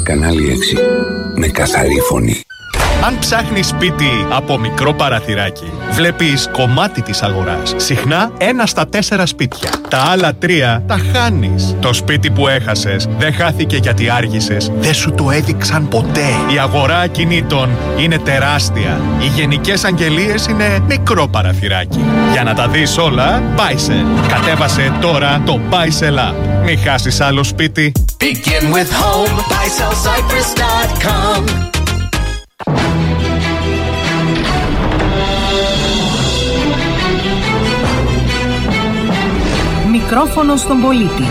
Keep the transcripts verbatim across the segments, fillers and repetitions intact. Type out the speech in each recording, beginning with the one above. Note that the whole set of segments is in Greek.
Κανάλι έξι. Με καθαρή φωνή. Αν ψάχνεις σπίτι από μικρό παραθυράκι, βλέπεις κομμάτι της αγοράς. Συχνά ένα στα τέσσερα σπίτια. Τα άλλα τρία τα χάνεις. Το σπίτι που έχασες δεν χάθηκε γιατί άργησες. Δεν σου το έδειξαν ποτέ. Η αγορά ακινήτων είναι τεράστια. Οι γενικές αγγελίες είναι μικρό παραθυράκι. Για να τα δεις όλα, Buysell. Κατέβασε τώρα το Buysell App. Μην χάσεις άλλο σπίτι. Begin with home. buy sell cyprus dot com. Μικρόφωνο στον πολίτη.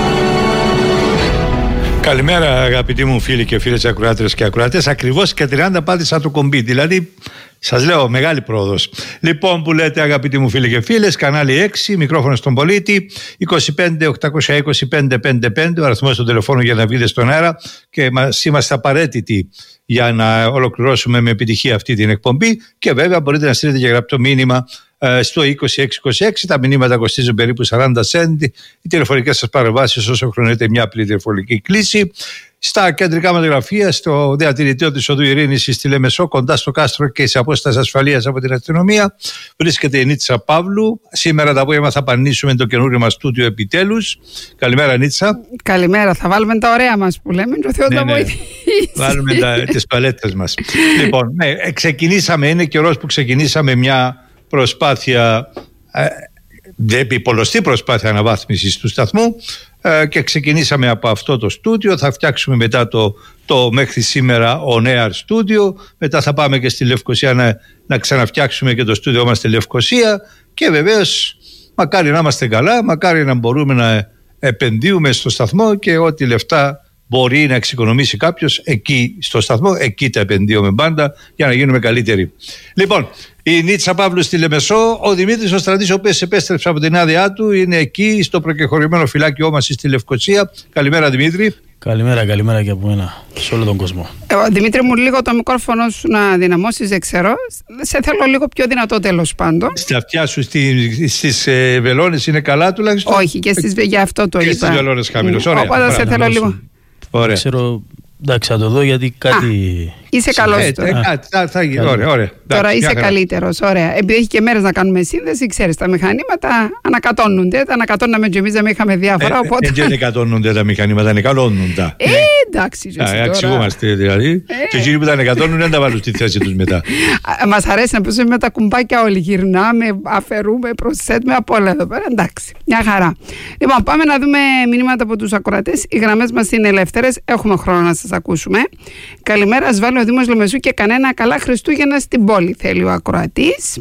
Καλημέρα αγαπητοί μου φίλοι και φίλες ακροάτρες και ακροατές. Ακριβώς και τριάντα πάτησα το κομπί, δηλαδή σας λέω μεγάλη πρόοδος. Λοιπόν, που λέτε αγαπητοί μου φίλοι και φίλες, κανάλι έξι, μικρόφωνο στον πολίτη, είκοσι πέντε οκτακόσια είκοσι πέντε πενήντα πέντε, ο αριθμός του τηλεφώνου για να βγείτε στον αέρα, και μας είμαστε απαραίτητοι για να ολοκληρώσουμε με επιτυχία αυτή την εκπομπή. Και βέβαια μπορείτε να στείλετε και γραπτό μήνυμα στο είκοσι έξι είκοσι έξι. Τα μηνύματα κοστίζουν περίπου σαράντα σέντ. Οι τηλεφωνικές σας παρεμβάσεις όσο χρονίζεται μια απλή τηλεφωνική κλήση. Στα κεντρικά μας γραφεία, στο διατηρητήριο της Οδού Ειρήνης στη Λεμεσό, κοντά στο κάστρο και σε απόσταση ασφαλείας από την αστυνομία, βρίσκεται η Νίτσα Παύλου. Σήμερα το απόγευμα θα πανίσουμε το καινούριο μας στούντιο επιτέλους. Καλημέρα, Νίτσα. Καλημέρα. Θα βάλουμε τα ωραία μας που λέμε. Και ο Θεός να βοηθήσει. Βάλουμε τις παλέτες μας. Λοιπόν, ναι, ξεκινήσαμε, είναι καιρός που ξεκινήσαμε μια προσπάθεια, ε, επιπολωστή προσπάθεια αναβάθμισης του σταθμού, ε, και ξεκινήσαμε από αυτό το στούντιο. Θα φτιάξουμε μετά το, το μέχρι σήμερα on air στούντιο. Μετά θα πάμε και στη Λευκοσία να, να ξαναφτιάξουμε και το στούντιο μας στη Λευκοσία. Και βεβαίως μακάρι να είμαστε καλά, μακάρι να μπορούμε να επενδύουμε στο σταθμό και ό,τι λεφτά μπορεί να εξοικονομήσει κάποιος εκεί στο σταθμό, εκεί τα επενδύουμε πάντα για να γίνουμε καλύτεροι. Λοιπόν, η Νίτσα Παύλου στη Λεμεσό, ο Δημήτρης ο Στρατής, ο οποίος επέστρεψε από την άδειά του, είναι εκεί στο προκεχωρημένο φυλάκιό μας στη Λευκοσία. Καλημέρα, Δημήτρη. Καλημέρα, καλημέρα και από μένα, σε όλο τον κόσμο. Ε, Δημήτρη μου, λίγο το μικρόφωνο σου να δυναμώσεις, δεν ξέρω. Σε θέλω λίγο πιο δυνατό, τέλος πάντων. Στα αυτιά σου στι, στις ε, βελόνες είναι καλά τουλάχιστον? Όχι, και στις, για αυτό το και είπα. Και στις βελόνες χαμηλώς, ωραία. Οπότε σε θέλω λίγο. Ωραία. Ξέρω, εντάξει, θα το δω γιατί κάτι... Α, είσαι καλός ε, τώρα. Ε, κάτι, θα, θα, ωραία, ωραία. Τώρα Εντάξει, είσαι καλύτερος, ωραία. Επειδή έχει και μέρες να κάνουμε σύνδεση, ξέρεις, τα μηχανήματα ανακατώνονται. Τα ανακατώναμε και εμείς, δεν είχαμε διάφορα. Ε, οπότε... ε, δεν εκατώνονται τα μηχανήματα, ανεκαλώνουν τα. Ε, εντάξει, αξιούμαστε δηλαδή. Ε. Και εκείνοι που τα ανεκατώνουν δεν τα βάλουν στη θέση τους μετά. Μας αρέσει να παίζουμε με τα κουμπάκια όλοι. Γυρνάμε, αφαιρούμε, προσθέτουμε από όλα εδώ πέρα. Εντάξει, μια χαρά. Λοιπόν, πάμε να δούμε μηνύματα από τους ακροατές. Οι γραμμές μας είναι ελεύθερες. Έχουμε χρόνο να σας ακούσουμε. Καλημέρα, Ασβάλλει ο Δήμος Λεμεσού και κανένα καλά Χριστούγεννα στην πόλη, θέλει ο ακροατής.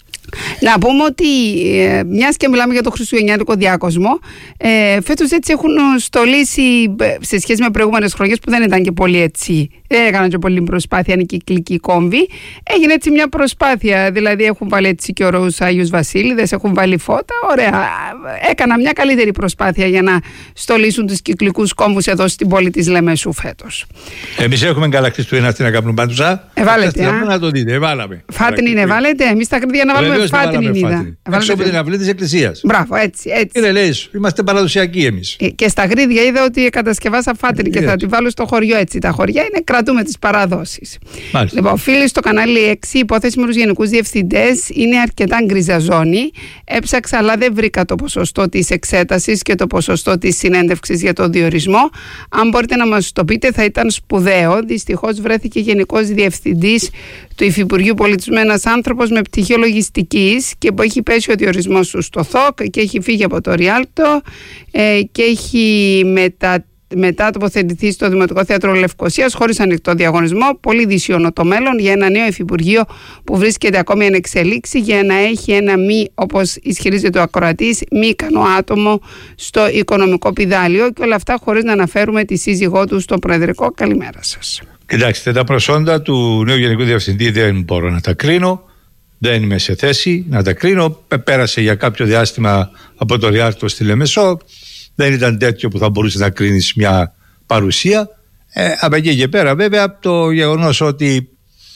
Να πούμε ότι ε, μιας και μιλάμε για το χριστουγεννιάτικο διάκοσμο, ε, φέτος έτσι έχουν στολίσει σε σχέση με προηγούμενες χρονιές που δεν ήταν και πολύ έτσι, δεν έκαναν και πολύ προσπάθεια, είναι κυκλική κόμβη. Έγινε έτσι μια προσπάθεια, δηλαδή έχουν βάλει έτσι και ωραίους Άγιους Βασίλειδες, έχουν βάλει φώτα, ωραία. Έκαναν μια καλύτερη προσπάθεια για να στολίσουν τους κυκλικούς κόμβους εδώ στην πόλη της Λεμεσού φέτος. Εμείς έχουμε καλά Χριστούγεννα να κάνουμε πάντως, α. Εβάλετε, α. Να το δείτε, εβάλαμε. Φάτινη είναι, βάλετε. Εμείς τα κρύδια να βάλουμε φάτινη είδα. Έξω από την αυλή της Εκκλησίας. Μπράβο, έτσι, έτσι. Είναι, λέει, είμαστε παραδοσιακοί εμείς. Ε, και στα γρίδια είδα ότι κατασκευάσα φάτινη και θα τη βάλω στο χωριό, έτσι. Τα χωριά είναι, κρατούμε τις παραδόσεις. Μάλιστα. Λοιπόν, φίλοι, στο κανάλι έξι, η υπόθεση με τους γενικούς διευθυντές είναι αρκετά γκρίζα ζώνη. Έψαξα, αλλά δεν βρήκα το ποσοστό της εξέτασης και το ποσοστό της συνέντευξης για το διορισμό. Αν μπορείτε να μας το πείτε, θα ήταν σπουδαίο. Δυστυχώς βρέθηκε γενικός διευθυντής του Υφυπουργείου Πολιτισμού ένας άνθρωπος με πτυχίο λογιστικής και που έχει πέσει ο διορισμός του στο ΘΟΚ και έχει φύγει από το Ριάλτο ε, και έχει μετα, μετά τοποθετηθεί στο Δημοτικό Θέατρο Λευκοσίας χωρίς ανοιχτό διαγωνισμό. Πολύ δυσιώνω το μέλλον για ένα νέο υφυπουργείο που βρίσκεται ακόμη εν εξελίξη, για να έχει ένα μη, όπως ισχυρίζεται ο ακροατής, μη ικανό άτομο στο οικονομικό πηδάλιο, και όλα αυτά χωρίς να αναφέρουμε τη σύζυγό του στο Προεδρικό. Καλημέρα σας. Κοιτάξτε, τα προσόντα του νέου Γενικού Διευθυντή δεν μπορώ να τα κρίνω. Δεν είμαι σε θέση να τα κρίνω. Πέρασε για κάποιο διάστημα από το Ριάλτο στη Λεμεσό. Δεν ήταν τέτοιο που θα μπορούσε να κρίνεις μια παρουσία. Ε, από εκεί και πέρα, βέβαια, το γεγονός ότι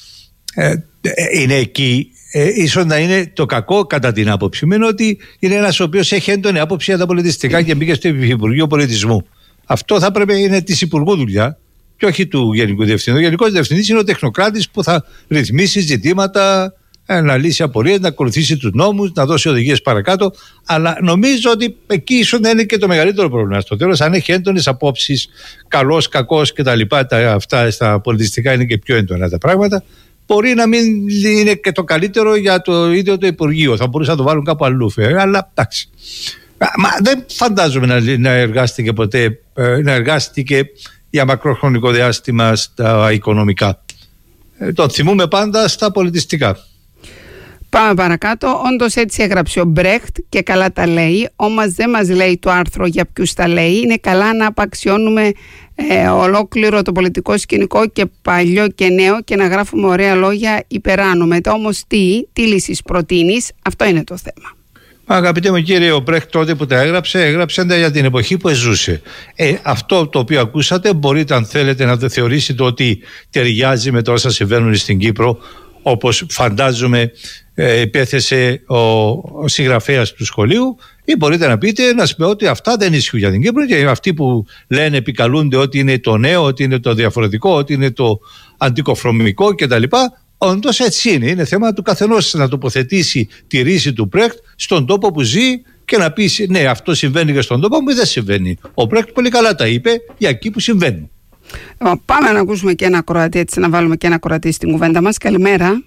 ε, είναι εκεί, ε, ίσως να είναι το κακό κατά την άποψη μου, είναι ότι είναι ένας ο οποίος έχει έντονη άποψη για τα πολιτιστικά και μπήκε στο Υπουργείο Πολιτισμού. Αυτό θα πρέπει, είναι της Υπουργού δουλειά, και όχι του Γενικού Διευθυντή. Ο Γενικός Διευθυντής είναι ο τεχνοκράτης που θα ρυθμίσει ζητήματα, να λύσει απορίες, να ακολουθήσει τους νόμους, να δώσει οδηγίες παρακάτω. Αλλά νομίζω ότι εκεί ίσως είναι και το μεγαλύτερο πρόβλημα. Στο τέλος, αν έχει έντονες απόψεις, καλός, κακός κτλ., αυτά στα πολιτιστικά είναι και πιο έντονα τα πράγματα, μπορεί να μην είναι και το καλύτερο για το ίδιο το Υπουργείο. Θα μπορούσαν να το βάλουν κάπου αλλού, αλλά εντάξει. Μα δεν φαντάζομαι να, να εργάστηκε ποτέ, να εργάστηκε για μακροχρονικό διάστημα στα οικονομικά. Ε, τον θυμούμε πάντα στα πολιτιστικά. Πάμε παρακάτω. Όντως έτσι έγραψε ο Μπρέχτ και καλά τα λέει. Όμως δεν μας λέει το άρθρο για ποιους τα λέει. Είναι καλά να απαξιώνουμε ε, ολόκληρο το πολιτικό σκηνικό και παλιό και νέο και να γράφουμε ωραία λόγια υπεράνω. Μετά όμως τι, τι λύσεις προτείνεις, αυτό είναι το θέμα. Αγαπητέ μου κύριε, ο Μπρέχτ τότε που τα έγραψε, έγραψε τα για την εποχή που ζούσε. Ε, αυτό το οποίο ακούσατε μπορείτε, αν θέλετε, να το θεωρήσετε ότι ταιριάζει με τα όσα συμβαίνουν στην Κύπρο, όπως φαντάζομαι ε, υπέθεσε ο, ο συγγραφέας του σχολείου, ή μπορείτε να πείτε, να σου πω ότι αυτά δεν ισχύουν για την Κύπρο και αυτοί που λένε, επικαλούνται ότι είναι το νέο, ότι είναι το διαφορετικό, ότι είναι το αντικοφρομικό κτλ. Όντως έτσι είναι. Είναι θέμα του καθενός να τοποθετήσει τη ρίση του Μπρέχτ στον τόπο που ζει και να πει ναι, αυτό συμβαίνει και στον τόπο μου ή δεν συμβαίνει. Ο Μπρέχτ πολύ καλά τα είπε για εκεί που συμβαίνει. Πάμε να ακούσουμε και ένα ακροατή, έτσι να βάλουμε και ένα ακροατή στην κουβέντα μας. Καλημέρα.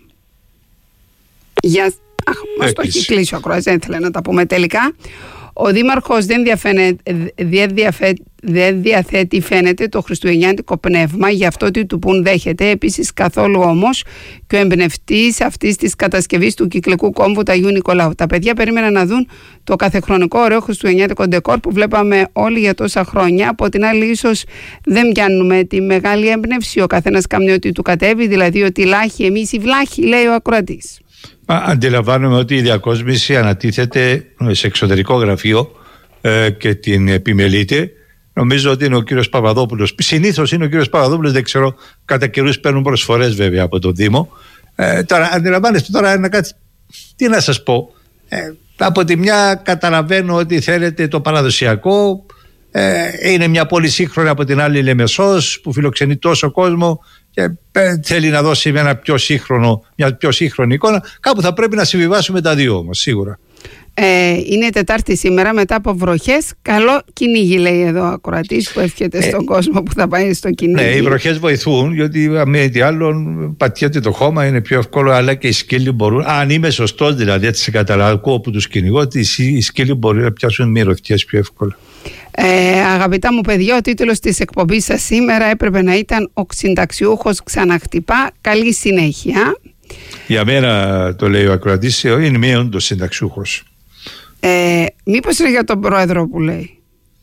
Για... Αχ, μας το έχει κλείσει ο ακροατής, δεν ήθελε να τα πούμε τελικά. Ο Δήμαρχος δεν, δεν, δεν διαθέτει, φαίνεται, το χριστουγεννιάτικο πνεύμα, για αυτό ότι του πουν δέχεται. Επίσης, καθόλου όμως και ο εμπνευστής αυτής της κατασκευής του κυκλικού κόμβου του Αγίου Νικολάου. Τα παιδιά περίμεναν να δουν το καθεχρονικό ωραίο χριστουγεννιάτικο ντεκόρ που βλέπαμε όλοι για τόσα χρόνια. Από την άλλη, ίσως δεν πιάνουμε τη μεγάλη έμπνευση. Ο καθένας κάνει ό,τι του κατέβει, δηλαδή ότι λάχει εμείς οι βλάχοι, λέει ο ακροατής. Αντιλαμβάνομαι ότι η διακόσμηση ανατίθεται σε εξωτερικό γραφείο ε, και την επιμελείται. Νομίζω ότι είναι ο κύριος Παπαδόπουλος. Συνήθως είναι ο κύριος Παπαδόπουλος, δεν ξέρω, κατά καιρούς παίρνουν προσφορές βέβαια από τον Δήμο. Ε, τώρα αντιλαμβάνεστε τώρα ένα κάτι, τι να σας πω. Ε, από τη μια καταλαβαίνω ότι θέλετε το παραδοσιακό. Ε, είναι μια πόλη σύγχρονη, από την άλλη Λεμεσός που φιλοξενεί τόσο κόσμο και θέλει να δώσει ένα πιο σύγχρονο, μια πιο σύγχρονη εικόνα. Κάπου θα πρέπει να συμβιβάσουμε τα δύο όμως, σίγουρα. Ε, είναι Τετάρτη σήμερα μετά από βροχές. Καλό κυνήγι, λέει εδώ ο ακροατής που εύχεται ε, στον κόσμο που θα πάει στο κυνήγι. Ναι, οι βροχές βοηθούν, γιατί με τι άλλον πατιέται το χώμα, είναι πιο εύκολο, αλλά και οι σκύλοι μπορούν. Αν είμαι σωστός δηλαδή, έτσι σε καταλαβαίνω που τους κυνηγώ, ότι οι σκύλοι μπορούν να πιάσουν μυρωδιές πιο εύκολα. Ε, αγαπητά μου παιδιά, ο τίτλος της εκπομπής σας σήμερα έπρεπε να ήταν «Ο συνταξιούχος ξαναχτυπά». Καλή συνέχεια. Για μένα, το λέει ο ακροατής, είναι μία όντως συνταξιούχος. Ε, μήπως είναι για τον πρόεδρο που λέει?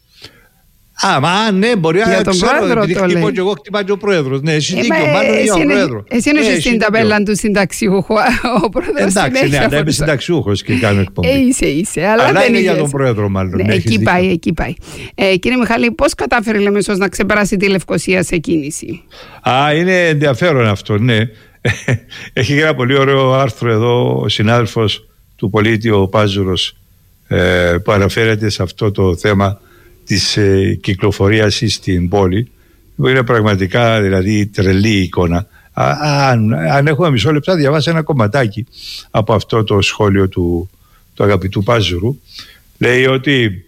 Α, μα ναι, μπορεί να ξέρω, επειδή χτυπώ και εγώ, χτυπάει και ο πρόεδρος. Ναι, εσύ δίκιο, μάλλον για τον πρόεδρο. Εσύ είναι στην ταμπέλα του συνταξιούχου, ο πρόεδρος. Εντάξει, ναι, αλλά είμαι συνταξιούχος και κάνω εκπομπή. Είσαι, είσαι, αλλά, αλλά δεν είναι είσαι. Για τον πρόεδρο μάλλον. Ναι, εκεί πάει, εκεί πάει. Ε, κύριε Μιχάλη, πώς κατάφερε η Λεμεσός να ξεπεράσει τη Λευκοσία σε κίνηση? Α, είναι ενδιαφέρον αυτό, ναι. Έχει ένα πολύ ωραίο άρθρο εδώ ο συνάδελφος του πολίτη, ο Πάζουρος, ε, που αναφέρεται σε αυτό το θέμα της ε, κυκλοφορίας στην πόλη, που είναι πραγματικά δηλαδή τρελή εικόνα. Α, αν, αν έχουμε μισό λεπτά, διαβάσει ένα κομματάκι από αυτό το σχόλιο του, του αγαπητού Πάζουρου. Λέει ότι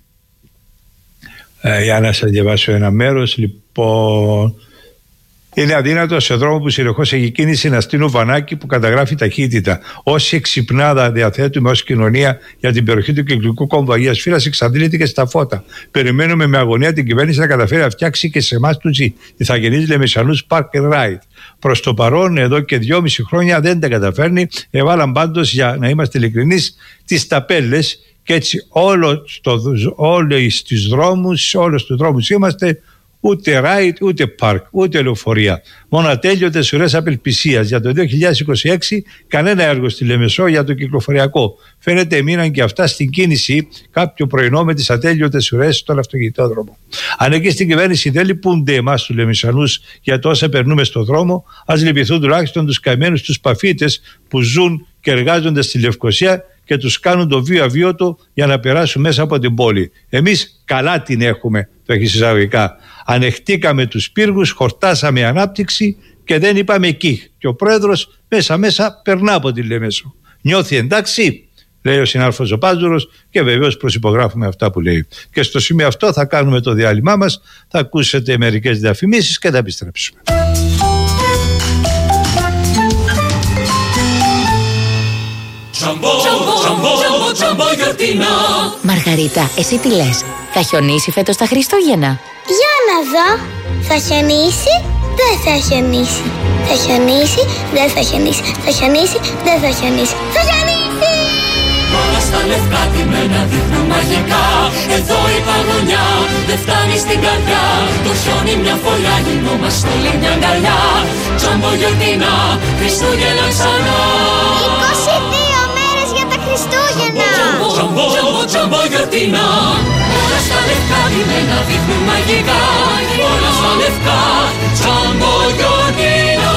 ε, για να σας διαβάσω ένα μέρος, λοιπόν, είναι αδύνατο σε δρόμο που συνεχώς έχει κίνηση να στείλουν βανάκι που καταγράφει ταχύτητα. Όση εξυπνάδα διαθέτουμε ως κοινωνία για την περιοχή του κυκλικού κόμβου Αγίας Φύρας εξαντλείται και στα φώτα. Περιμένουμε με αγωνία την κυβέρνηση να καταφέρει να φτιάξει και σε εμάς τους ηθαγενείς Λεμεσανούς park and ride. Προς το παρόν, εδώ και δυόμιση χρόνια δεν τα καταφέρνει. Εβάλαν πάντως, για να είμαστε ειλικρινείς, τις ταπέλες και έτσι όλοι στους δρόμους, όλους τους δρόμους είμαστε. Ούτε ride, ούτε πάρκ, ούτε λεωφορεία. Μόνο ατέλειωτες ουρές απελπισίας. Για το δύο χιλιάδες είκοσι έξι κανένα έργο στη Λεμεσό για το κυκλοφοριακό. Φαίνεται μείναν και αυτά στην κίνηση κάποιο πρωινό με τις ατέλειωτες ουρές στον αυτοκινητόδρομο. Αν εκεί στην κυβέρνηση δεν λυπούνται εμάς τους Λεμεσανούς για το όσα περνούμε στο δρόμο, ας λυπηθούν τουλάχιστον τους καημένους τους παφίτες που ζουν και εργάζονται στη Λευκοσία και τους κάνουν το βίο αβίωτο για να περάσουν μέσα από την πόλη. Εμείς καλά την έχουμε, το έχει εισαγωγικά. Ανεχτήκαμε τους πύργους, χορτάσαμε ανάπτυξη και δεν είπαμε εκεί. Και ο πρόεδρος μέσα μέσα περνά από τη Λεμεσό. Νιώθει εντάξει, λέει ο συνάδελφος ο Πάζουρος, και βεβαίως προσυπογράφουμε αυτά που λέει. Και στο σημείο αυτό θα κάνουμε το διάλειμμά μας, θα ακούσετε μερικές διαφημίσεις και θα επιστρέψουμε. Μαργαρίτα, εσύ τι λες? Θα χιονίσει φέτος τα Χριστούγεννα? Για να δω. Θα χιονίσει, δεν θα χιονίσει. Θα χιονίσει, δεν θα χιονίσει. Θα χιονίσει, δεν θα χιονίσει. Θα χιονίσει! Όλα στα λευκά τιμένα δείχνουν μαγικά. Εδώ η παγωνιά δεν φτάνει στην καρδιά. Το χιόνι μια φωλιά, γινόμαστε όλοι μια αγκαλιά. Τζάμπο γιορτινά, Χριστούγεννα ξανά. είκοσι δύο μέρες για τα Χριστούγεννα. Τζάμπο, τζάμπο, τζάμπο γιορτινά. Όλα στα λευκά τιμένα δείχνουν μαγικά. Όλα στα λευκά, τζάμπο γιορτινά.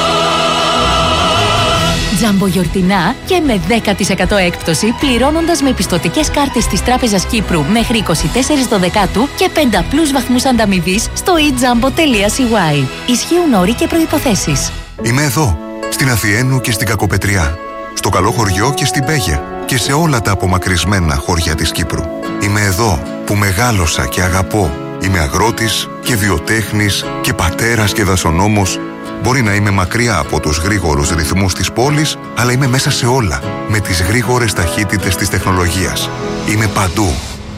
Τζάμπο γιορτινά και με δέκα τοις εκατό έκπτωση πληρώνοντας με πιστωτικές κάρτες της Τράπεζας Κύπρου μέχρι είκοσι τέσσερις Δωδεκάτου και πέντε απλούς βαθμούς ανταμοιβής στο e τζάμπο τελεία σι γουάι. Ισχύουν όροι και προϋποθέσεις. Είμαι εδώ, στην Αθιένου και στην Κακοπετριά, στο Καλό Χωριό και στην Πέγια και σε όλα τα απομακρυσμένα χωριά της Κύπρου. Είμαι εδώ που μεγάλωσα και αγαπώ. Είμαι αγρότης και βιοτέχνης και πατέρας και δασονόμος. Μπορεί να είμαι μακριά από τους γρήγορους ρυθμούς της πόλης, αλλά είμαι μέσα σε όλα, με τις γρήγορες ταχύτητες της τεχνολογίας. Είμαι παντού.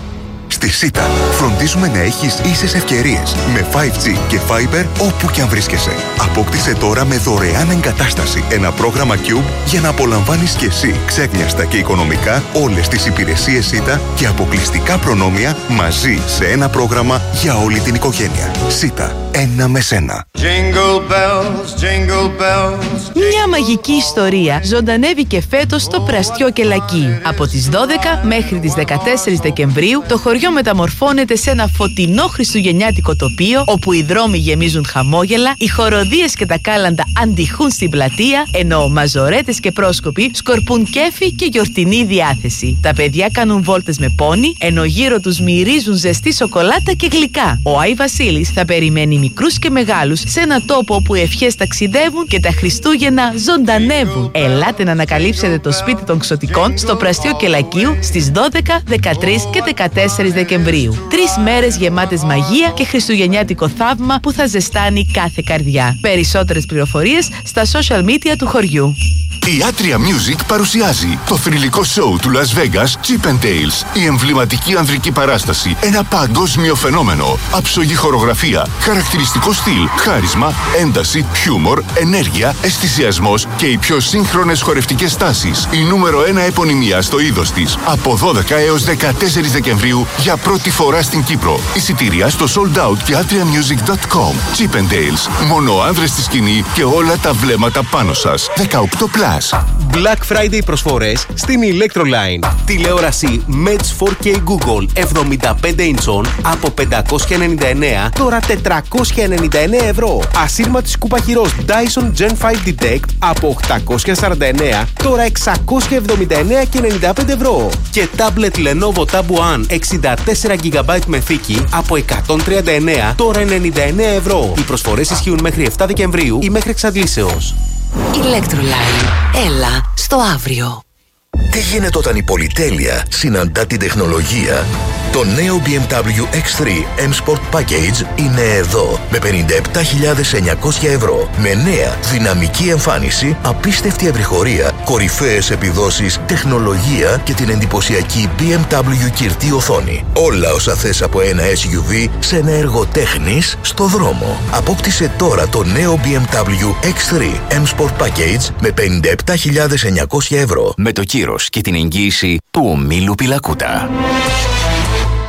Στη ΣΥΤΑ φροντίζουμε να έχεις ίσες ευκαιρίες με φάιβ τζι και Fiber όπου και αν βρίσκεσαι. Απόκτησε τώρα με δωρεάν εγκατάσταση ένα πρόγραμμα Cube για να απολαμβάνεις και εσύ ξέκνιαστα και οικονομικά όλες τις υπηρεσίες ΣΥΤΑ και αποκλειστικά προνόμια μαζί σε ένα πρόγραμμα για όλη την οικογένεια. ΣΥΤΑ, ένα με σένα. Jingle bells, jingle bells. Μια μαγική ιστορία ζωντανεύει και φέτος στο Πραστιό Κελακή. Από τις δώδεκα μέχρι τις δεκατέσσερις Δεκεμβρίου το χωριό μεταμορφώνεται σε ένα φωτεινό χριστουγεννιάτικο τοπίο όπου οι δρόμοι γεμίζουν χαμόγελα, οι χοροδίες και τα κάλαντα αντιχούν στην πλατεία, ενώ μαζορέτες και πρόσκοποι σκορπούν κέφι και γιορτινή διάθεση. Τα παιδιά κάνουν βόλτες με πόνι, ενώ γύρω τους μυρίζουν ζεστή σοκολάτα και γλυκά. Ο Άι Βασίλης θα περιμένει μικρούς και μεγάλους σε ένα τόπο όπου οι ευχές ταξιδεύουν και τα Χριστούγεννα ζωντανεύουν. Ελάτε να ανακαλύψετε το σπίτι των Ξωτικών στο Πραστιό Κελακίου στις δώδεκα, δεκατρείς και δεκατέσσερις Δεκεμβρίου. Τρεις μέρες γεμάτες μαγεία και χριστουγεννιάτικο θαύμα που θα ζεστάνει κάθε καρδιά. Περισσότερες πληροφορίες στα social media του χωριού. Η Atria Music παρουσιάζει το θρυλικό σοου του Las Vegas Chip and Dale. Η εμβληματική ανδρική παράσταση. Ένα παγκόσμιο φαινόμενο. Αψογή χορογραφία, χαρακτηριστικό στυλ, χάρισμα, ένταση, χιούμορ, ενέργεια, αισθησιασμός και οι πιο σύγχρονες χορευτικές τάσεις. Η νούμερο ένα επωνυμία στο είδος της. Από δώδεκα έως δεκατέσσερις Δεκεμβρίου για πρώτη φορά στην Κύπρο. Εισιτήρια στο sold out και atria music τελεία com. Chip and Dale. Μόνο άνδρες στη σκηνή και όλα τα βλέμματα πάνω σας. δεκαοκτώ πλας. Black Friday προσφορές στην Electroline. Τηλεόραση Mets φορ κέι Google εβδομήντα πέντε ιντσών από πεντακόσια ενενήντα εννέα, τώρα τετρακόσια ενενήντα εννέα ευρώ. Ασύρματη σκούπα χειρός Dyson Gen πέντε Detect από οκτακόσια σαράντα εννέα, τώρα εξακόσια εβδομήντα εννέα και ενενήντα πέντε ευρώ. Και tablet Lenovo Tab One εξήντα τέσσερα τζι μπι με θήκη από εκατόν τριάντα εννέα, τώρα ενενήντα εννέα ευρώ. Οι προσφορές ισχύουν μέχρι επτά Δεκεμβρίου ή μέχρι εξαντλήσεως. Electroline. Έλα στο αύριο. Τι γίνεται όταν η πολυτέλεια συναντά την τεχνολογία? Το νέο μπι εμ ντάμπλιου εξ θρι M Sport Package είναι εδώ με πενήντα επτά χιλιάδες εννιακόσια ευρώ. Με νέα δυναμική εμφάνιση, απίστευτη ευρυχωρία, κορυφαίες επιδόσεις, τεχνολογία και την εντυπωσιακή μπι εμ ντάμπλιου κυρτή οθόνη. Όλα όσα θες από ένα ες γιου βι σε ένα έργο τέχνης στο δρόμο. Απόκτησε τώρα το νέο μπι εμ ντάμπλιου εξ θρι M Sport Package με πενήντα επτά χιλιάδες εννιακόσια ευρώ. Με το κύρος και την εγγύηση του ομίλου Πιλακούτα.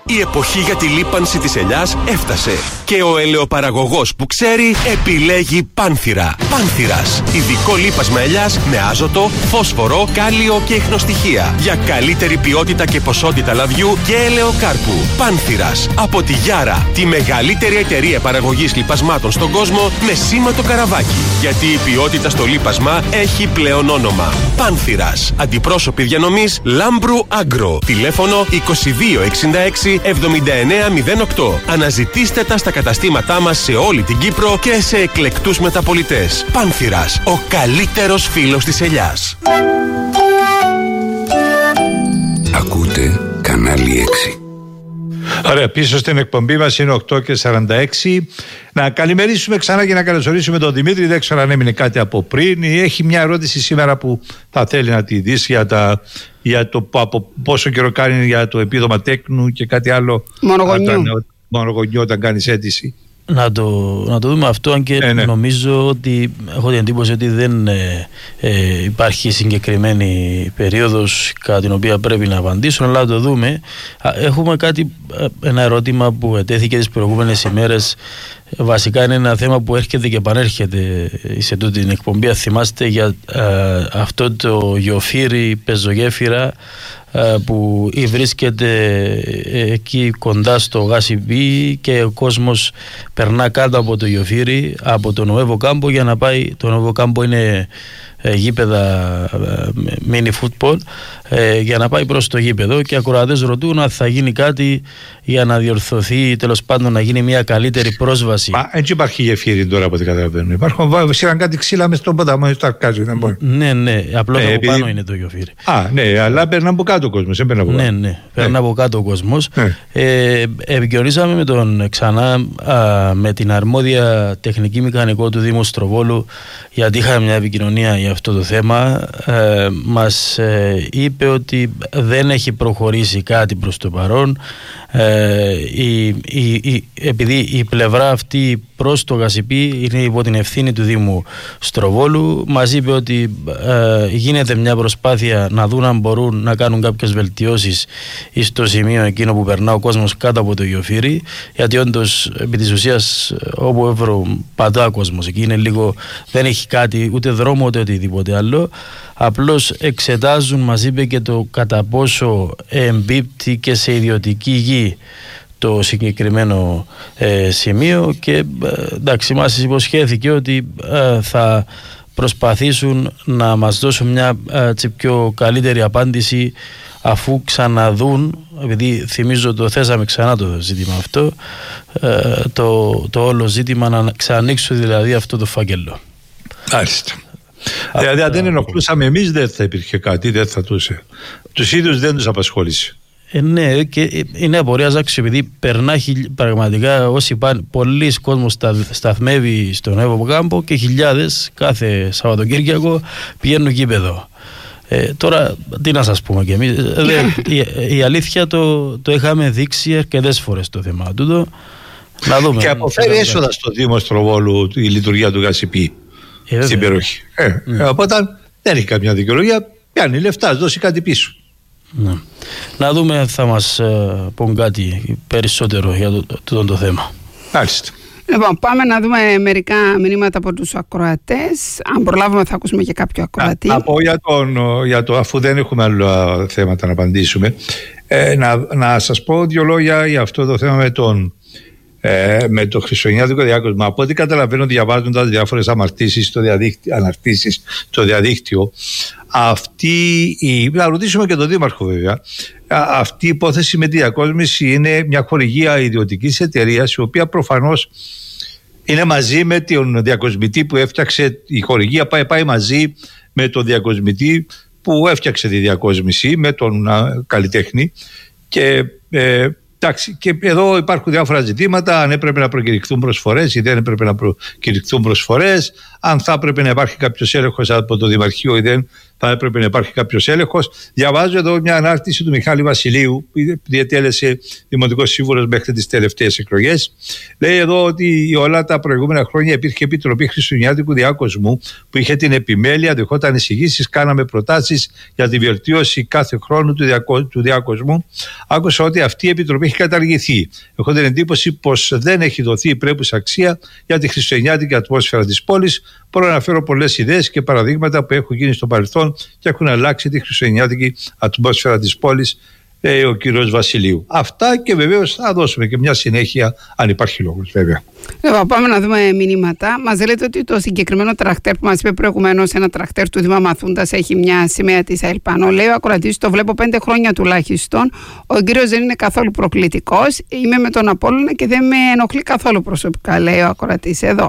Η εποχή για τη λίπανση της ελιάς έφτασε και ο ελαιοπαραγωγός που ξέρει επιλέγει Πάνθυρα. Πάνθυρας, ειδικό λίπασμα ελιάς με άζωτο, φόσφορο, κάλιο και ιχνοστοιχεία για καλύτερη ποιότητα και ποσότητα λαδιού και ελαιοκάρπου. Πάνθυρας, από τη Γιάρα, τη μεγαλύτερη εταιρεία παραγωγής λιπασμάτων στον κόσμο με σήμα το καραβάκι. Γιατί η ποιότητα στο λίπασμα έχει πλέον όνομα. Πάνθυρας, αντιπρόσωποι διανομής Λάμπρου Άγκρο. Τηλέφωνο είκοσι δύο εξήντα έξι εβδομήντα εννέα μηδέν οκτώ. Αναζητήστε τα στα καταστήματά μας σε όλη την Κύπρο και σε εκλεκτούς μεταπωλητές. Πάνθυρας, ο καλύτερος φίλος της ελιάς. Ακούτε κανάλι έξι. Ωραία, πίσω στην εκπομπή μας είναι οκτώ και σαράντα έξι. Να καλημερίσουμε ξανά και να καλωσορίσουμε τον Δημήτρη. Δεν ξέρω αν έμεινε κάτι από πριν. Έχει μια ερώτηση σήμερα που θα θέλει να τη δεις για, τα, για το από πόσο καιρό κάνει για το επίδομα τέκνου και κάτι άλλο. Μονογονιού. Μονογονιού όταν κάνεις αίτηση. Να το, να το δούμε αυτό, αν και ε, ναι. νομίζω ότι έχω την εντύπωση ότι δεν ε, ε, υπάρχει συγκεκριμένη περίοδος κατά την οποία πρέπει να απαντήσουν, αλλά να το δούμε. Έχουμε κάτι, ένα ερώτημα που ετέθηκε τις προηγούμενες ημέρες. Βασικά είναι ένα θέμα που έρχεται και επανέρχεται σε τούτη την εκπομπή. Θυμάστε για ε, αυτό το γιοφύρι πεζογέφυρα που βρίσκεται εκεί κοντά στο Γάσιμπι και ο κόσμος περνά κάτω από το γιοφύρι, από το Νοέβο Κάμπο για να πάει. Το Νοέβο Κάμπο είναι γήπεδα mini football, για να πάει προς το γήπεδο, και ακροατές ρωτούν αν θα γίνει κάτι για να διορθωθεί, τέλος πάντων να γίνει μια καλύτερη πρόσβαση. Μα έτσι υπάρχει γεφύρι τώρα από ό,τι καταλαβαίνω. Υπάρχουν σειράν κάτι ξύλα μες στον ποταμό, στο αρκάζι, δεν μπορεί. Ναι, ναι, απλώς ε, από επειδή... πάνω είναι το γεφύρι. Α, ναι, αλλά περνά από κάτω ο κόσμος, δεν περνά από κάτω. Ναι, ναι, περνά από κάτω ο κόσμος. Ναι. Ε, επικοινωνήσαμε με τον ξανά α, με την αρμόδια τεχνική μηχανικό του Δήμου Στροβόλου, γιατί είχαμε μια επικοινωνία για αυτό το θέμα. Ε, μας ε, είπε ότι δεν έχει προχωρήσει κάτι προς το παρόν. Ε, η, η, η, επειδή η πλευρά αυτή προς το Γασιπί είναι υπό την ευθύνη του Δήμου Στροβόλου, μας είπε ότι ε, γίνεται μια προσπάθεια να δουν αν μπορούν να κάνουν κάποιες βελτιώσεις στο σημείο εκείνο που περνά ο κόσμος κάτω από το γιοφύρι, γιατί όντως επί της ουσίας όπου έβρω πατά κόσμος εκεί, είναι λίγο, δεν έχει κάτι ούτε δρόμο ούτε οτιδήποτε άλλο. Απλώς εξετάζουν, μας είπε, και το κατά πόσο εμπίπτει και σε ιδιωτική γη το συγκεκριμένο ε, σημείο, και ε, εντάξει, μας υποσχέθηκε ότι ε, θα προσπαθήσουν να μας δώσουν μια ε, πιο καλύτερη απάντηση αφού ξαναδούν, επειδή θυμίζω το θέσαμε ξανά το ζήτημα αυτό, ε, το, το όλο ζήτημα, να ξανανοίξουν δηλαδή αυτό το φάκελο. Άλιστα. Δηλαδή αν δεν ενοχλούσαμε εμείς δεν θα υπήρχε κάτι, δεν θα τους, τους ίδιους δεν τους απασχόλησε. Ε, ναι, και είναι απορία άξιο, επειδή περνά πραγματικά όσοι πάνε, πολλοί κόσμος στα, σταθμεύει στον Εύω Κάμπο και χιλιάδες κάθε Σαββατοκύριακο πηγαίνουν γήπεδο. Ε, τώρα τι να σας πούμε κι εμείς, δε, η, η αλήθεια το, το είχαμε δείξει αρκετές φορές το θέμα τούτο. Να δούμε. Και αποφέρει έσοδα στο Δήμο Στροβόλου η λειτουργία του Γασιπί. Ε, στην περιοχή. Ε, mm. Οπότε δεν έχει καμιά δικαιολογία, πιάνει λεφτά, δώσει κάτι πίσω. Ναι. Να δούμε αν θα μας ε, πούν κάτι περισσότερο για το, το, το, το θέμα. Μάλιστα. Λοιπόν, πάμε να δούμε μερικά μηνύματα από τους ακροατές. Αν προλάβουμε θα ακούσουμε και κάποιο ακροατή. Να πω για, τον, για το, αφού δεν έχουμε άλλα θέματα να απαντήσουμε, ε, να, να σας πω δύο λόγια για αυτό το θέμα με τον Ε, με το χριστουγεννιάτικο διάκοσμα. Από ό,τι καταλαβαίνω, διαβάζοντας διάφορες αμαρτήσεις στο διαδίκτυο, αναρτήσεις στο διαδίκτυο, αυτή η, να ρωτήσουμε και τον Δήμαρχο βέβαια, αυτή η υπόθεση με τη διακόσμηση είναι μια χορηγία ιδιωτικής εταιρείας, η οποία προφανώς είναι μαζί με τον διακοσμητή που έφτιαξε, η χορηγία πάει, πάει μαζί με τον διακοσμητή που έφτιαξε τη διακόσμηση, με τον α, καλλιτέχνη, και ε, εντάξει, και εδώ υπάρχουν διάφορα ζητήματα, αν έπρεπε να προκηρυχθούν προσφορές ή δεν έπρεπε να προκηρυχθούν προσφορές, αν θα έπρεπε να υπάρχει κάποιος έλεγχος από το Δημαρχείο ή δεν θα θα έπρεπε να υπάρχει κάποιος έλεγχος. Διαβάζω εδώ μια ανάρτηση του Μιχάλη Βασιλείου, που διατέλεσε δημοτικός σύμβουλος μέχρι τις τελευταίες εκλογές. Λέει εδώ ότι όλα τα προηγούμενα χρόνια υπήρχε Επιτροπή Χριστουγεννιάτικου Διάκοσμου που είχε την επιμέλεια, δεχόταν εισηγήσεις, κάναμε προτάσεις για τη βελτίωση κάθε χρόνου του, διακο, του διάκοσμου. Άκουσα ότι αυτή η Επιτροπή έχει καταργηθεί. Έχω την εντύπωση πως δεν έχει δοθεί η πρέπουσα αξία για τη χριστουγεννιάτικη ατμόσφαιρα της πόλης. Μπορώ να αναφέρω πολλές ιδέες και παραδείγματα που έχουν γίνει στο παρελθόν και έχουν αλλάξει τη χριστουγεννιάτικη ατμόσφαιρα της πόλης, λέει ο κύριος Βασιλείου. Αυτά, και βεβαίως θα δώσουμε και μια συνέχεια αν υπάρχει λόγος, βέβαια. Λοιπόν, πάμε να δούμε μηνύματα. Μας λέτε ότι το συγκεκριμένο τρακτέρ που μας είπε προηγουμένως, ένα τρακτέρ του Δήμα Μαθούντας, έχει μια σημαία της ΑΕΛΠΑΝΟ. Λέει ο ακροατής, το βλέπω πέντε χρόνια τουλάχιστον. Ο κύριος δεν είναι καθόλου προκλητικός. Είμαι με τον Απόλλωνα και δεν με ενοχλεί καθόλου προσωπικά, λέει ο ακροατής εδώ.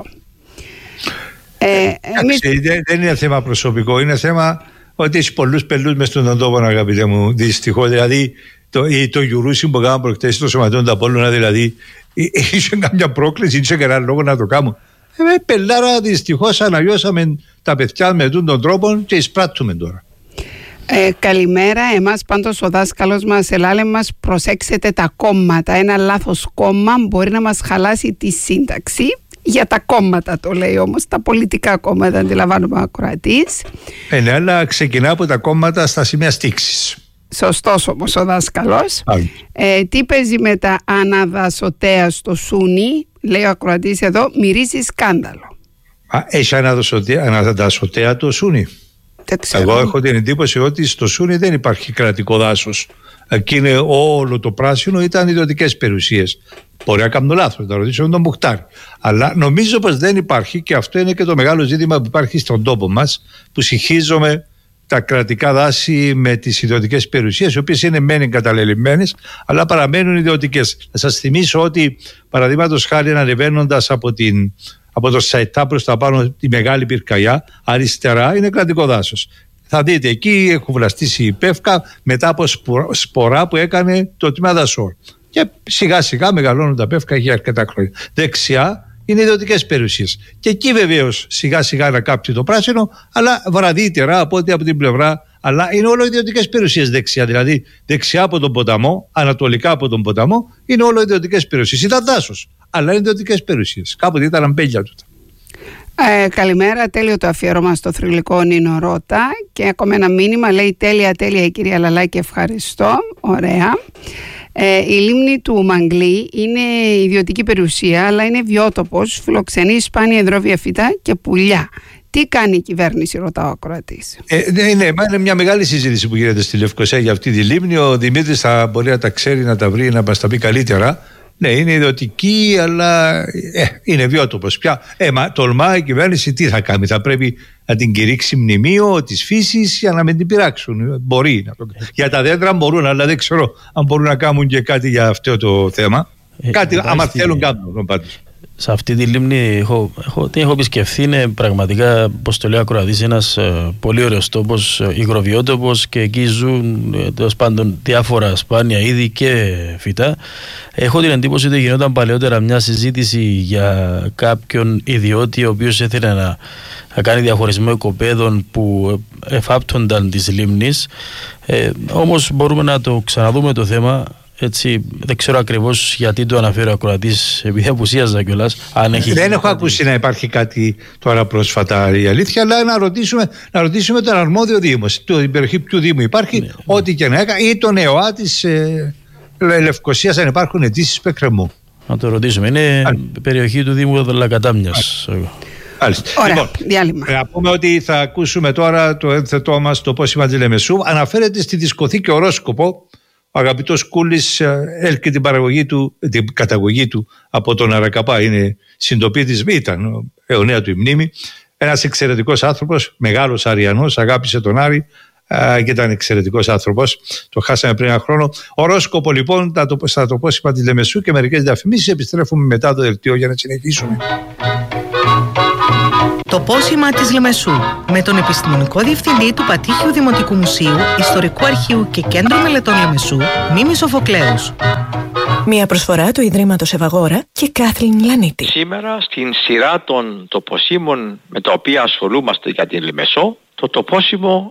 Ε, εμείς... δεν, δεν είναι θέμα προσωπικό, είναι θέμα ότι έχει πολλούς πελούς μες στον τόπο, αγαπητέ μου, δυστυχώς. Δηλαδή το, το γιουρούσι που κάναμε προχτές στο σωματείο του Απόλλωνα, δηλαδή είχε καμιά πρόκληση, είχε κανένα λόγο να το κάνουμε. Ε, πελάρα, δυστυχώς αναγιώσαμε τα παιδιά με τον τρόπο και εισπράττουμε τώρα. Ε, καλημέρα. Εμάς πάντως ο δάσκαλος μας ελάλε μας, προσέξετε τα κόμματα. Ένα λάθος κόμμα μπορεί να μας χαλάσει τη σύνταξη. Για τα κόμματα το λέει όμως, τα πολιτικά κόμματα, αντιλαμβάνομαι ο ακροατής. Ε, ναι, αλλά ξεκινά από τα κόμματα στα σημεία στίξης. Σωστός όμως ο δάσκαλος. Ε, τι παίζει με τα αναδασωτέα στο Σούνι, λέει ο ακροατής εδώ, μυρίζει σκάνδαλο. Α, έχει αναδασωτέα το Σούνι. Εγώ έχω την εντύπωση ότι στο Σούνι δεν υπάρχει κρατικό δάσος. Εκεί είναι όλο το πράσινο, ήταν ιδιωτικές περιουσίες. Μπορεί να κάνω λάθος, να ρωτήσω τον Μπουχτάρη. Αλλά νομίζω πως δεν υπάρχει, και αυτό είναι και το μεγάλο ζήτημα που υπάρχει στον τόπο μας, που συγχύζουμε τα κρατικά δάση με τις ιδιωτικές περιουσίες, οι οποίες είναι μεν εγκαταλελειμμένες, αλλά παραμένουν ιδιωτικές. Να σας θυμίσω ότι, παραδείγματος χάρη, ανεβαίνοντας από, την, από το Σαϊτά προς τα πάνω, τη Μεγάλη Πυρκαγιά, αριστερά είναι κρατικό δάσος. Θα δείτε, εκεί έχουν βλαστήσει η Πεύκα μετά από σπορά που έκανε το τμήμα δασόρ. Και σιγά σιγά μεγαλώνουν τα Πεύκα για αρκετά χρόνια. Δεξιά είναι ιδιωτικές περιουσίες. Και εκεί βεβαίως σιγά σιγά ανακάπτει το πράσινο, αλλά βραδύτερα από ό,τι από την πλευρά. Αλλά είναι όλο ιδιωτικές περιουσίες δεξιά. Δηλαδή δεξιά από τον ποταμό, ανατολικά από τον ποταμό, είναι όλο ιδιωτικές περιουσίες. Ήταν δάσος, αλλά είναι ιδιωτικές περιουσίες. Κάποτε ήταν αμπέλια του. Ε, καλημέρα, τέλειο το αφιέρωμα στο θρυλικό Νίνο Ρώτα. Και ακόμα ένα μήνυμα, λέει τέλεια τέλεια η κυρία Λαλάκη, ευχαριστώ, ωραία. Ε, η λίμνη του Μαγκλή είναι ιδιωτική περιουσία, αλλά είναι βιότοπος, φιλοξενεί σπάνια υδρόβια φυτά και πουλιά. Τι κάνει η κυβέρνηση, ρωτάω ο ακροατής. Ε, ναι, ναι, είναι μια μεγάλη συζήτηση που γίνεται στη Λευκοσία για αυτή τη λίμνη. Ο Δημήτρης θα μπορεί να τα ξέρει, να τα βρει, να μας τα πει καλύτερα. Ναι, είναι ιδιωτική, αλλά ε, είναι βιότοπος πια. Ε, μα τολμά η κυβέρνηση τι θα κάνει, θα πρέπει να την κηρύξει μνημείο της φύσης για να μην την πειράξουν. Μπορεί να το... Για τα δέντρα μπορούν, αλλά δεν ξέρω αν μπορούν να κάνουν και κάτι για αυτό το θέμα. Ε, κάτι, άμα θέλουν, κάνουν πάντως. Σε αυτή τη λίμνη έχω, έχω, την έχω επισκεφθεί, είναι πραγματικά, όπως το λέει ο ακροατής, ένας ε, πολύ ωραίος τόπος, ε, υγροβιότοπος, και εκεί ζουν ε, τέλος πάντων διάφορα σπάνια είδη και φυτά. Έχω την εντύπωση ότι γινόταν παλαιότερα μια συζήτηση για κάποιον ιδιώτη ο οποίος ήθελε να, να κάνει διαχωρισμό οικοπαίδων που εφάπτονταν της λίμνης. Ε, όμως μπορούμε να το ξαναδούμε το θέμα. Έτσι, δεν ξέρω ακριβώς γιατί το αναφέρει ο ακροατής, επειδή απουσίαζα κιόλας. Αν έχει δεν έχω κάτι... ακούσει να υπάρχει κάτι τώρα πρόσφατα, η αλήθεια, αλλά να ρωτήσουμε, να ρωτήσουμε τον αρμόδιο Δήμο, την περιοχή ποιου Δήμου υπάρχει, ναι, ό,τι και να έκανε, ή τον ΕΟΑ της ε, Λευκοσίας, αν υπάρχουν αιτήσεις πεκρεμού. Να το ρωτήσουμε. Είναι Α. περιοχή του Δήμου Λακατάμιας. Ωραία, λοιπόν, διάλειμμα. Να πούμε ότι θα ακούσουμε τώρα το ένθετό μας, το πόσημα της Λεμεσού. Αναφέρεται στη δισκοθήκη ορόσκοπο. Ο αγαπητός Κούλης έλκει την παραγωγή του, την καταγωγή του από τον Αρακαπά. Είναι συντοπίτης, ήταν αιωνία του η μνήμη. Ένας εξαιρετικός άνθρωπος, μεγάλος Αριανός, αγάπησε τον Άρη και ήταν εξαιρετικός άνθρωπος. Το χάσαμε πριν ένα χρόνο. Ορόσκοπο λοιπόν στα τοπόσημα της Λεμεσού και μερικές διαφημίσεις. Επιστρέφουμε μετά το δελτίο για να συνεχίσουμε. Το πόσημα της Λεμεσού, με τον επιστημονικό διευθυντή του Πατήχιου Δημοτικού Μουσείου, Ιστορικού Αρχείου και Κέντρο Μελετών Λεμεσού, Μίμη Σοφοκλέους. Μια προσφορά του Ιδρύματος Ευαγόρα και Κάθλιν Λανίτη. Σήμερα στην σειρά των τοποσίμων με τα οποία ασχολούμαστε για την Λεμεσό, το τοπόσιμο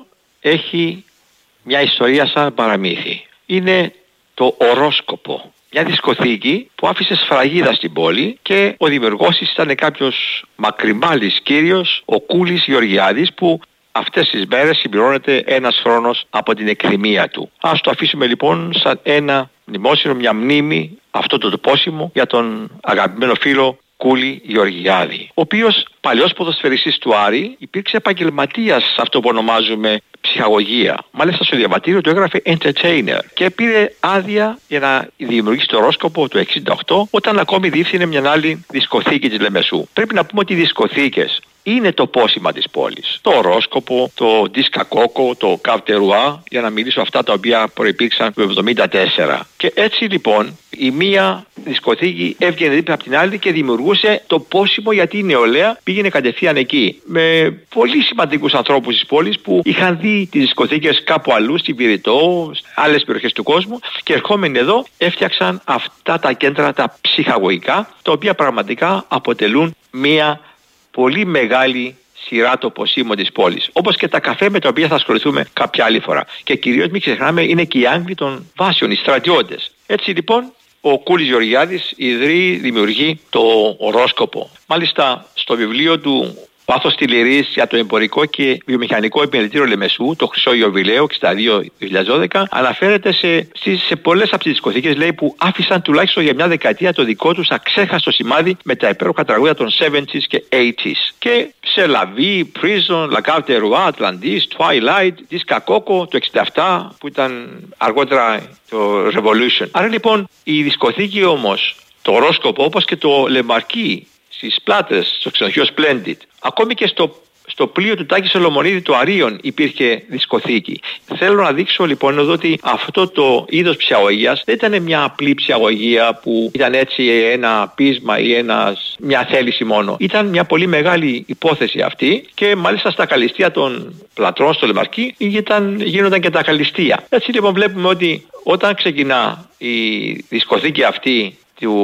έχει μια ιστορία σαν παραμύθι. Είναι το ορόσκοπο. Μια δισκοθήκη που άφησε σφραγίδα στην πόλη και ο δημιουργός ήταν κάποιος μακριμάλης κύριος, ο Κούλης Γεωργιάδης, που αυτές τις μέρες συμπληρώνεται ένας χρόνος από την εκκρεμία του. Ας το αφήσουμε λοιπόν σαν ένα μνημόσυνο, μια μνήμη, αυτό το τοπόσιμο για τον αγαπημένο φίλο Κούλη Γεωργιάδη, ο οποίος παλιός ποδοσφαιριστής του Άρη, υπήρξε επαγγελματίας σε αυτό που ονομάζουμε ψυχαγωγία. Μάλιστα στο διαβατήριο του έγραφε entertainer και πήρε άδεια για να δημιουργήσει το ορόσκοπο του εξήντα οκτώ, όταν ακόμη διεύθυνε μια άλλη δισκοθήκη της Λεμεσού. Πρέπει να πούμε ότι οι δισκοθήκες είναι το πόσημα της πόλης. Το ορόσκοπο, το δισκακόκο, το καυτερουά, για να μιλήσω αυτά τα οποία προϋπήρξαν το εβδομήντα τέσσερα. Και έτσι λοιπόν η μία δισκοθήκη έβγαινε δίπλα από την άλλη και δημιουργούσε το πόσιμο, γιατί η νεολαία πήγαινε κατευθείαν εκεί. Με πολύ σημαντικούς ανθρώπους της πόλης που είχαν δει τις δισκοθήκες κάπου αλλού, στην Πυρητό, άλλες περιοχές του κόσμου, και ερχόμενοι εδώ έφτιαξαν αυτά τα κέντρα τα ψυχαγωγικά, τα οποία πραγματικά αποτελούν μία πολύ μεγάλη σειρά τοποσίμων της πόλης. Όπως και τα καφέ με τα οποία θα ασχοληθούμε κάποια άλλη φορά. Και κυρίως μην ξεχνάμε, είναι και οι Άγγλοι των βάσεων, οι στρατιώτες. Έτσι λοιπόν ο Κούλης Γεωργιάδης ιδρύει, δημιουργεί το ορόσκοπο. Μάλιστα στο βιβλίο του Πάθος Τηληρής για το εμπορικό και βιομηχανικό επενδυτήριο Λεμεσού, το Χρυσό Ιωβιλέο εξήντα δύο δύο χιλιάδες δώδεκα, αναφέρεται σε, σε πολλές από τις δισκοθήκες, λέει, που άφησαν τουλάχιστον για μια δεκαετία το δικό τους αξέχαστο σημάδι με τα υπέροχα τραγούδια των εβδομήντα και ογδόντα. Και σε Λαβή, Prison, La Cave de Roi, Atlantis, Twilight, Disca Coco, το εξήντα επτά, που ήταν αργότερα το Revolution. Άρα λοιπόν η δισκοθήκη όμως, το ορόσκοπο, όπως και το Λεμαρκί στις πλάτες, στο ξενοδοχείο Splendid, ακόμη και στο, στο πλοίο του Τάκη Σολομονίδη του Αρίων υπήρχε δισκοθήκη. Θέλω να δείξω λοιπόν εδώ ότι αυτό το είδος ψυχαγωγίας δεν ήταν μια απλή ψυχαγωγία που ήταν έτσι ένα πείσμα ή ένας, μια θέληση μόνο. Ήταν μια πολύ μεγάλη υπόθεση αυτή, και μάλιστα στα καλλιστεία των πλατρών στο Λεμαρκί ήταν, γίνονταν και τα καλλιστεία. Έτσι λοιπόν βλέπουμε ότι όταν ξεκινά η δισκοθήκη αυτή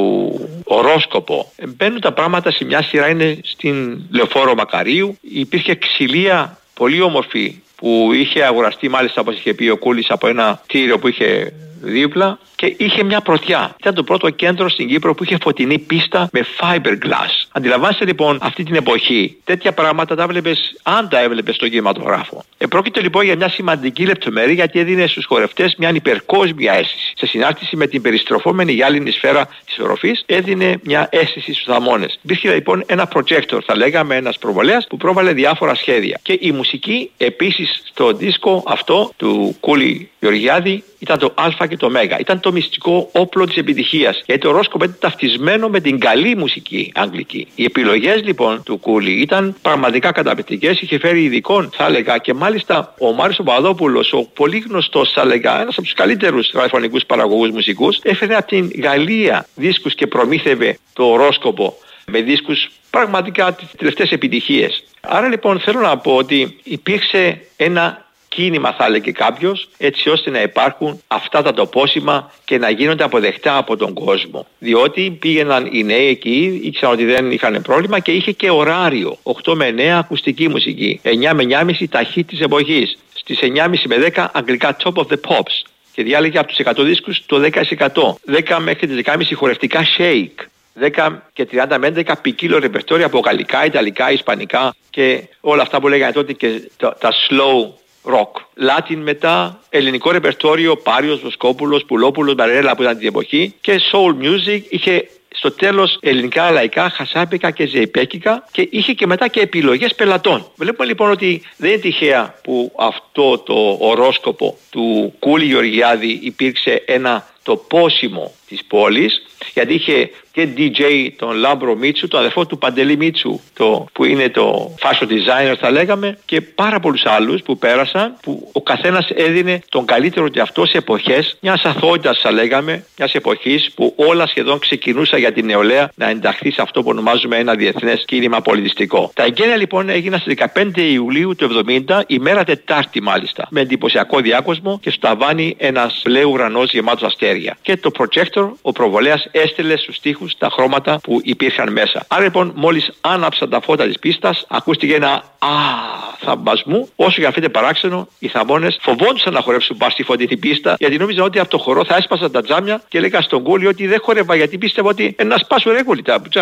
του ορόσκοπο, μπαίνουν τα πράγματα σε μια σειρά. Είναι στην Λεωφόρο Μακαρίου. Υπήρχε ξυλία πολύ όμορφη που είχε αγοραστεί, μάλιστα όπως είχε πει ο Κούλης, από ένα κτίριο που είχε δίπλα, και είχε μια πρωτιά. Ήταν το πρώτο κέντρο στην Κύπρο που είχε φωτεινή πίστα με fiberglass. Αντιλαμβάνεστε λοιπόν αυτή την εποχή τέτοια πράγματα τα βλέπεις, αν τα έβλεπες στον κινηματογράφο. Επρόκειται λοιπόν για μια σημαντική λεπτομέρεια, γιατί έδινε στους χορευτές μια υπερκόσμια αίσθηση. Σε συνάρτηση με την περιστροφόμενη γυάλινη σφαίρα της οροφής, έδινε μια αίσθηση στους θαμώνες. Υπήρχε λοιπόν ένα projector, θα λέγαμε, ένας προβολέας που πρόβαλε διάφορα σχέδια. Και η μουσική επίσης στο δίσκο αυτό του Κούλη Γεωργιάδη ήταν το Α και το Μέγα. Ήταν το μυστικό όπλο της επιτυχίας. Γιατί το ορόσκοπο ήταν ταυτισμένο με την καλή μουσική αγγλική. Οι επιλογές λοιπόν του Κούλη ήταν πραγματικά καταπληκτικές. Είχε φέρει ειδικών, θα έλεγα, και μάλιστα ο Μάριος ο Παπαδόπουλος, ο πολύ γνωστός, θα έλεγα, ένας από τους καλύτερους ραδιοφωνικούς παραγωγούς μουσικούς, έφερε από την Γαλλία δίσκους και προμήθευε το ορόσκοπο με δίσκους πραγματικά τις τελευταίες επιτυχίες. Άρα λοιπόν θέλω να πω ότι υπήρξε ένα κίνημα, θα έλεγε κάποιος, έτσι ώστε να υπάρχουν αυτά τα τοπόσημα και να γίνονται αποδεκτά από τον κόσμο. Διότι πήγαιναν οι νέοι εκεί, ήξεραν ότι δεν είχαν πρόβλημα, και είχε και ωράριο. οκτώ με εννέα ακουστική μουσική, εννιά με εννιά και μισή τα hit της εποχής, στις εννιά και μισή με δέκα αγγλικά top of the pops, και διάλεγε από τους εκατό δίσκους το δέκα τοις εκατό. δέκα μέχρι τις δέκα και μισή χορευτικά shake. δέκα και τριάντα με έντεκα ποικίλο ρεπερτόρια από γαλλικά, ιταλικά, ισπανικά και όλα αυτά που λέγανε τότε, και τα, τα slow rock. Latin μετά, ελληνικό ρεπερτόριο, Πάριος, Βοσκόπουλος, Πουλόπουλος, Μπαρέλα που ήταν την εποχή, και soul music. Είχε στο τέλος ελληνικά, λαϊκά, χασάπικα και ζεϊπέκικα, και είχε και μετά και επιλογές πελατών. Βλέπουμε λοιπόν ότι δεν είναι τυχαία που αυτό το ορόσκοπο του Κούλη Γεωργιάδη υπήρξε ένα τοπόσιμο της πόλης, γιατί είχε και ντι τζέι τον Λάμπρο Μίτσου, τον αδερφό του Παντελή Μίτσου, το, που είναι το fashion designer, θα λέγαμε, και πάρα πολλούς άλλους που πέρασαν, που ο καθένας έδινε τον καλύτερο του αυτό σε εποχές μιας αθωότητας, θα λέγαμε, μιας εποχής που όλα σχεδόν ξεκινούσαν για την νεολαία να ενταχθεί σε αυτό που ονομάζουμε ένα διεθνές κίνημα πολιτιστικό. Τα εγγένεια λοιπόν έγιναν στις δεκαπέντε Ιουλίου του εβδομήντα, ημέρα Τετάρτη μάλιστα, με εντυπωσιακό διάκοσμο, και στο ταβάνι ένας μπλε ουρανός γεμάτος αστέρια. Και το projector δεύτερο, ο προβολέας έστελε στους τοίχους τα χρώματα που υπήρχαν μέσα. Άρα λοιπόν, μόλις άναψαν τα φώτα της πίστας, ακούστηκε ένα «Α» θαμπασμού. Όσο για να φαίνεται παράξενο, οι θαμώνες φοβόντουσαν να χορέψουν πας στη φωτεινή πίστα, γιατί νόμιζαν ότι από το χορό θα έσπασαν τα τζάμια και έλεγαν στον κούλι ότι δεν χορεύα, γιατί πίστευα ότι να σπάσουν ρε κούλι τα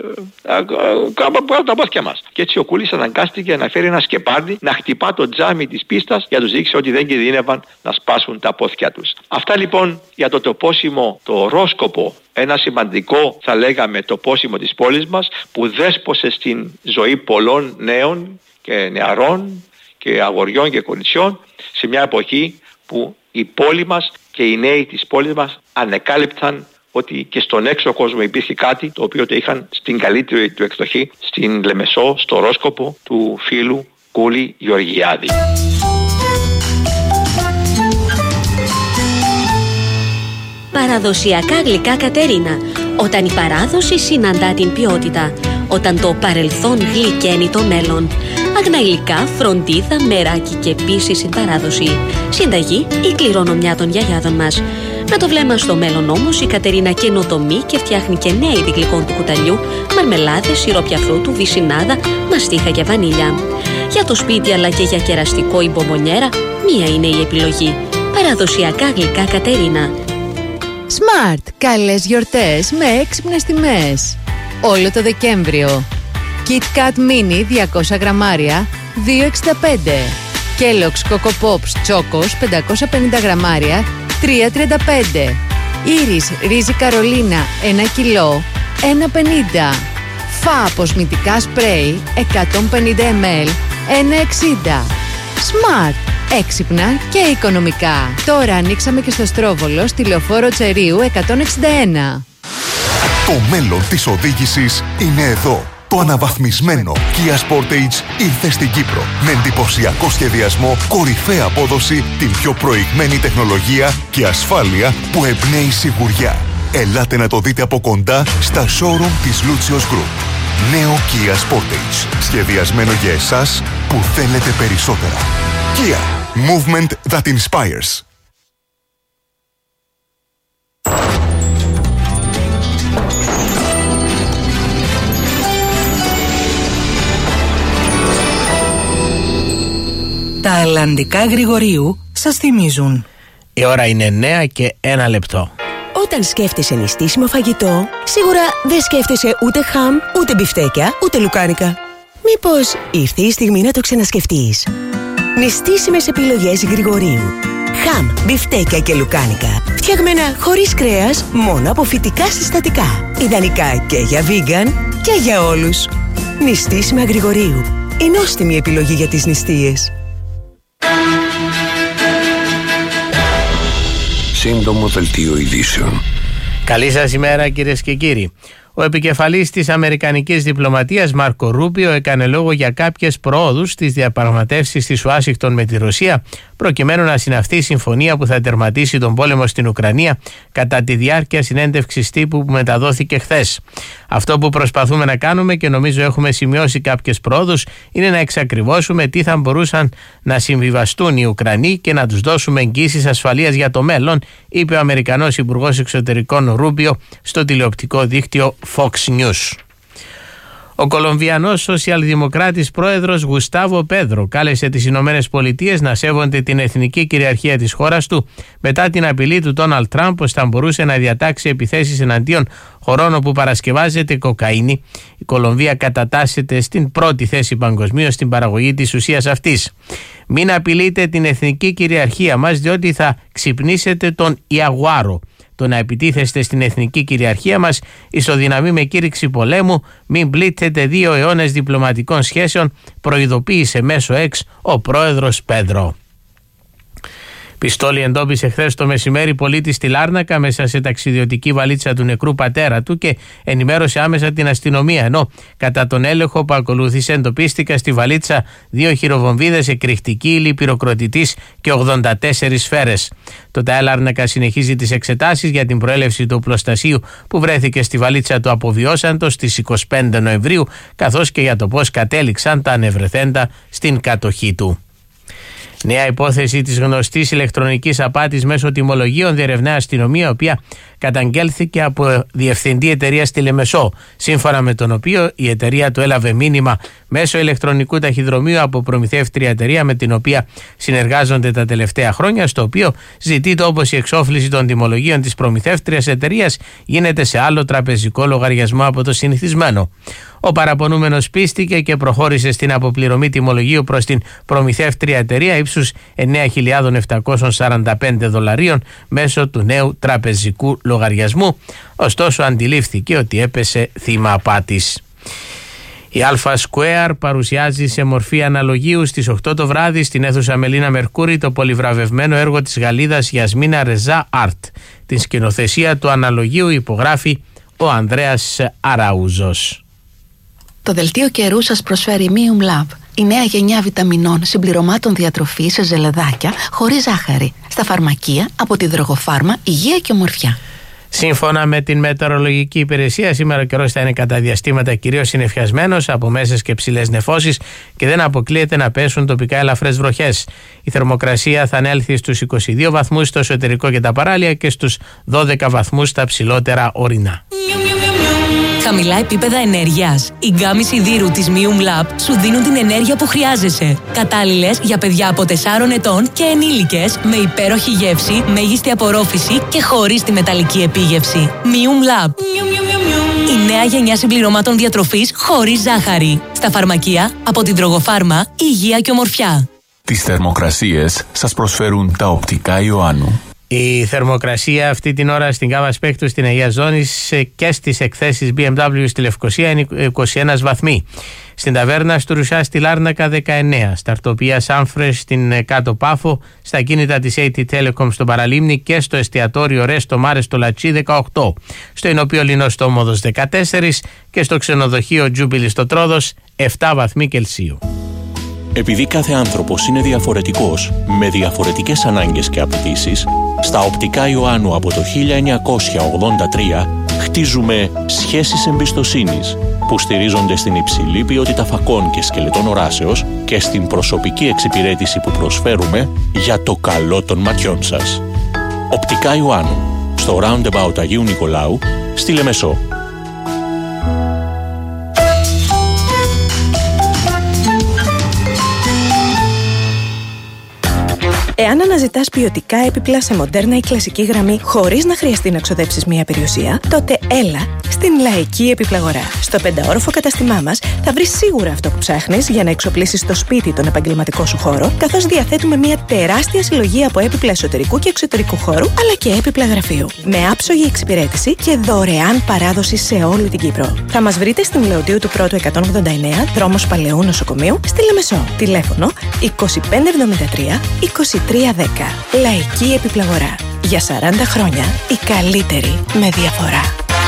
τα πόθηκια μας. Και έτσι ο κούλις αναγκάστηκε να φέρει ένα σκεπάρδι να χτυπά το τζάμι της πίστας για να τους δείξει ότι δεν κινδύνευαν να σπάσουν τα πόθηκια τους. Αυτά λοιπόν για το τοπόσιμο, το ορόσκοπο, ένα σημαντικό θα λέγαμε τοπόσιμο της πόλης μας, που δέσπωσε στην ζωή πολλών νέων και νεαρών και αγοριών και κοριτσιών σε μια εποχή που η πόλη μας και οι νέοι της πόλης μας ανεκάλυπταν ότι και στον έξω κόσμο υπήρχε κάτι το οποίο το είχαν στην καλύτερη του εκδοχή στην Λεμεσό, στο ορόσκοπο του φίλου Κούλη Γεωργιάδη. Παραδοσιακά γλυκά Κατερίνα. Όταν η παράδοση συναντά την ποιότητα. Όταν το παρελθόν γλυκαίνει το μέλλον. Αγνά υλικά, φροντίδα, μεράκι και επίσης στην παράδοση. Συνταγή η κληρονομιά των γιαγιάδων μας. Με το βλέμμα στο μέλλον όμως, η Κατερίνα καινοτομεί και φτιάχνει και νέα είδη γλυκών του κουταλιού, μαρμελάδες, σιρόπια φρούτου, βυσινάδα, μαστίχα και βανίλια. Για το σπίτι αλλά και για κεραστικό ή μπομπονιέρα, μία είναι η επιλογή. Παραδοσιακά γλυκά Κατερίνα. Smart. Καλές γιορτές με έξυπνες τιμές. Όλο το Δεκέμβριο. KitKat Mini διακόσια γραμμάρια δύο εξήντα πέντε. Kellogg's Coco Pops Chocos πεντακόσια πενήντα γραμμάρια τρία τριάντα πέντε. Iris ρύζι Καρολίνα ένα κιλό ένα πενήντα. Φα αποσμητικά σπρέι εκατόν πενήντα μιλιλίτρα ένα εξήντα. Smart. Έξυπνα και οικονομικά. Τώρα ανοίξαμε και στο Στρόβολο στη Λεωφόρο Τσερίου εκατόν εξήντα ένα. Το μέλλον της οδήγησης είναι εδώ. Το αναβαθμισμένο Kia Sportage ήρθε στην Κύπρο με εντυπωσιακό σχεδιασμό, κορυφαία απόδοση, την πιο προηγμένη τεχνολογία και ασφάλεια που εμπνέει σιγουριά. Ελάτε να το δείτε από κοντά στα showroom της Lucios Group. Νέο Kia Sportage, σχεδιασμένο για εσάς που θέλετε περισσότερα. Kia. Movement that inspires. Τα αλλαντικά Γρηγορίου σας θυμίζουν. Η ώρα είναι εννέα και ένα λεπτό. Όταν σκέφτεσαι νηστίσιμο φαγητό, σίγουρα δεν σκέφτεσαι ούτε χαμ, ούτε μπιφτέκια, ούτε λουκάνικα. Μήπως ήρθε η στιγμή να το ξανασκεφτείς? Νηστίσιμες επιλογές Γρηγορίου. Χαμ, μπιφτέκια και λουκάνικα. Φτιαγμένα χωρίς κρέας, μόνο από φυτικά συστατικά. Ιδανικά και για vegan και για όλους. Νηστίσιμα Γρηγορίου. Η νόστιμη επιλογή για τις νηστείες. Σύντομο δελτίο ειδήσεων. Καλή σας ημέρα κυρίες και κύριοι. Ο επικεφαλής της Αμερικανικής διπλωματίας Μάρκο Ρούμπιο έκανε λόγο για κάποιες προόδους στις διαπραγματεύσεις της Ουάσιγκτον με τη Ρωσία, προκειμένου να συναυθεί συμφωνία που θα τερματίσει τον πόλεμο στην Ουκρανία κατά τη διάρκεια συνέντευξης τύπου που μεταδόθηκε χθες. Αυτό που προσπαθούμε να κάνουμε, και νομίζω έχουμε σημειώσει κάποιες προόδους, είναι να εξακριβώσουμε τι θα μπορούσαν να συμβιβαστούν οι Ουκρανοί και να τους δώσουμε εγγύσεις ασφαλείας για το μέλλον, είπε ο Αμερικανός Υπουργός Εξωτερικών Ρούμπιο στο τηλεοπτικό δίκτυο Fox News. Ο Κολομβιανός σοσιαλδημοκράτης πρόεδρος Γουστάβο Πέδρο κάλεσε τις Ηνωμένες Πολιτείες να σέβονται την εθνική κυριαρχία της χώρας του μετά την απειλή του Ντόναλντ Τραμπ πως θα μπορούσε να διατάξει επιθέσεις εναντίον χωρών όπου παρασκευάζεται κοκαίνη. Η Κολομβία κατατάσσεται στην πρώτη θέση παγκοσμίως στην παραγωγή της ουσίας αυτής. «Μην απειλείτε την εθνική κυριαρχία μας, διότι θα ξυπνήσετε τον Ιαγουάρο. Το να επιτίθεστε στην εθνική κυριαρχία μας ισοδυναμεί με κήρυξη πολέμου. Μην πλήττετε δύο αιώνες διπλωματικών σχέσεων», προειδοποίησε μέσω X ο πρόεδρος Πέδρο. Πιστόλι εντόπισε χθες το μεσημέρι πολίτη στη Λάρνακα μέσα σε ταξιδιωτική βαλίτσα του νεκρού πατέρα του και ενημέρωσε άμεσα την αστυνομία, ενώ κατά τον έλεγχο που ακολούθησε εντοπίστηκαν στη βαλίτσα δύο χειροβομβίδες, εκρηκτική ύλη, πυροκροτητής και ογδόντα τέσσερις σφαίρες. Το ΤΑΕ Λάρνακα συνεχίζει τις εξετάσεις για την προέλευση του οπλοστασίου που βρέθηκε στη βαλίτσα του αποβιώσαντος στις είκοσι πέντε Νοεμβρίου, καθώς και για το πώς κατέληξαν τα ανεβρεθέντα στην κατοχή του. Νέα υπόθεση της γνωστής ηλεκτρονικής απάτης μέσω τιμολογίων διερευνά η αστυνομία, η οποία καταγγέλθηκε από διευθυντή εταιρείας Τηλεμεσό, σύμφωνα με τον οποίο η εταιρεία του έλαβε μήνυμα μέσω ηλεκτρονικού ταχυδρομείου από προμηθεύτρια εταιρεία με την οποία συνεργάζονται τα τελευταία χρόνια, στο οποίο ζητείται όπως η εξόφληση των τιμολογίων της προμηθεύτριας εταιρείας γίνεται σε άλλο τραπεζικό λογαριασμό από το συνηθισμένο. Ο παραπονούμενος πίστηκε και προχώρησε στην αποπληρωμή τιμολογίου προς την προμηθεύτρια εταιρεία ύψους εννέα χιλιάδες επτακόσια σαράντα πέντε δολαρίων μέσω του νέου τραπεζικού λογαριασμού, ωστόσο αντιλήφθηκε ότι έπεσε θύμα απάτης. Η Alpha Square παρουσιάζει σε μορφή αναλογίου στις οκτώ το βράδυ στην αίθουσα Μελίνα Μερκούρη το πολυβραβευμένο έργο της Γαλλίδας Γιασμίνα Ρεζά Αρτ. Την σκηνοθεσία του αναλογίου υπογράφει ο Ανδρέας Αραούζος. Το δελτίο καιρού σας προσφέρει Mium Lab, η νέα γενιά βιταμινών συμπληρωμάτων διατροφής σε ζελεδάκια χωρίς ζάχαρη. Στα φαρμακεία από τη Δρογοφάρμα, υγεία και ομορφιά. Σύμφωνα με την μετεωρολογική υπηρεσία, σήμερα ο καιρός θα είναι κατά διαστήματα κυρίως συννεφιασμένος από μέσες και ψηλές νεφώσεις και δεν αποκλείεται να πέσουν τοπικά ελαφρές βροχές. Η θερμοκρασία θα ανέλθει στους είκοσι δύο βαθμούς στο εσωτερικό και τα παράλια και στους δώδεκα βαθμούς στα ψηλότερα ορεινά. Χαμηλά επίπεδα ενέργειας. Οι γκάμοι σιδήρου της Mium Lab σου δίνουν την ενέργεια που χρειάζεσαι. Κατάλληλες για παιδιά από τεσσάρων ετών και ενήλικες, με υπέροχη γεύση, μέγιστη απορρόφηση και χωρίς τη μεταλλική επίγευση. Mium Lab. Η νέα γενιά συμπληρωμάτων διατροφής χωρίς ζάχαρη. Στα φαρμακεία από την Τρογοφάρμα, υγεία και ομορφιά. Τις θερμοκρασίες σας προσφέρουν τα οπτικά Ιωάννου. Η θερμοκρασία αυτή την ώρα στην Γάβα Σπέκτου στην Αγία Ζώνης και στις εκθέσεις μπι εμ ντάμπλιου στη Λευκοσία είναι είκοσι ένα βαθμοί. Στην ταβέρνα του Ρουσιά στη Λάρνακα δεκαεννέα. Στα αρτοπία Σάμφρες στην Κάτω Πάφο. Στα κίνητα της έι τι Telecom στο Παραλίμνη και στο εστιατόριο Ρέστο Μάρε στο Λατσί δεκαοκτώ. Στο Ινοπείο Λινό στο Όμοδος δεκατέσσερα και στο ξενοδοχείο Τζούμπιλι στο Τρόδος επτά βαθμοί Κελσίου. Επειδή κάθε άνθρωπος είναι διαφορετικός, με διαφορετικές ανάγκες και απαιτήσεις, στα οπτικά Ιωάννου από το χίλια εννιακόσια ογδόντα τρία χτίζουμε σχέσεις εμπιστοσύνης που στηρίζονται στην υψηλή ποιότητα φακών και σκελετών οράσεως και στην προσωπική εξυπηρέτηση που προσφέρουμε για το καλό των ματιών σας. Οπτικά Ιωάννου, στο Roundabout Αγίου Νικολάου, στη Λεμεσό. Εάν αναζητάς ποιοτικά έπιπλα σε μοντέρνα ή κλασική γραμμή χωρίς να χρειαστεί να ξοδέψεις μία περιουσία, τότε έλα στην Λαϊκή Επιπλαγορά. Στο πενταόροφο καταστημά μας θα βρεις σίγουρα αυτό που ψάχνεις για να εξοπλίσεις το σπίτι τον επαγγελματικό σου χώρο, καθώς διαθέτουμε μία τεράστια συλλογή από έπιπλα εσωτερικού και εξωτερικού χώρου, αλλά και έπιπλα γραφείου. Με άψογη εξυπηρέτηση και δωρεάν παράδοση σε όλη την Κύπρο. Θα μας βρείτε στην Λεωτίου του Πρώτου εκατόν ογδόντα εννέα, δρόμος Παλαιού Νοσοκομείου, στη Λεμεσό. Τηλέφωνο είκοσι πέντε εβδομήντα τρία είκοσι τρία δέκα. Λαϊκή Επιπλαγορά. Για σαράντα χρόνια η καλύτερη με διαφορά.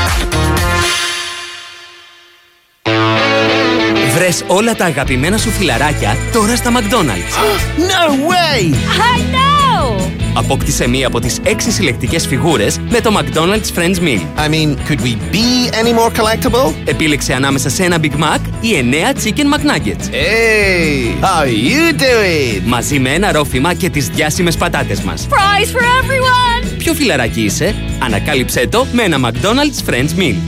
Βρες όλα τα αγαπημένα σου φιλαράκια τώρα στα McDonald's. No way! I know! Απόκτησε μία από τις έξι συλλεκτικές φιγούρες με το McDonald's Friends Meal. I mean, could we be any more collectible? Επίλεξε ανάμεσα σε ένα Big Mac ή εννέα Chicken McNuggets. Hey, how you doing? Μαζί με ένα ρόφημα και τις διάσημες πατάτες μας. Prize for everyone! Ποιο φιλαράκι είσαι? Ανακάλυψέ το με ένα McDonald's Friends Meal.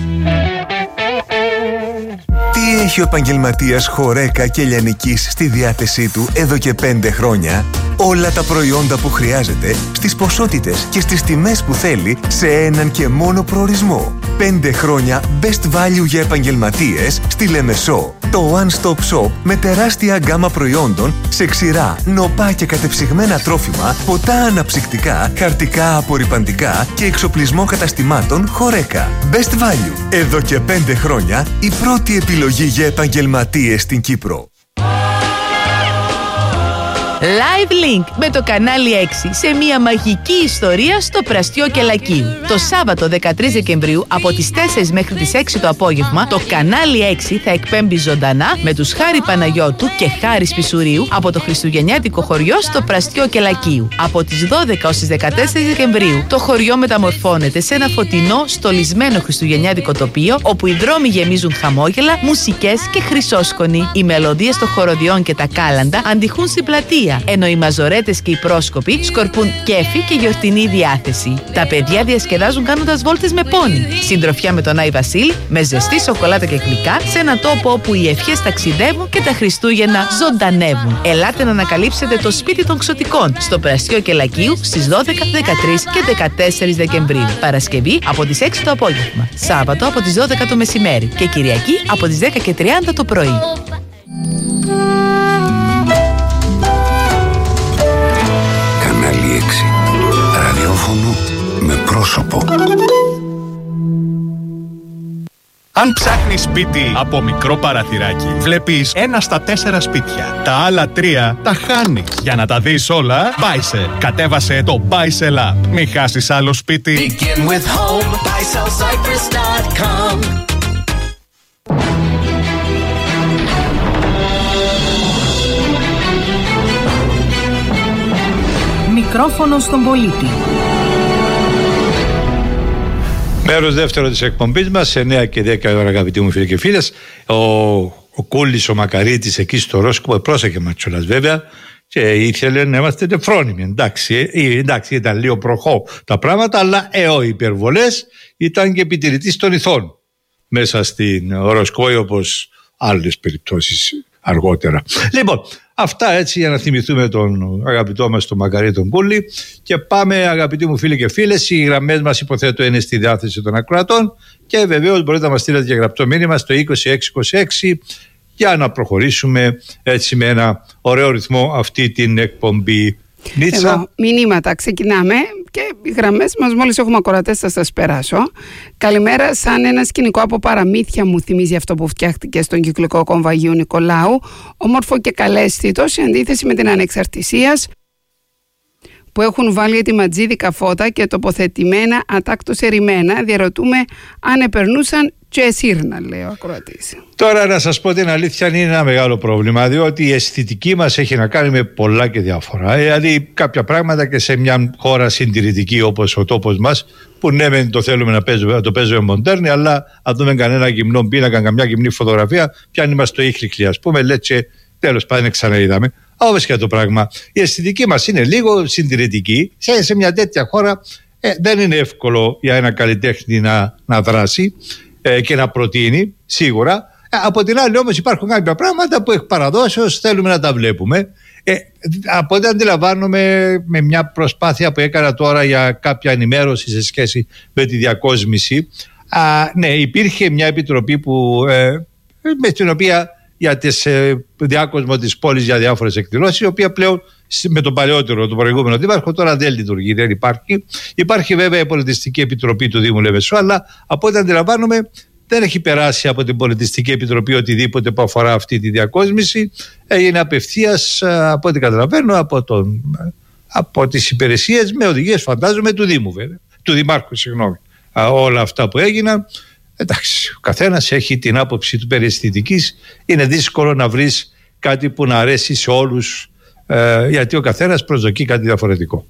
Τι έχει ο επαγγελματίας Χορέκα και Λιανικής στη διάθεσή του εδώ και πέντε χρόνια? Όλα τα προϊόντα που χρειάζεται, στις ποσότητες και στις τιμές που θέλει, σε έναν και μόνο προορισμό. Πέντε χρόνια best value για επαγγελματίες στη Λεμεσό. Το One Stop Shop με τεράστια γκάμα προϊόντων σε ξηρά, νοπά και κατεψυγμένα τρόφιμα, ποτά αναψυκτικά, χαρτικά απορρυπαντικά και εξοπλισμό καταστημάτων Χορέκα. Best value. Εδώ και πέντε χρόνια η πρώτη επιλογή για επαγγελματίες στην Κύπρο. Live Link με το κανάλι έξι σε μια μαγική ιστορία στο Πραστιό Κελακίου. Το Σάββατο δεκατρείς Δεκεμβρίου από τις τέσσερις μέχρι τις έξι το απόγευμα το κανάλι έξι θα εκπέμπει ζωντανά με τους Χάρη Παναγιώτου και Χάρη Πισουρίου από το χριστουγεννιάτικο χωριό στο Πραστιό Κελακίου. Από τις δώδεκα ως τις δεκατέσσερις Δεκεμβρίου το χωριό μεταμορφώνεται σε ένα φωτεινό στολισμένο χριστουγεννιάτικο τοπίο όπου οι δρόμοι γεμίζουν χαμόγελα, μουσικές και χρυσόσκονοι. Οι μελωδίες των χοροδιών και τα κάλαντα αντιχούν στην πλατεία παρουσία, ενώ οι μαζορέτες και οι πρόσκοποι σκορπούν κέφι και γιορτινή διάθεση. Τα παιδιά διασκεδάζουν κάνοντας βόλτες με πόνι, συντροφιά με τον Άι Βασίλη, με ζεστή σοκολάτα και γλυκά, σε ένα τόπο όπου οι ευχές ταξιδεύουν και τα Χριστούγεννα ζωντανεύουν. Ελάτε να ανακαλύψετε το σπίτι των Ξωτικών στο Πραστιό Κελακίου στις δώδεκα, δεκατρείς και δεκατέσσερις Δεκεμβρίου. Παρασκευή από τις έξι το απόγευμα, Σάββατο από τις δώδεκα το μεσημέρι και Κυριακή από τις δέκα και τριάντα το πρωί. Κανάλι έξι. Ραδιόφωνο με πρόσωπο. Αν ψάχνεις σπίτι από μικρό παραθυράκι, βλέπεις ένα στα τέσσερα σπίτια. Τα άλλα τρία τα χάνεις. Για να τα δεις όλα, Buysell. Κατέβασε το Buysell App. Μην χάσεις άλλο σπίτι. Begin with home, buy sell cypress dot com. Μικρόφωνο στον πολίτη. Μέρος δεύτερο της εκπομπής μας, εννιά και δέκα ώρα, αγαπητοί μου φίλοι και φίλες. Ο, ο Κούλης, ο Μακαρίτης εκεί στο Ρόσκοπο, πρόσεχε Ματσούλας βέβαια, και ήθελε να είμαστε τεφρόνιμοι. Εντάξει, ε, εντάξει, ήταν λίγο προχώ τα πράγματα, αλλά εώ υπερβολές, ήταν και επιτηρητής των ηθών μέσα στην Ρόσκοπο, όπως άλλες περιπτώσεις αργότερα. Λοιπόν, αυτά έτσι για να θυμηθούμε τον αγαπητό μας τον Μακαρίτη τον Κούλη, και πάμε, αγαπητοί μου φίλοι και φίλες. Οι γραμμές μας, υποθέτω, είναι στη διάθεση των ακροατών και βεβαίως μπορείτε να μας στείλετε και γραπτό μήνυμα στο είκοσι έξι είκοσι έξι για να προχωρήσουμε έτσι με ένα ωραίο ρυθμό αυτή την εκπομπή. Νίτσα. Εδώ, μηνύματα, ξεκινάμε και οι γραμμές μας, μόλις έχουμε ακροατές θα σας περάσω. Καλημέρα, σαν ένα σκηνικό από παραμύθια μου θυμίζει αυτό που φτιάχτηκε στον κυκλικό κόμβο Αγίου Νικολάου, όμορφο και καλέσθητο σε αντίθεση με την Ανεξαρτησίας, που έχουν βάλει ετοιματζίδικα φώτα και τοποθετημένα ατάκτως ερημένα. Διαρωτούμε αν επερνούσαν και εσύρνα, λέει ο ακροατής. Τώρα να σας πω την αλήθεια, είναι ένα μεγάλο πρόβλημα, διότι η αισθητική μας έχει να κάνει με πολλά και διάφορα. Δηλαδή κάποια πράγματα και σε μια χώρα συντηρητική όπως ο τόπος μας, που ναι μεν το θέλουμε να, παίζουμε, να το παίζουμε μοντέρνη, αλλά αν δούμε κανένα γυμνό πίνακα, καμιά γυμνή φωτογραφία, πιάνει μας το ήχλικλι, ας πούμε, λέτσε, τέλος πάντων ξαναείδαμε. Όπως και το πράγμα, η αισθητική μας είναι λίγο συντηρητική. Σε, σε μια τέτοια χώρα ε, δεν είναι εύκολο για ένα καλλιτέχνη να, να δράσει ε, και να προτείνει, σίγουρα. Ε, από την άλλη όμως υπάρχουν κάποια πράγματα που εκ παραδόσεως θέλουμε να τα βλέπουμε. Ε, από ό,τι αντιλαμβάνομαι, με μια προσπάθεια που έκανα τώρα για κάποια ενημέρωση σε σχέση με τη διακόσμηση, α, ναι, υπήρχε μια επιτροπή που, ε, με την οποία για τις ε, διάκοσμο της πόλης για διάφορες εκδηλώσεις, η οποία πλέον με τον παλαιότερο, τον προηγούμενο δήμαρχο, τώρα δεν λειτουργεί, δεν υπάρχει. Υπάρχει βέβαια η Πολιτιστική Επιτροπή του Δήμου Λεμεσού, αλλά από ό,τι αντιλαμβάνομαι δεν έχει περάσει από την Πολιτιστική Επιτροπή οτιδήποτε που αφορά αυτή τη διακόσμηση. Έγινε απευθείας, από ό,τι καταλαβαίνω, από, τον, από τις υπηρεσίες, με οδηγίες φαντάζομαι του Δήμου βέβαια, του Δημάρχου, συγγνώμη. Όλα αυτά που έγιναν. Εντάξει, ο καθένας έχει την άποψη του περί αισθητικής. Είναι δύσκολο να βρεις κάτι που να αρέσει σε όλους, ε, γιατί ο καθένας προσδοκεί κάτι διαφορετικό.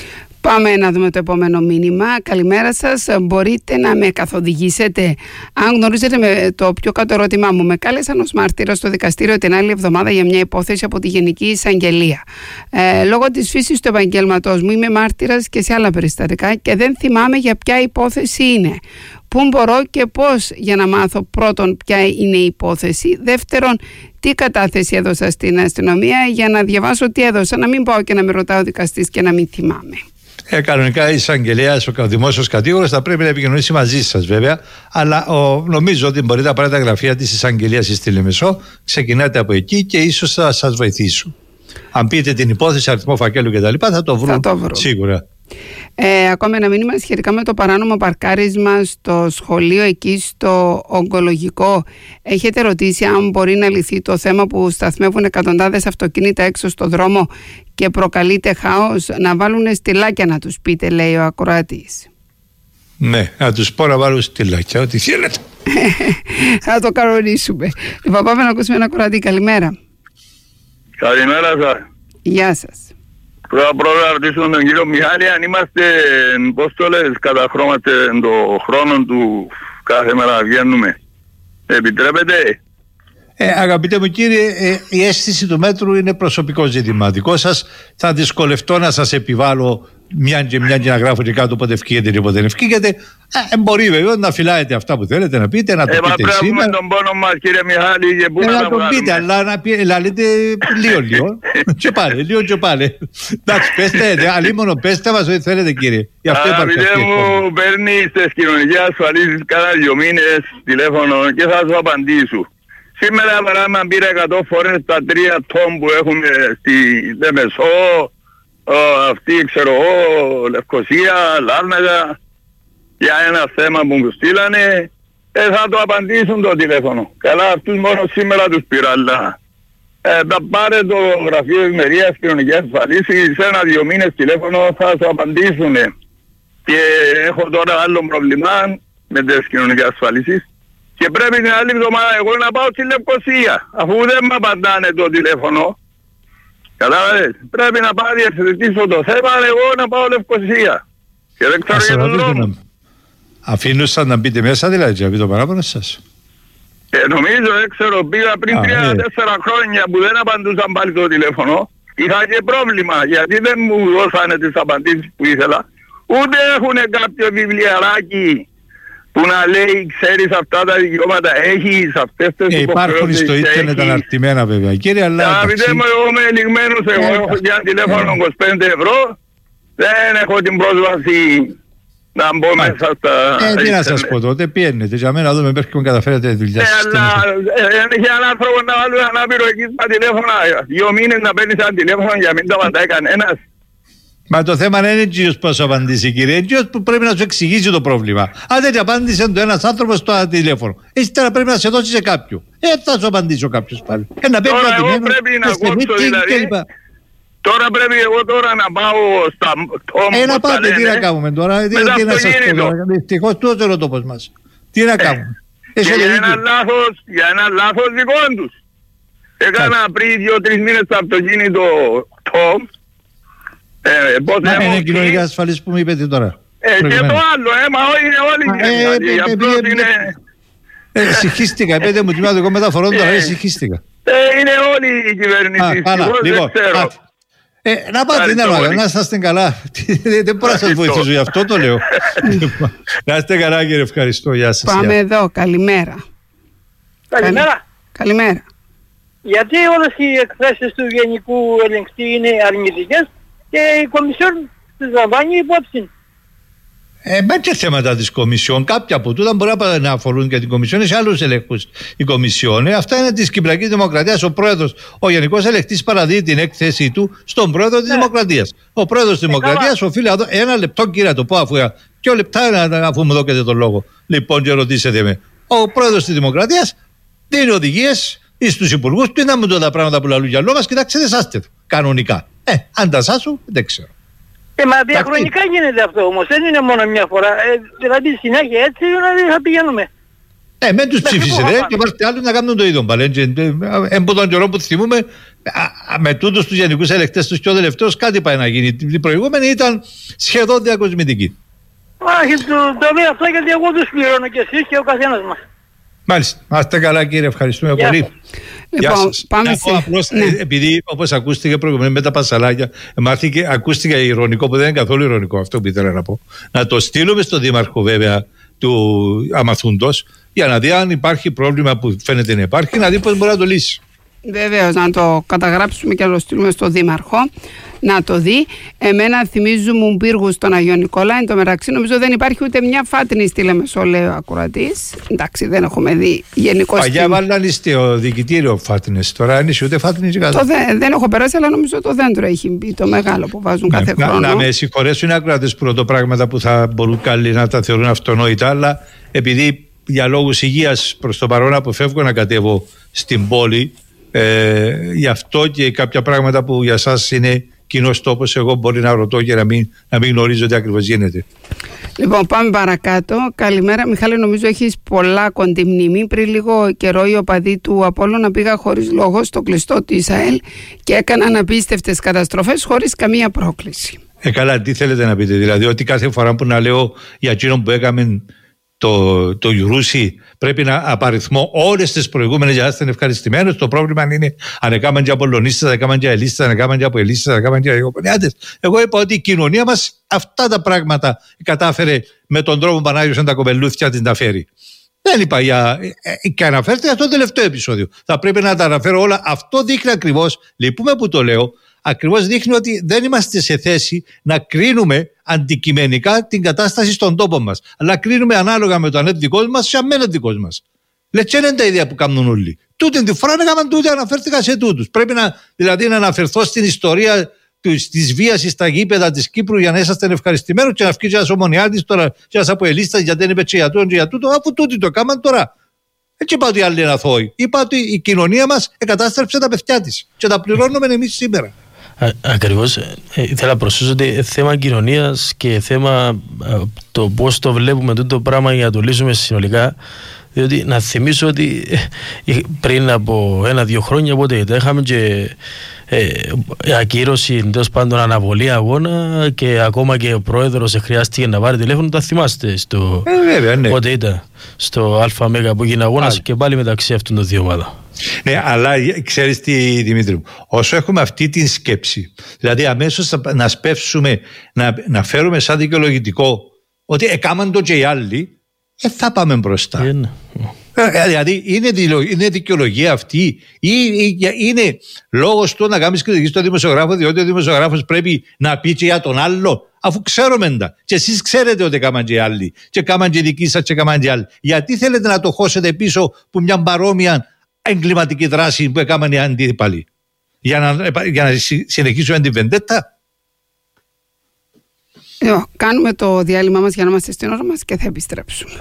Πάμε να δούμε το επόμενο μήνυμα. Καλημέρα σας. Μπορείτε να με καθοδηγήσετε, αν γνωρίζετε με το πιο κάτω ερώτημά μου. Με κάλεσαν ως μάρτυρα στο δικαστήριο την άλλη εβδομάδα για μια υπόθεση από τη Γενική Εισαγγελία. Ε, λόγω της φύσης του επαγγέλματός μου είμαι μάρτυρας και σε άλλα περιστατικά και δεν θυμάμαι για ποια υπόθεση είναι. Πού μπορώ και πώς για να μάθω πρώτον ποια είναι η υπόθεση, δεύτερον τι κατάθεση έδωσα στην αστυνομία για να διαβάσω τι έδωσα, να μην πάω και να με ρωτάω ο δικαστής και να μην θυμάμαι. Ε, κανονικά η εισαγγελέας, ο δημόσιος κατήγορος θα πρέπει να επικοινωνήσει μαζί σας βέβαια, αλλά ο, νομίζω ότι μπορείτε να πάρετε τα γραφεία της εισαγγελίας στη Λεμεσό, ξεκινάτε από εκεί και ίσως θα σας βοηθήσουν. Αν πείτε την υπόθεση, αριθμό φακέλου κτλ. Θα το βρουν, θα το βρουν. Σίγουρα. Ε, ακόμα ένα μήνυμα σχετικά με το παράνομο παρκάρισμα στο σχολείο εκεί στο ογκολογικό. Έχετε ρωτήσει αν μπορεί να λυθεί το θέμα που σταθμεύουν εκατοντάδες αυτοκίνητα έξω στο δρόμο και προκαλείται χάος? Να βάλουν στυλάκια να τους πείτε, λέει ο ακροατής. Ναι, να τους πω να βάλουν στυλάκια, ό,τι θέλετε. Θα το κανονίσουμε. Λοιπόν, πάμε να ακούσουμε ένα ακροατή. Καλημέρα. Καλημέρα σας. Γεια σας. Πρώτα πρώτα να ρωτήσουμε τον κύριο Μιχάλη αν είμαστε, πώς το λες, καταχρώμαστε το χρόνο του κάθε μέρα βγαίνουμε. Επιτρέπετε? Ε, αγαπητέ μου κύριε, ε, η αίσθηση του μέτρου είναι προσωπικό ζήτημα δικό σας. Θα δυσκολευτώ να σας επιβάλλω μια και μια και να γράφω και κάτω πότε ευκήγεται και πότε δεν ευκήγεται. Ε, μπορεί βέβαια να φυλάετε αυτά που θέλετε να πείτε, να το ε, πείτε σήμερα. σήμερα. Τον πόνο μας κύριε Μιχάλη και πού ε, να, να το πείτε, αλλά να, πει, να λέτε λίγο λίγο. Και πάλι, λίγο και πάλι. Εντάξει, πέστε, αλλήμωνο πέστε μας ό,τι θέλετε κύριε. Γι' αυτό υπάρχει αυτή η μου παίρνει στις κοινωνικές ασφαλίσεις κάνα δύο μήνες τηλέφωνο και θα σου απαντήσω. Σήμερα παράδειγμα πήρα εκατό φορές τα τρία τόμ που έχουμε στη Λεμεσό, αυτή ξέρω εγώ, Λευκοσία, Λάρνακα, για ένα θέμα που μου στείλανε, ε, θα το απαντήσουν το τηλέφωνο. Καλά αυτούς μόνο σήμερα τους πήρα, αλλά ε, θα πάρε το γραφείο ευημερίας κοινωνικής ασφαλίσεις, σε ένα-δύο μήνες τηλέφωνο θα σου απαντήσουν. Και έχω τώρα άλλο πρόβλημα με τις κοινωνικές ασφαλίσεις. Και πρέπει την άλλη εβδομάδα εγώ να πάω στη Λευκοσία, αφού δεν με απαντάνε το τηλέφωνο. Κατάλαβες, πρέπει να πάω διευθετήσω το θέμα, εγώ να πάω Λευκοσία. Και δεν ξέρω για τον δρόμο. Αφήνουσαν να μπείτε μέσα δηλαδή, να πει το παράπονο σας. Ε, νομίζω, δεν ξέρω, πήγα πριν τρία τέσσερα χρόνια που δεν απαντούσαν πάλι το τηλέφωνο. Είχα και πρόβλημα, γιατί δεν μου δώσανε τις απαντήσεις που ήθελα. Ούτε έχουν κάποιο βιβλιαράκι που να λέει, ξέρεις αυτά τα δικαιώματα έχεις, αυτές τις ε, υπάρχουν στο ίντερνετ αναρτημένα βέβαια κύριε, αλλά αγαπητέ μου, εγώ είμαι ελιγμένος, εγώ ε, έχω για τηλέφωνο είκοσι πέντε ευρώ, δεν έχω την πρόσβαση να μπω ε, μέσα στα... Ε, τι να σας πω τότε, πιένετε για μένα να δούμε μέχρι που καταφέρετε τη δουλειά σας. Ε, αλλά δεν έχει έναν άνθρωπο να βάλω ένα άπειρο εκεί στα τηλέφωνα, δύο μήνες να παίρνεις ένα τηλέφωνο για μην τα απαντάει κανένας. Μα το θέμα δεν είναι εκείνος πώς απαντήσει κύριε, εκείνος που πρέπει να σου εξηγήσει το πρόβλημα. Αν δεν απάντησε το ένας άνθρωπος στο τηλέφωνο, εσύ τώρα πρέπει να σε δώσει σε κάποιον. Ε, θα σου απαντήσει ο κάποιος πάλι. Ε, να τώρα εγώ τηλέφωνο, πρέπει να κόψω δηλαδή, τώρα πρέπει εγώ τώρα να πάω στα τόμου. Ε, να πάτε, τι να κάνουμε τώρα, τι, τι να σας πω τώρα, δυστυχώς τούτος είναι ο τόπος μας. Τι να κάνουμε. Ε, και για ένα λάθος, για ένα λάθος δικό τους. Έκανα πριν δύο-τρεις μήνες το αυτοκίνητο τόμ. Ε, να είναι κοινωνικά ασφαλής που μου είπετε τώρα. Ε, και το άλλο, ε, μα είναι όλοι οι απλώς είναι... Συγχύστηκα, πέτε μου τιμά εγώ μεταφορών τώρα, συγχύστηκα. Είναι όλοι οι κυβερνήσεις, δεν ξέρω. Να πάτε, να είστε καλά. Δεν μπορώ να σας βοηθήσω γι' αυτό το λέω. Να είστε καλά κύριε, ευχαριστώ, γεια σας. Πάμε εδώ, καλημέρα. Καλημέρα. Καλημέρα. Γιατί όλες οι εκθέσεις του Γενικού Ελεγκτή είναι αρνητικές και η Κομισιόν τις λαμβάνει υπόψη? Ε, με και θέματα της Κομισιόν, κάποια από τούτα μπορεί να αφορούν και την Κομισιόν, σε άλλους ελέγχους η Κομισιόν. Ε, αυτά είναι της Κυπριακής Δημοκρατίας. Ο πρόεδρος, ο Γενικός Ελεγκτής παραδίδει την έκθεσή του στον πρόεδρο της ναι. Δημοκρατίας. Ο πρόεδρος της ε, Δημοκρατίας καλά. Οφείλει να δω ένα λεπτό, κύριε, να το πω αφού, δύο λεπτά αφού μου δώκετε τον λόγο. Λοιπόν, και ρωτήσετε με. Ο πρόεδρος της Δημοκρατίας δίνει οδηγίες στους υπουργούς του, είναι με τα πράγματα που λαλούν για λόγο μας, κοιτάξτε, σάστε το. Κανονικά. Ε, αν τα σάσου, δεν ξέρω. Ε, μα διαχρονικά γίνεται αυτό όμως, δεν είναι μόνο μια φορά. Ε, δηλαδή συνέχεια έτσι, δηλαδή θα πηγαίνουμε. Ε, με τους ψήφισετε και πάρτε άλλους να κάνουν το ίδιο πάλι. Εμπό τον καιρό που θυμούμε, με τούτους τους γενικούς ελεκτές τους πιο τελευταίους κάτι πάει να γίνει. Η προηγούμενη ήταν σχεδόν διακοσμητική. Όχι, το, το λέω αυτό γιατί εγώ τους πληρώνω και εσείς και ο καθένας μας. Μάλιστα. Να είστε καλά κύριε, ευχαριστούμε Γεια πολύ. Λοιπόν, Γεια σας. Πάμε σε... Απλώς, ναι. Επειδή όπως ακούστηκε προηγουμένως με τα πασαλάκια, μάθηκε, ακούστηκε ηρωνικό που δεν είναι καθόλου ηρωνικό αυτό που ήθελα να πω. Να το στείλουμε στον Δήμαρχο βέβαια του Αμαθούντος για να δει αν υπάρχει πρόβλημα που φαίνεται να υπάρχει, να δει πώς μπορεί να το λύσει. Βεβαίως, να το καταγράψουμε και να το στείλουμε στον Δήμαρχο να το δει. Εμένα θυμίζουν πύργους στον Αγιο Νικόλα. Εν τω μεταξύ, νομίζω δεν υπάρχει ούτε μια φάτνη στη Λεμεσό, λέει ο ακροατής. Εντάξει, δεν έχουμε δει γενικώς. Παγιά βάλαν στο διοικητήριο φάτνες. Τώρα είναι ούτε φάτνες. Δεν, δεν έχω περάσει, αλλά νομίζω το δέντρο έχει μπει. Το μεγάλο που βάζουν ναι, κάθε να, χρόνο. Να με συγχωρέσουν οι ακροατές πρωτοπράγματα που θα μπορούν καλοί να τα θεωρούν αυτονόητα, αλλά επειδή για λόγους υγείας προς το παρόν αποφεύγω να κατέβω στην πόλη. Ε, γι' αυτό και κάποια πράγματα που για σας είναι κοινός τόπος, εγώ μπορεί να ρωτώ και να μην, να μην γνωρίζω τι ακριβώς γίνεται. Λοιπόν, πάμε παρακάτω. Καλημέρα, Μιχάλη. Νομίζω έχεις πολλά κοντή μνήμη. Πριν λίγο καιρό οι οπαδοί του Απόλλωνα πήγα χωρίς λόγο στο κλειστό του Ισαέλ και έκαναν απίστευτες καταστροφές χωρίς καμία πρόκληση. Ε, καλά, τι θέλετε να πείτε, δηλαδή ότι κάθε φορά που να λέω για εκείνον που έκαμε το, το Γιουρούσι πρέπει να απαριθμώ όλες τις προηγούμενες για να είστε ευχαριστημένος. Το πρόβλημα είναι αν έκαναν και Απολλωνίστες, αν έκαναν και Ελίστες, αν έκαναν και Αποελίστες, αν έκαναν και Αγιοπονιάτες. Εγώ είπα ότι η κοινωνία μας αυτά τα πράγματα κατάφερε με τον τρόπο που Πανάγιος τα κοπελούθια της να φέρει. Δεν είπα για. Και αναφέρθηκε αυτό το τελευταίο επεισόδιο. Θα πρέπει να τα αναφέρω όλα. Αυτό δείχνει ακριβώς, λυπούμε που το λέω, ακριβώς δείχνει ότι δεν είμαστε σε θέση να κρίνουμε αντικειμενικά την κατάσταση στον τόπο μας. Αλλά κρίνουμε ανάλογα με το αν είναι δικός μας και αν δεν είναι δικός μας. Λες, είναι τα ίδια που κάνουν όλοι. Τούτη τη φορά έκαναν τούτη, αναφέρθηκα σε τούτους. Πρέπει να, δηλαδή, να αναφερθώ στην ιστορία της βίας στα γήπεδα της Κύπρου για να είσαστε ευχαριστημένοι και να βγει ένας Ομονιάτης τώρα και ένας Αποελίστας γιατί δεν είπε και για τούτο και για τούτο, αφού τούτοι το έκαναν τώρα. Έτσι είπα ότι άλλοι είναι αθώοι. Είπα ότι η κοινωνία μας εγκατάστρεψε τα παιδιά της και τα πληρώνουμε εμείς σήμερα. Ακριβώς. Ε, ήθελα να προσθέσω ότι θέμα κοινωνίας και θέμα ε, το πώς το βλέπουμε τούτο πράγμα για να το λύσουμε συνολικά. Διότι να θυμίσω ότι ε, πριν από ένα-δύο χρόνια οπότε είχαμε και ε, ακύρωση, τέλος πάντων αναβολή αγώνα και ακόμα και ο πρόεδρος χρειάστηκε να πάρει τηλέφωνο. Τα θυμάστε στο, ε, βέβαια, ναι. Πότε ήταν στο ΑΜΕΓΑ που έγινε αγώνας και πάλι μεταξύ αυτών των δύο ομάδων. Ναι, αλλά ξέρεις τι, Δημήτρη μου, όσο έχουμε αυτή την σκέψη, δηλαδή αμέσως να σπεύσουμε, να, να φέρουμε σαν δικαιολογητικό ότι έκαναν το και οι άλλοι, ε, θα πάμε μπροστά. Yeah. Ε, δηλαδή είναι, είναι δικαιολογία αυτή ή, ή είναι λόγος του να κάνεις κριτική στον δημοσιογράφο, διότι ο δημοσιογράφος πρέπει να πει και για τον άλλο, αφού ξέρουμε τα. Και εσείς ξέρετε ότι έκαναν και οι άλλοι, και έκαναν και οι δικοί σας, και έκαναν και οι άλλοι. Γιατί θέλετε να το χώσετε πίσω που μια παρόμοια εγκληματική δράση που έκαναν οι αντίπαλοι, για να, για να συνεχίσουμε την βεντέτα? Ε, κάνουμε το διάλειμμα μας για να είμαστε στην ώρα μας και θα επιστρέψουμε.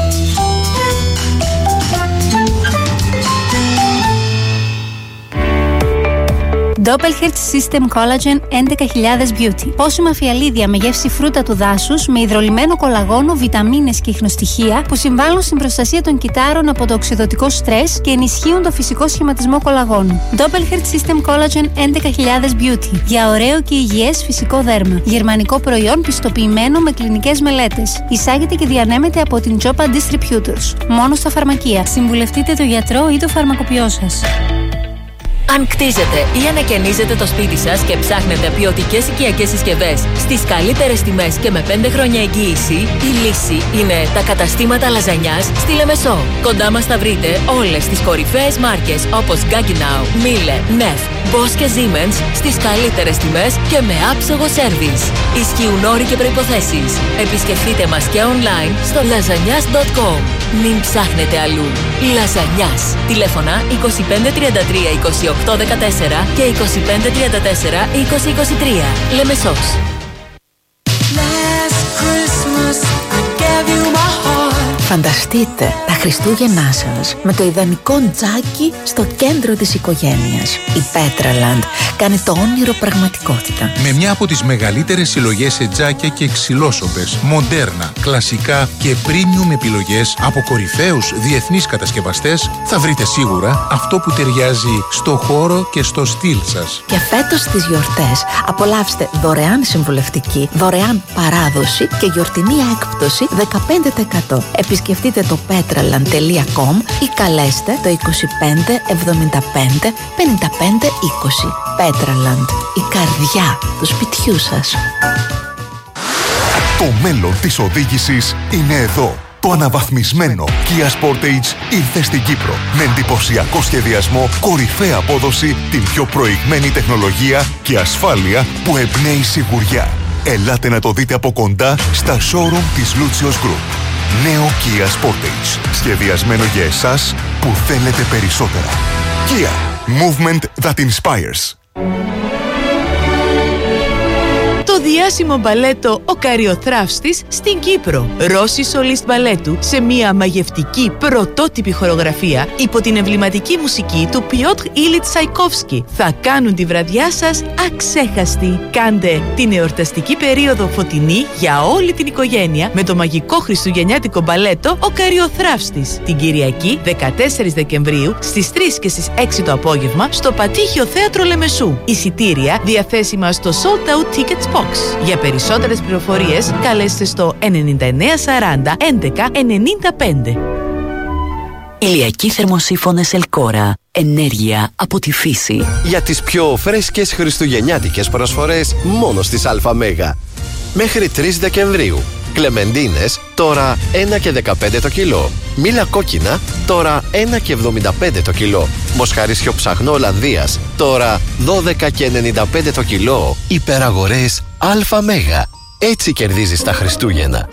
Doppelherz System Collagen έντεκα χιλιάδες Beauty. Πόσιμα φιαλίδια με γεύση φρούτα του δάσους, με υδρολυμμένο κολαγόνο, βιταμίνες και ιχνοστοιχεία που συμβάλλουν στην προστασία των κυτάρων από το οξυδωτικό στρες και ενισχύουν το φυσικό σχηματισμό κολαγόνου. Doppelherz System Collagen έντεκα χιλιάδες Beauty. Για ωραίο και υγιές φυσικό δέρμα. Γερμανικό προϊόν πιστοποιημένο με κλινικές μελέτες. Εισάγεται και διανέμεται από την Τζόπα Distributors. Μόνο στα φαρμακεία. Συμβουλευτείτε τον γιατρό ή το φαρμακοποιό σας. Αν κτίζετε ή ανακαινίζετε το σπίτι σας και ψάχνετε ποιοτικές οικιακές συσκευές στις καλύτερες τιμές και με πέντε χρόνια εγγύηση, η λύση είναι τα καταστήματα λαζανιάς στη Λεμεσό. Κοντά μας θα βρείτε όλες τις κορυφαίες μάρκες όπως Gaggenau, Miele, Neff, Bosch και Siemens στις καλύτερες τιμές και με άψογο σέρβις. Ισχύουν όροι και προϋποθέσεις. Επισκεφτείτε μας και online στο λαζανιάς τελεία κομ. Μην ψάχνετε αλλού. Λαζανιάς. Τηλέφωνα είκοσι πέντε τριάντα τρία είκοσι οκτώ δεκατέσσερα και είκοσι πέντε τριάντα τέσσερα είκοσι είκοσι τρία. Λεμεσός. Φανταστείτε τα Χριστούγεννά σας με το ιδανικό τζάκι στο κέντρο της οικογένειας. Η Petraland κάνει το όνειρο πραγματικότητα. Με μια από τις μεγαλύτερες συλλογές σε τζάκια και ξυλόσοπες, μοντέρνα, κλασικά και premium επιλογές από κορυφαίους διεθνείς κατασκευαστές, θα βρείτε σίγουρα αυτό που ταιριάζει στο χώρο και στο στυλ σας. Και φέτος στις γιορτές απολαύστε δωρεάν συμβουλευτική, δωρεάν παράδοση και γιορτινή έκπτωση δεκαπέντε τοις εκατό. Επισκεφτείτε το petraland τελεία κομ ή καλέστε το είκοσι πέντε εβδομήντα πέντε πενήντα πέντε είκοσι. Petraland, η καρδιά του σπιτιού σας. Το μέλλον της οδήγησης είναι εδώ. Το αναβαθμισμένο Kia Sportage ήρθε στην Κύπρο με εντυπωσιακό σχεδιασμό, κορυφαία απόδοση, την πιο προηγμένη τεχνολογία και ασφάλεια που εμπνέει σιγουριά. Ελάτε να το δείτε από κοντά στα showroom της Lucios Group. Νέο Kia Sportage. Σχεδιασμένο για εσάς που θέλετε περισσότερα. Kia. Movement that inspires. Το διάσημο μπαλέτο «Ο Καριοθράφστης» στην Κύπρο. Ρώση Σολίστ Μπαλέτου σε μια μαγευτική πρωτότυπη χορογραφία υπό την εμβληματική μουσική του Πιότρ Ήλιτ Τσαϊκόφσκι. Θα κάνουν τη βραδιά σας αξέχαστη. Κάντε την εορταστική περίοδο φωτεινή για όλη την οικογένεια με το μαγικό χριστουγεννιάτικο μπαλέτο «Ο Καριοθράφστης». Την Κυριακή δεκατέσσερις Δεκεμβρίου στις τρεις και στις έξι το απόγευμα στο Πατήχιο Θέατρο Λεμεσού. Εισιτήρια διαθέσιμα στο Sold Out Tickets Box. Max. Για περισσότερες πληροφορίες καλέστε στο ενενήντα εννέα σαράντα έντεκα ενενήντα πέντε. Ηλιακοί θερμοσύφωνες Ελκόρα. Ενέργεια από τη φύση. Για τις πιο φρέσκες χριστουγεννιάτικες προσφορές μόνο στις ΑΜΕΓΑ. Μέχρι τρεις Δεκεμβρίου. Κλεμεντίνες τώρα ένα και δεκαπέντε το κιλό. Μήλα κόκκινα τώρα ένα και εβδομήντα πέντε το κιλό. Μοσχαρίσιο ψαχνό Ολλανδίας τώρα δώδεκα και ενενήντα πέντε το κιλό. Υπεραγορές ΑΜΕΓΑ. Έτσι κερδίζεις τα Χριστούγεννα.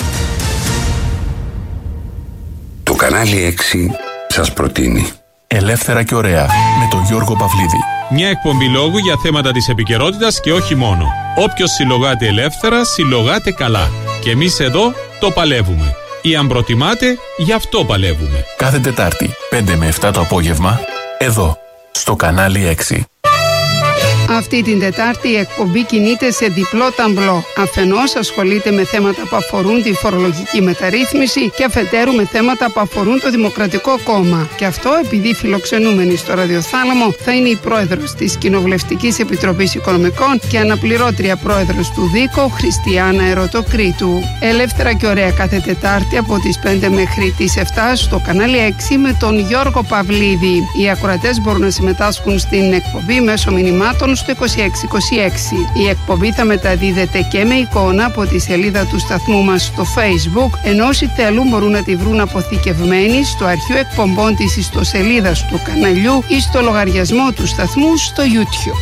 Το κανάλι έξι σας προτείνει Ελεύθερα και ωραία με τον Γιώργο Παυλίδη. Μια εκπομπή λόγου για θέματα της επικαιρότητας και όχι μόνο. Όποιος συλλογάται ελεύθερα, συλλογάται καλά. Και εμείς εδώ το παλεύουμε. Ή αν προτιμάτε, γι' αυτό παλεύουμε. Κάθε Τετάρτη, πέντε με επτά το απόγευμα, εδώ, στο κανάλι έξι. Αυτή την Τετάρτη η εκπομπή κινείται σε διπλό ταμπλό. Αφενός ασχολείται με θέματα που αφορούν τη φορολογική μεταρρύθμιση και αφετέρου με θέματα που αφορούν το Δημοκρατικό Κόμμα. Και αυτό επειδή φιλοξενούμενη στο ραδιοθάλαμο θα είναι η πρόεδρος της Κοινοβουλευτικής Επιτροπής Οικονομικών και αναπληρώτρια πρόεδρος του ΔΙΚΟ, Χριστιάνα Ερωτοκρήτου. Ελεύθερα και ωραία κάθε Τετάρτη από τις πέντε μέχρι τις επτά στο κανάλι έξι με τον Γιώργο Παυλίδη. Οι ακροατές μπορούν να συμμετάσχουν στην εκπομπή μέσω μηνυμάτων στο είκοσι έξι είκοσι έξι. Η εκπομπή θα μεταδίδεται και με εικόνα από τη σελίδα του σταθμού μας στο Facebook, ενώ όσοι θέλουν μπορούν να τη βρουν αποθηκευμένη στο αρχείο εκπομπών της ιστοσελίδας του καναλιού ή στο λογαριασμό του σταθμού στο YouTube.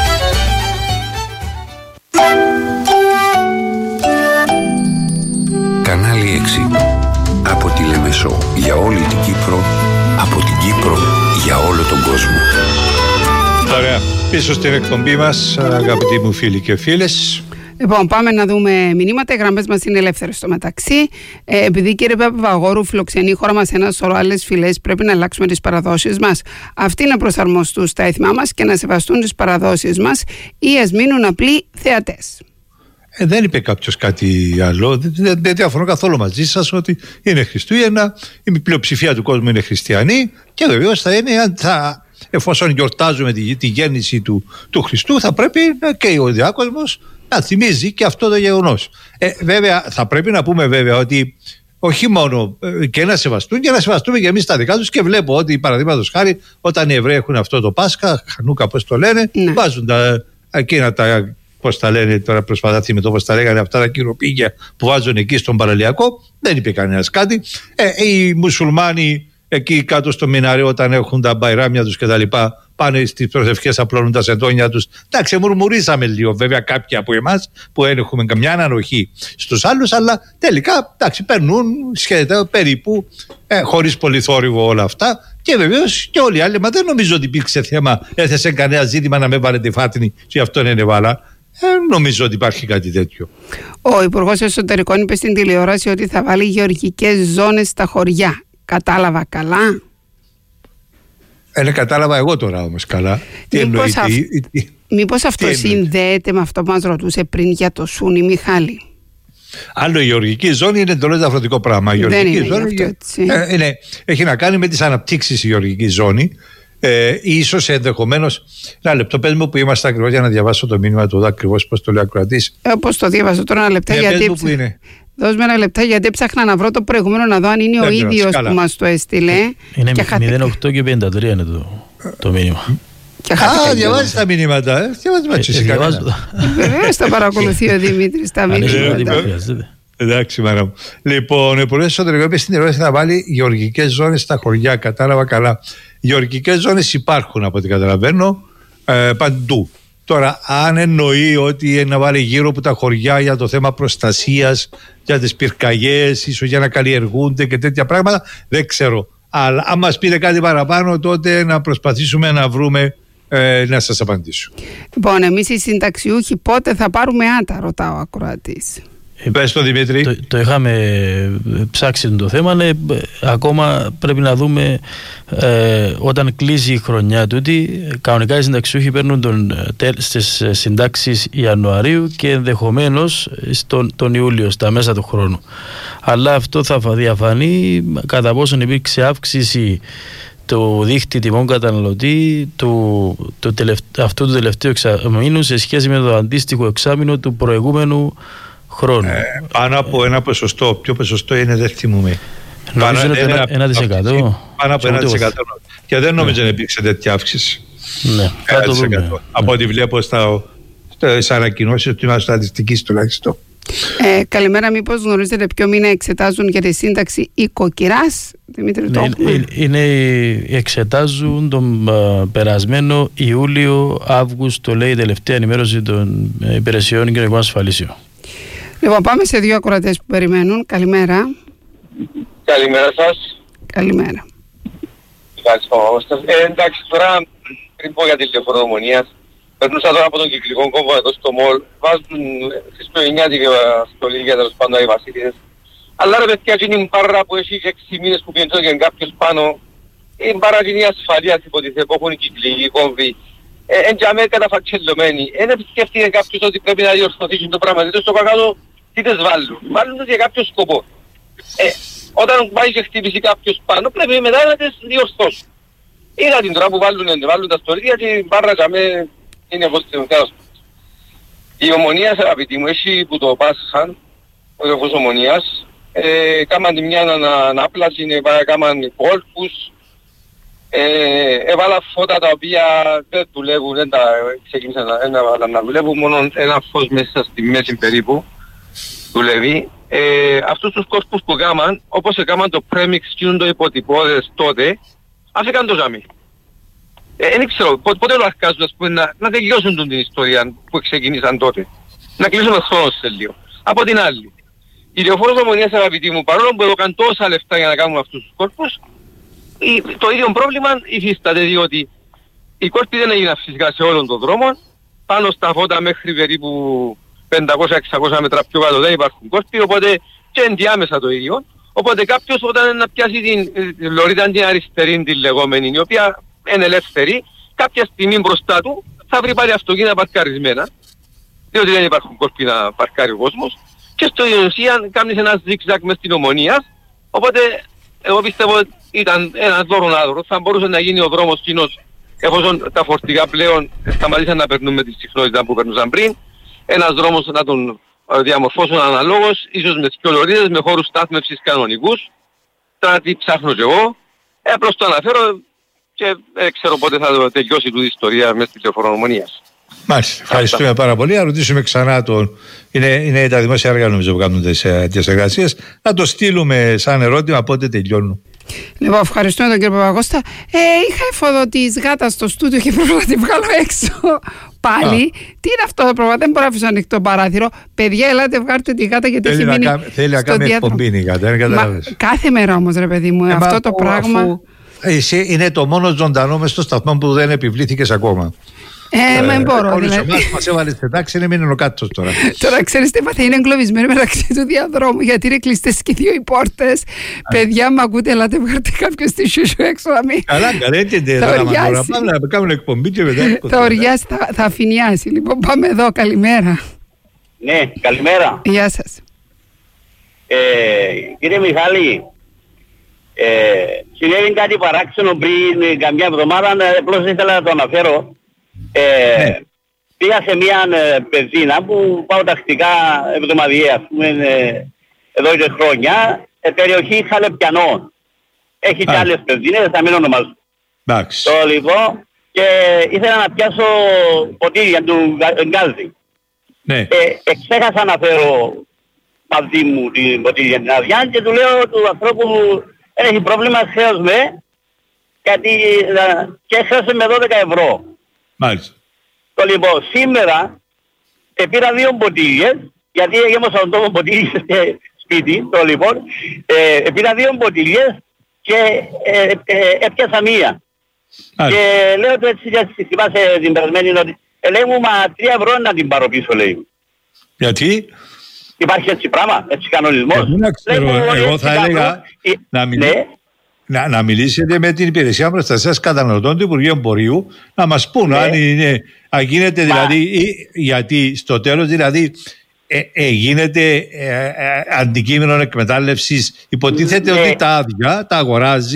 Κανάλι έξι. Από τη Λεμεσό για όλη την Κύπρο, από την Κύπρο για όλο τον κόσμο. Ωραία. Πίσω στην εκπομπή μας, αγαπητοί μου φίλοι και φίλες. Λοιπόν, πάμε να δούμε μηνύματα. Οι γραμμές μας είναι ελεύθερες στο μεταξύ. Ε, επειδή κύριε Παπαγόρου φιλοξενεί η χώρα μας ένα σωρό άλλες φυλές, πρέπει να αλλάξουμε τις παραδόσεις μας. Αυτοί να προσαρμοστούν στα έθιμά μας και να σεβαστούν τις παραδόσεις μας ή ας μείνουν απλοί θεατές. Ε, δεν είπε κάποιος κάτι άλλο. Δεν, δεν διαφωνώ καθόλου μαζί σας ότι είναι Χριστούγεννα, η πλειοψηφία του κόσμου είναι χριστιανοί και βεβαίως θα είναι, αν θα. Εφόσον γιορτάζουμε τη, τη γέννηση του, του Χριστού, θα πρέπει και ο διάκοσμος να θυμίζει και αυτό το γεγονός. Ε, βέβαια, θα πρέπει να πούμε βέβαια ότι όχι μόνο και να σεβαστούν και να σεβαστούμε και εμείς τα δικά τους. Και βλέπω ότι, παραδείγματος χάρη, όταν οι Εβραίοι έχουν αυτό το Πάσχα, Χανούκα, πώς το λένε, ναι. βάζουν τα, εκείνα τα, πώς τα λένε τώρα, προσπαθά θυμηθώ πώς τα λέγανε, αυτά τα κυροπήγια που βάζουν εκεί στον παραλιακό. Δεν είπε κανένας κάτι. Ε, οι μουσουλμάνοι εκεί κάτω στο μιναρέο, όταν έχουν τα μπαϊράμια τους και τα λοιπά, πάνε στις προσευχές, απλώνουν τα σεντόνια τους. Εντάξει, μουρμουρίσαμε λίγο βέβαια κάποιοι από εμάς που έχουμε καμιά ανοχή στους άλλους, αλλά τελικά εντάξει, περνούν σχετικά περίπου ε, χωρίς πολύ θόρυβο όλα αυτά. Και βεβαίως και όλοι οι άλλοι, μα δεν νομίζω ότι υπήρξε θέμα, έθεσε κανένα ζήτημα να με βάλε τη φάτνη και αυτό είναι βάλα. Ε, νομίζω ότι υπάρχει κάτι τέτοιο. Ο Υπουργός Εσωτερικών είπε στην τηλεόραση ότι θα βάλει γεωργικές ζώνες στα χωριά. Κατάλαβα καλά? Ε, κατάλαβα εγώ τώρα όμως καλά. Τι εννοείται? Αυ... Μήπως αυτό τι συνδέεται με αυτό που μας ρωτούσε πριν για το Σούνι Μιχάλη? Άλλο, η γεωργική ζώνη είναι εντελώς διαφορετικό πράγμα. Η γεωργική Δεν ζώνη είναι αυτό, ε, είναι, έχει να κάνει με τις αναπτύξεις η γεωργική ζώνη. Ε, ίσως ενδεχομένως. Ένα λεπτό, πες μου που είμαστε ακριβώς για να διαβάσω το μήνυμα του, ακριβώς πώς το λέει ο ακροατής. Ε, πώς το διαβάσω τώρα, ένα λεπτά, για γιατί. Που είναι. Δώσ' με ένα λεπτά, γιατί ψάχνα να βρω το προηγούμενο να δω αν είναι ο ίδιος που μας το έστειλε. Είναι μηδέν οκτώ και πενήντα τρία είναι το, το μήνυμα. Α, διαβάζεις τα μηνύματα. Ε, διαβάζεις εσύ κανένα. Βεβαίως τα παρακολουθεί ο Δημήτρης τα μηνύματα. Εντάξει, μάνα μου. Λοιπόν, ο Υπουργός Εσωτερικών είπε στην ερώτηση να βάλει γεωργικές ζώνες στα χωριά. Κατάλαβα καλά. Γεωργικές ζώνες υπάρχουν από ό,τι καταλαβαίνω ε, παντού. Τώρα, αν εννοεί ότι να βάλει γύρω από τα χωριά για το θέμα προστασίας, για τις πυρκαγιές, ίσως για να καλλιεργούνται και τέτοια πράγματα, δεν ξέρω. Αλλά αν μας πείτε κάτι παραπάνω, τότε να προσπαθήσουμε να βρούμε ε, να σας απαντήσω. Λοιπόν, εμείς οι συνταξιούχοι πότε θα πάρουμε άτα, ρωτά ο ακροατής. Πες το, Δημήτρη. Το, το είχαμε ψάξει το θέμα. Ναι, ακόμα πρέπει να δούμε ε, όταν κλείσει η χρονιά τούτη. Κανονικά οι συνταξιούχοι παίρνουν τον, στις συντάξεις Ιανουαρίου και ενδεχομένως στον, τον Ιούλιο, στα μέσα του χρόνου. Αλλά αυτό θα διαφανεί κατά πόσον υπήρξε αύξηση το δίχτυ τιμών καταναλωτή του, του τελευταίου, αυτού του τελευταίου εξαμήνου σε σχέση με το αντίστοιχο εξάμηνο του προηγούμενου χρόνου. Ε, πάνω από ένα ποσοστό. Ποιο ποσοστό είναι, δεν θυμούμαι. Νομίζω είναι ένα, ένα τοις εκατό. Πάνω από ένα τοις εκατό. Και δεν νομίζω να υπήρξε τέτοια αύξηση. Ναι, θα το δούμε. Από ό,τι βλέπω στις ανακοινώσεις του τμήματος στατιστικής τουλάχιστον. Ε, καλημέρα, μήπως γνωρίζετε ποιο μήνα εξετάζουν για τη σύνταξη οικοκυράς, Δημήτρη? Ναι, είναι, είναι, εξετάζουν τον uh, περασμένο Ιούλιο-Αύγουστο, λέει η τελευταία ενημέρωση των uh, υπηρεσιών κοινωνικών ασφαλίσεων. Λοιπόν, πάμε σε δύο ακροατές που περιμένουν. Καλημέρα. Καλημέρα σας. Καλημέρα. Ε, εντάξει, τώρα πριν πω για τη λεωφοροδομονία, περνούσα τώρα από τον κυκλικό κόμβο εδώ στο μολ, βάζουν χριστουγεννιάτικα στολίδια τέλος πάντων οι βασίλειδες. Αλλά ρε παιδιά, είναι η μπάρα που έχει έξι μήνες που πιέντζονται και κάποιος πάνω, η μπάρα είναι η ασφαλείας υποτίθεται που έχουν οι κυκλικοί κόμβοι. Εν για μένα καταφαξελωμένοι. Εν επισκέφτηκε κάποιος ότι πρέπει να διορθωθεί το πράγμα, δηλαδή στο παγάδο τι τες βάλουν. Βάλουν για κάποιο σκοπό. Ε, όταν πάει και χτυπήσει κάποιος πάνω πρέπει μετά να τις διορθώσουν. Είδα την τώρα που βάλουν, βάλουν τα στολίδια και η μπάρα για μένα είναι εγώ στην τέλος. Η Ομονίας, αγαπητοί μου, έχει που το πάσχαν, ο Ιωφός Ομονίας, ε, κάμαν τη μια ανάπλαση, κάμαν κόλπους, ε, έβαλα φώτα τα οποία δεν δουλεύουν, δεν τα ξεκίνησαν να, να δουλεύουν, μόνο ένα φως μέσα στη μέση περίπου δουλεύει. Ε, αυτούς τους κόλπους που κάμαν, όπως έκαναν το premix και το υποτυπώδες τότε, άφηκαν το ζάμι. Δεν ε, ξέρω, πότε, πότε το αρκάζουν ας πούμε, να, να τελειώσουν την ιστορία που ξεκίνησαν τότε. Να κλείσουν χρόνο σε λίγο. Από την άλλη, η Λεωφόρος Ομονίας, αγαπητοί μου, παρόλο που έδωκαν τόσα λεφτά για να κάνουν αυτούς τους κόρπους, η, το ίδιο πρόβλημα υφίσταται, διότι οι κόρποι δεν έγιναν φυσικά σε όλον τον δρόμο, πάνω στα φώτα μέχρι περίπου πεντακόσια εξακόσια μέτρα πιο κάτω δεν υπάρχουν κόρποι, οπότε και ενδιάμεσα το ίδιο. Οπότε κάποιος όταν να πιάσει την λωρίδα την αριστερή την λεγόμενη, η οποία είναι ελεύθερη, κάποια στιγμή μπροστά του θα βρει πάλι αυτοκίνητα παρκαρισμένα, διότι δεν υπάρχουν κόρποι να παρκάρει ο κόσμος, και στο ουσία κάνεις ένα ζικ-ζακ μες στην Ομονία, οπότε εγώ πιστεύω ήταν ένα δώρο άδωρο, θα μπορούσε να γίνει ο δρόμος κοινός, εφόσον τα φορτηγά πλέον σταματήσαν να περνούν με τη συχνότητα που περνούσαν πριν, ένας δρόμος να τον διαμορφώσουν αναλόγως, ίσως με σκιολορίδες, με χώρους στάθμευσης κανονικούς. Τώρα τι ψάχνω κι εγώ, ε, απλώς το αναφέρω και ε, ξέρω πότε θα τελειώσει τούτη η ιστορία μέσα στη Λεωφοροδομονία. Μάλιστα, ευχαριστούμε Αυτά. πάρα πολύ. Να ρωτήσουμε ξανά τον. Είναι, είναι τα δημόσια έργα νομίζω που κάνουν τις εργασίες. Να το στείλουμε σαν ερώτημα πότε τελειώνουν. Λοιπόν, ευχαριστούμε τον κύριο Παπαγώστα. Ε, είχα εφόδο της γάτας στο στούντιο και πρέπει να τη βγάλω έξω πάλι. Α. Τι είναι αυτό το πρόβλημα, δεν μπορώ να αφήσω ανοιχτό παράθυρο. Παιδιά, ελάτε, βγάλτε τη γάτα γιατί θέλει έχει μείνει. Κα... Θέλει να κάνει εκπομπή η γάτα, δεν καταλάβεις. Κάθε μέρα όμως, ρε παιδί μου, ε, αυτό το πράγμα. Αφού... Εσύ είναι το μόνο ζωντανό μες στο σταθμό που δεν επιβλήθηκες ακόμα. Ε, μα μπορώ. Όλους δηλαδή. Εμάς μας έβαλες στην τάξη, είναι μείνει ο κάτω τώρα. Τώρα ξέρεις τι έπαθε, είναι εγκλωβισμένοι μεταξύ του διαδρόμου, γιατί είναι κλειστές και δύο οι πόρτες. Παιδιά, μ' ακούτε, ελάτε, βγάλτε κάποιος στη σούσου έξω να μην. Καλά, καλά, έτσι δεν θα τώρα. Πάμε να κάνουμε εκπομπή και μετά. Θα οριάσει, θα, θα αφηνιάσει. Λοιπόν, πάμε εδώ, καλημέρα. Ναι, καλημέρα. Γεια σας. Ε, κύριε Μιχάλη, ε, συνέβη κάτι παράξενο πριν καμιά εβδομάδα, απλώς ήθελα να το αναφέρω. Ε, ναι. Πήγα σε μια ε, πεζίνα που πάω τακτικά εβδομαδιαία, ας πούμε, ε, εδώ και χρόνια, ε, περιοχή Χαλεπιανών. Έχει και άλλες πεζίνες, θα μην ονομάζω. Εντάξει. Το λοιπόν, και ήθελα να πιάσω ποτήρια του γκάζι. Ναι. Ε, εξέχασα να φέρω μαζί μου την ποτήρια την άδεια και του λέω του ανθρώπου δεν έχει πρόβλημα, χρέος με, γιατί και χρέωσε με δώδεκα ευρώ. Μάλιστα. Το λοιπόν, σήμερα ε, πήρα δύο ποτήριες, γιατί έγεμωσα τον τόπο ποτήρι σε σπίτι, το λοιπόν, ε, ε, πήρα δύο ποτήριες και ε, ε, έπιασα μία. Μάλιστα. Και λέω του έτσι, γιατί θυμάσαι την περασμένη, ότι ε, λέει μου, μα τρία ευρώ να την πάρω πίσω, λέει. Γιατί? Υπάρχει έτσι πράγμα, έτσι κανονισμός. Ε, ξέρω, λέει, εγώ, εγώ θα έλεγα ε, να μιλήσω. Ναι. Να, να μιλήσετε με την Υπηρεσία Προστασίας Καταναλωτών του Υπουργείου Εμπορίου να μας πούν ναι. αν, είναι, αν γίνεται δηλαδή ή, γιατί στο τέλος δηλαδή ε, ε, γίνεται ε, ε, αντικείμενο εκμετάλλευσης, υποτίθεται ναι. ότι τα άδεια τα αγοράζεις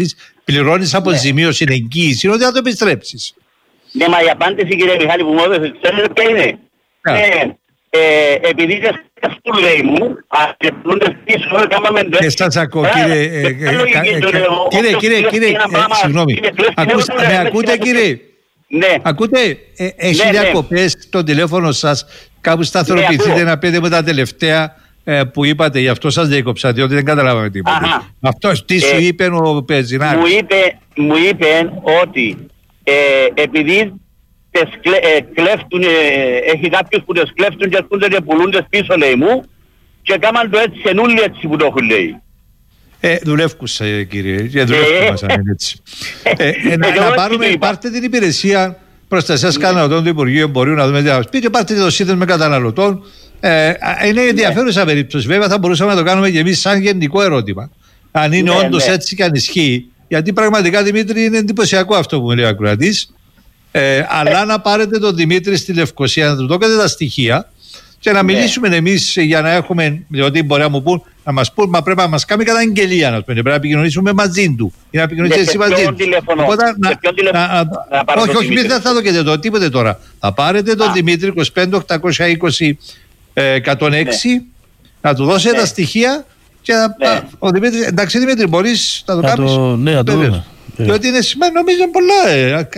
πληρώνεις αποζημίωση, είναι εγγύηση, είναι ότι θα το επιστρέψεις. Ναι, μα η απάντηση, κύριε Μιχάλη, που μου έδωσε, ξέρετε ποια είναι. Ναι, ε, επειδή και σκέφτουν, λέει μου, αρκετούνται πίσω, έκαναμε το έτσι. Εσάς ακούω, κύριε, κύριε, κύριε, κύριε, συγγνώμη, με ακούτε, κύριε? Ναι. Ακούτε, έχει διακοπές στο τηλέφωνο σας, κάπου σταθεροποιηθείτε να πείτε με τα τελευταία που είπατε, γι' αυτό σας διακόψα, διότι δεν καταλάβαμε τίποτα. Αυτό τι σου είπε ο Πεζινάκης? Μου είπε, μου είπε ότι ε, επειδή τες κλε, ε, κλέφτουν, ε, έχει κάποιους που τις κλέφτουν και έρχονται και πουλούν τις πίσω, λέει μου, και κάμαν το έτσι εν όλοι έτσι που το έχουν, λέει. Ε, δουλεύκουσα, κύριε, και δουλεύκουσα αν είναι έτσι. ε, ε, να, να πάρουμε, πάρτε την υπηρεσία προστασίας καταναλωτών του Υπουργείου Εμπορίου, να δούμε τι θα μας πει, και πάρτε το σύνδεσμο καταναλωτών. Ε, είναι ενδιαφέρουσα περίπτωση. Βέβαια, θα μπορούσαμε να το κάνουμε και εμείς σαν γενικό ερώτημα. Αν είναι ναι, όντως ναι. έτσι και αν ισχύει. Γιατί πραγματικά, Δημήτρη, είναι εντυπωσιακό αυτό που μου λέει ο ακροατής. Ε, αλλά ε. να πάρετε τον Δημήτρη στη Λευκοσία, να του δώσετε τα στοιχεία και να μιλήσουμε ναι. εμείς για να έχουμε. Διότι μπορεί να μου πούν, να μας πούν, μα πρέπει να μας κάνει καταγγελία. Να πρέπει να επικοινωνήσουμε μαζί του ή να επικοινωνήσει εσύ μαζί του. Όχι, όχι, μην θα το και το τίποτε τώρα. Θα πάρετε τον Δημήτρη είκοσι πέντε οκτακόσια είκοσι εκατόν έξι ναι. να του δώσετε ναι. τα στοιχεία και να, ναι. ο Δημήτρης, εντάξει Δημήτρη, μπορείς να το να κάνεις? Το, ναι, να το δούμε. Διότι είναι σημαίνει, νομίζω πολλά ε,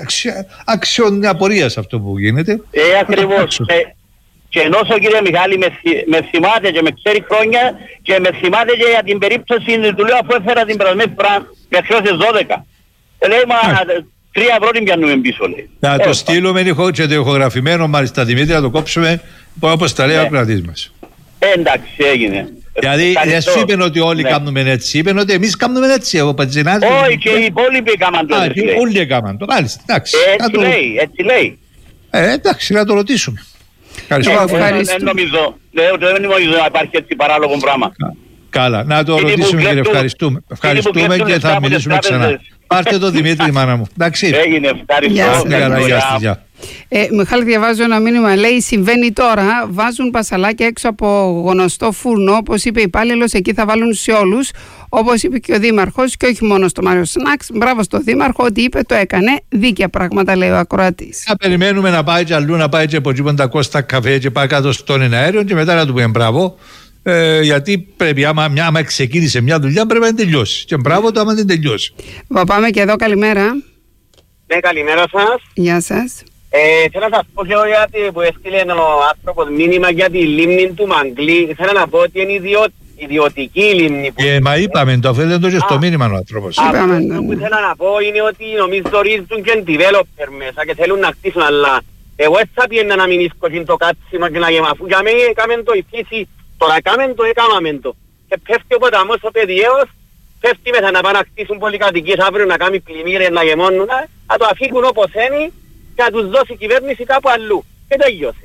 αξιών απορίας αυτό που γίνεται. Ε, ακριβώς. ε, και ενώ ο κύριε Μιχάλη με, με θυμάται και με ξέρει χρόνια και με θυμάται και για την περίπτωση του λέω αφού έφερα την περασμένη φορά μέχρι ως δώδεκα. Ε, λέει μα τρία ευρώ την πιάνουμε πίσω, λέει. Να το στείλουμε και το ηχογραφημένο μάλιστα, Δημήτρη, να το κόψουμε όπως τα λέει ο κρατής μας. Εντάξει, έγινε. Δηλαδή δεν σου είπαν ότι όλοι κάνουμε έτσι, είπαν ότι εμείς κάνουμε έτσι, ο Πατζινάδης. Όχι, και οι υπόλοιποι έκαναν το έτσι. Όλοι έκαναν το, μάλιστα, εντάξει. Έτσι λέει, έτσι λέει. Ε, εντάξει, να το ρωτήσουμε. Ευχαριστώ. Δεν νομίζω, δεν νομίζω να υπάρχει έτσι παράλογο πράγμα. Καλά, να το ρωτήσουμε κύριε, ευχαριστούμε. Ευχαριστούμε και θα μιλήσουμε ξανά. Πάρτε το Δημήτρη, μάνα μου. Εντάξει. Έγινε, ευχαριστώ. Ε, Μιχάλη, διαβάζω ένα μήνυμα. Λέει: συμβαίνει τώρα. Βάζουν πασαλάκια έξω από γνωστό φούρνο. Όπως είπε η υπάλληλος, εκεί θα βάλουν σε όλους. Όπως είπε και ο Δήμαρχος, και όχι μόνο στο Μάριο Σνάξ. Μπράβο στο Δήμαρχο, ότι είπε το έκανε. Δίκαια πράγματα, λέει ο ακροατής. Θα περιμένουμε να πάει και αλλού, να πάει και από εκεί τα κόστα καφέ και πάει κάτω στον αέριο και μετά να του πούμε μπράβο. Ε, γιατί πρέπει, άμα, μια, άμα ξεκίνησε μια δουλειά, πρέπει να τελειώσει. Και μπράβο το άμα δεν τελειώσει. Πάμε και εδώ, καλημέρα. Ναι, καλημέρα σας. Γεια σας. Ε, θέλω να σας πω και γιατί που έστειλε ο άνθρωπος μήνυμα για τη λίμνη του Μαγκλή. Θέλω να πω ότι είναι ιδιω, ιδιωτική η λίμνη. Που... Ε, μα είπαμε, το αφήνει το και στο μήνυμα ο άνθρωπος. Αυτό που θέλω να πω είναι ότι νομίζω ορίζουν και developer μέσα και θέλουν να χτίσουν, αλλά εγώ έτσι θα πιένα να μην ισκοσύνει το κάτσιμα και να γεμαφού. Για μένα έκαμε το η φύση, τώρα έκαμε το, έκαμε το. Και πέφτει ο ποταμός ο παιδιαίος, πέφτει μέσα να πάνε να χτίσουν πολυκατοικίες αύριο να κάνει πλημμύρες, να γεμώνουν, να το αφήκουν όπως είναι και να τους δώσει η κυβέρνηση κάπου αλλού. Και τελειώσει.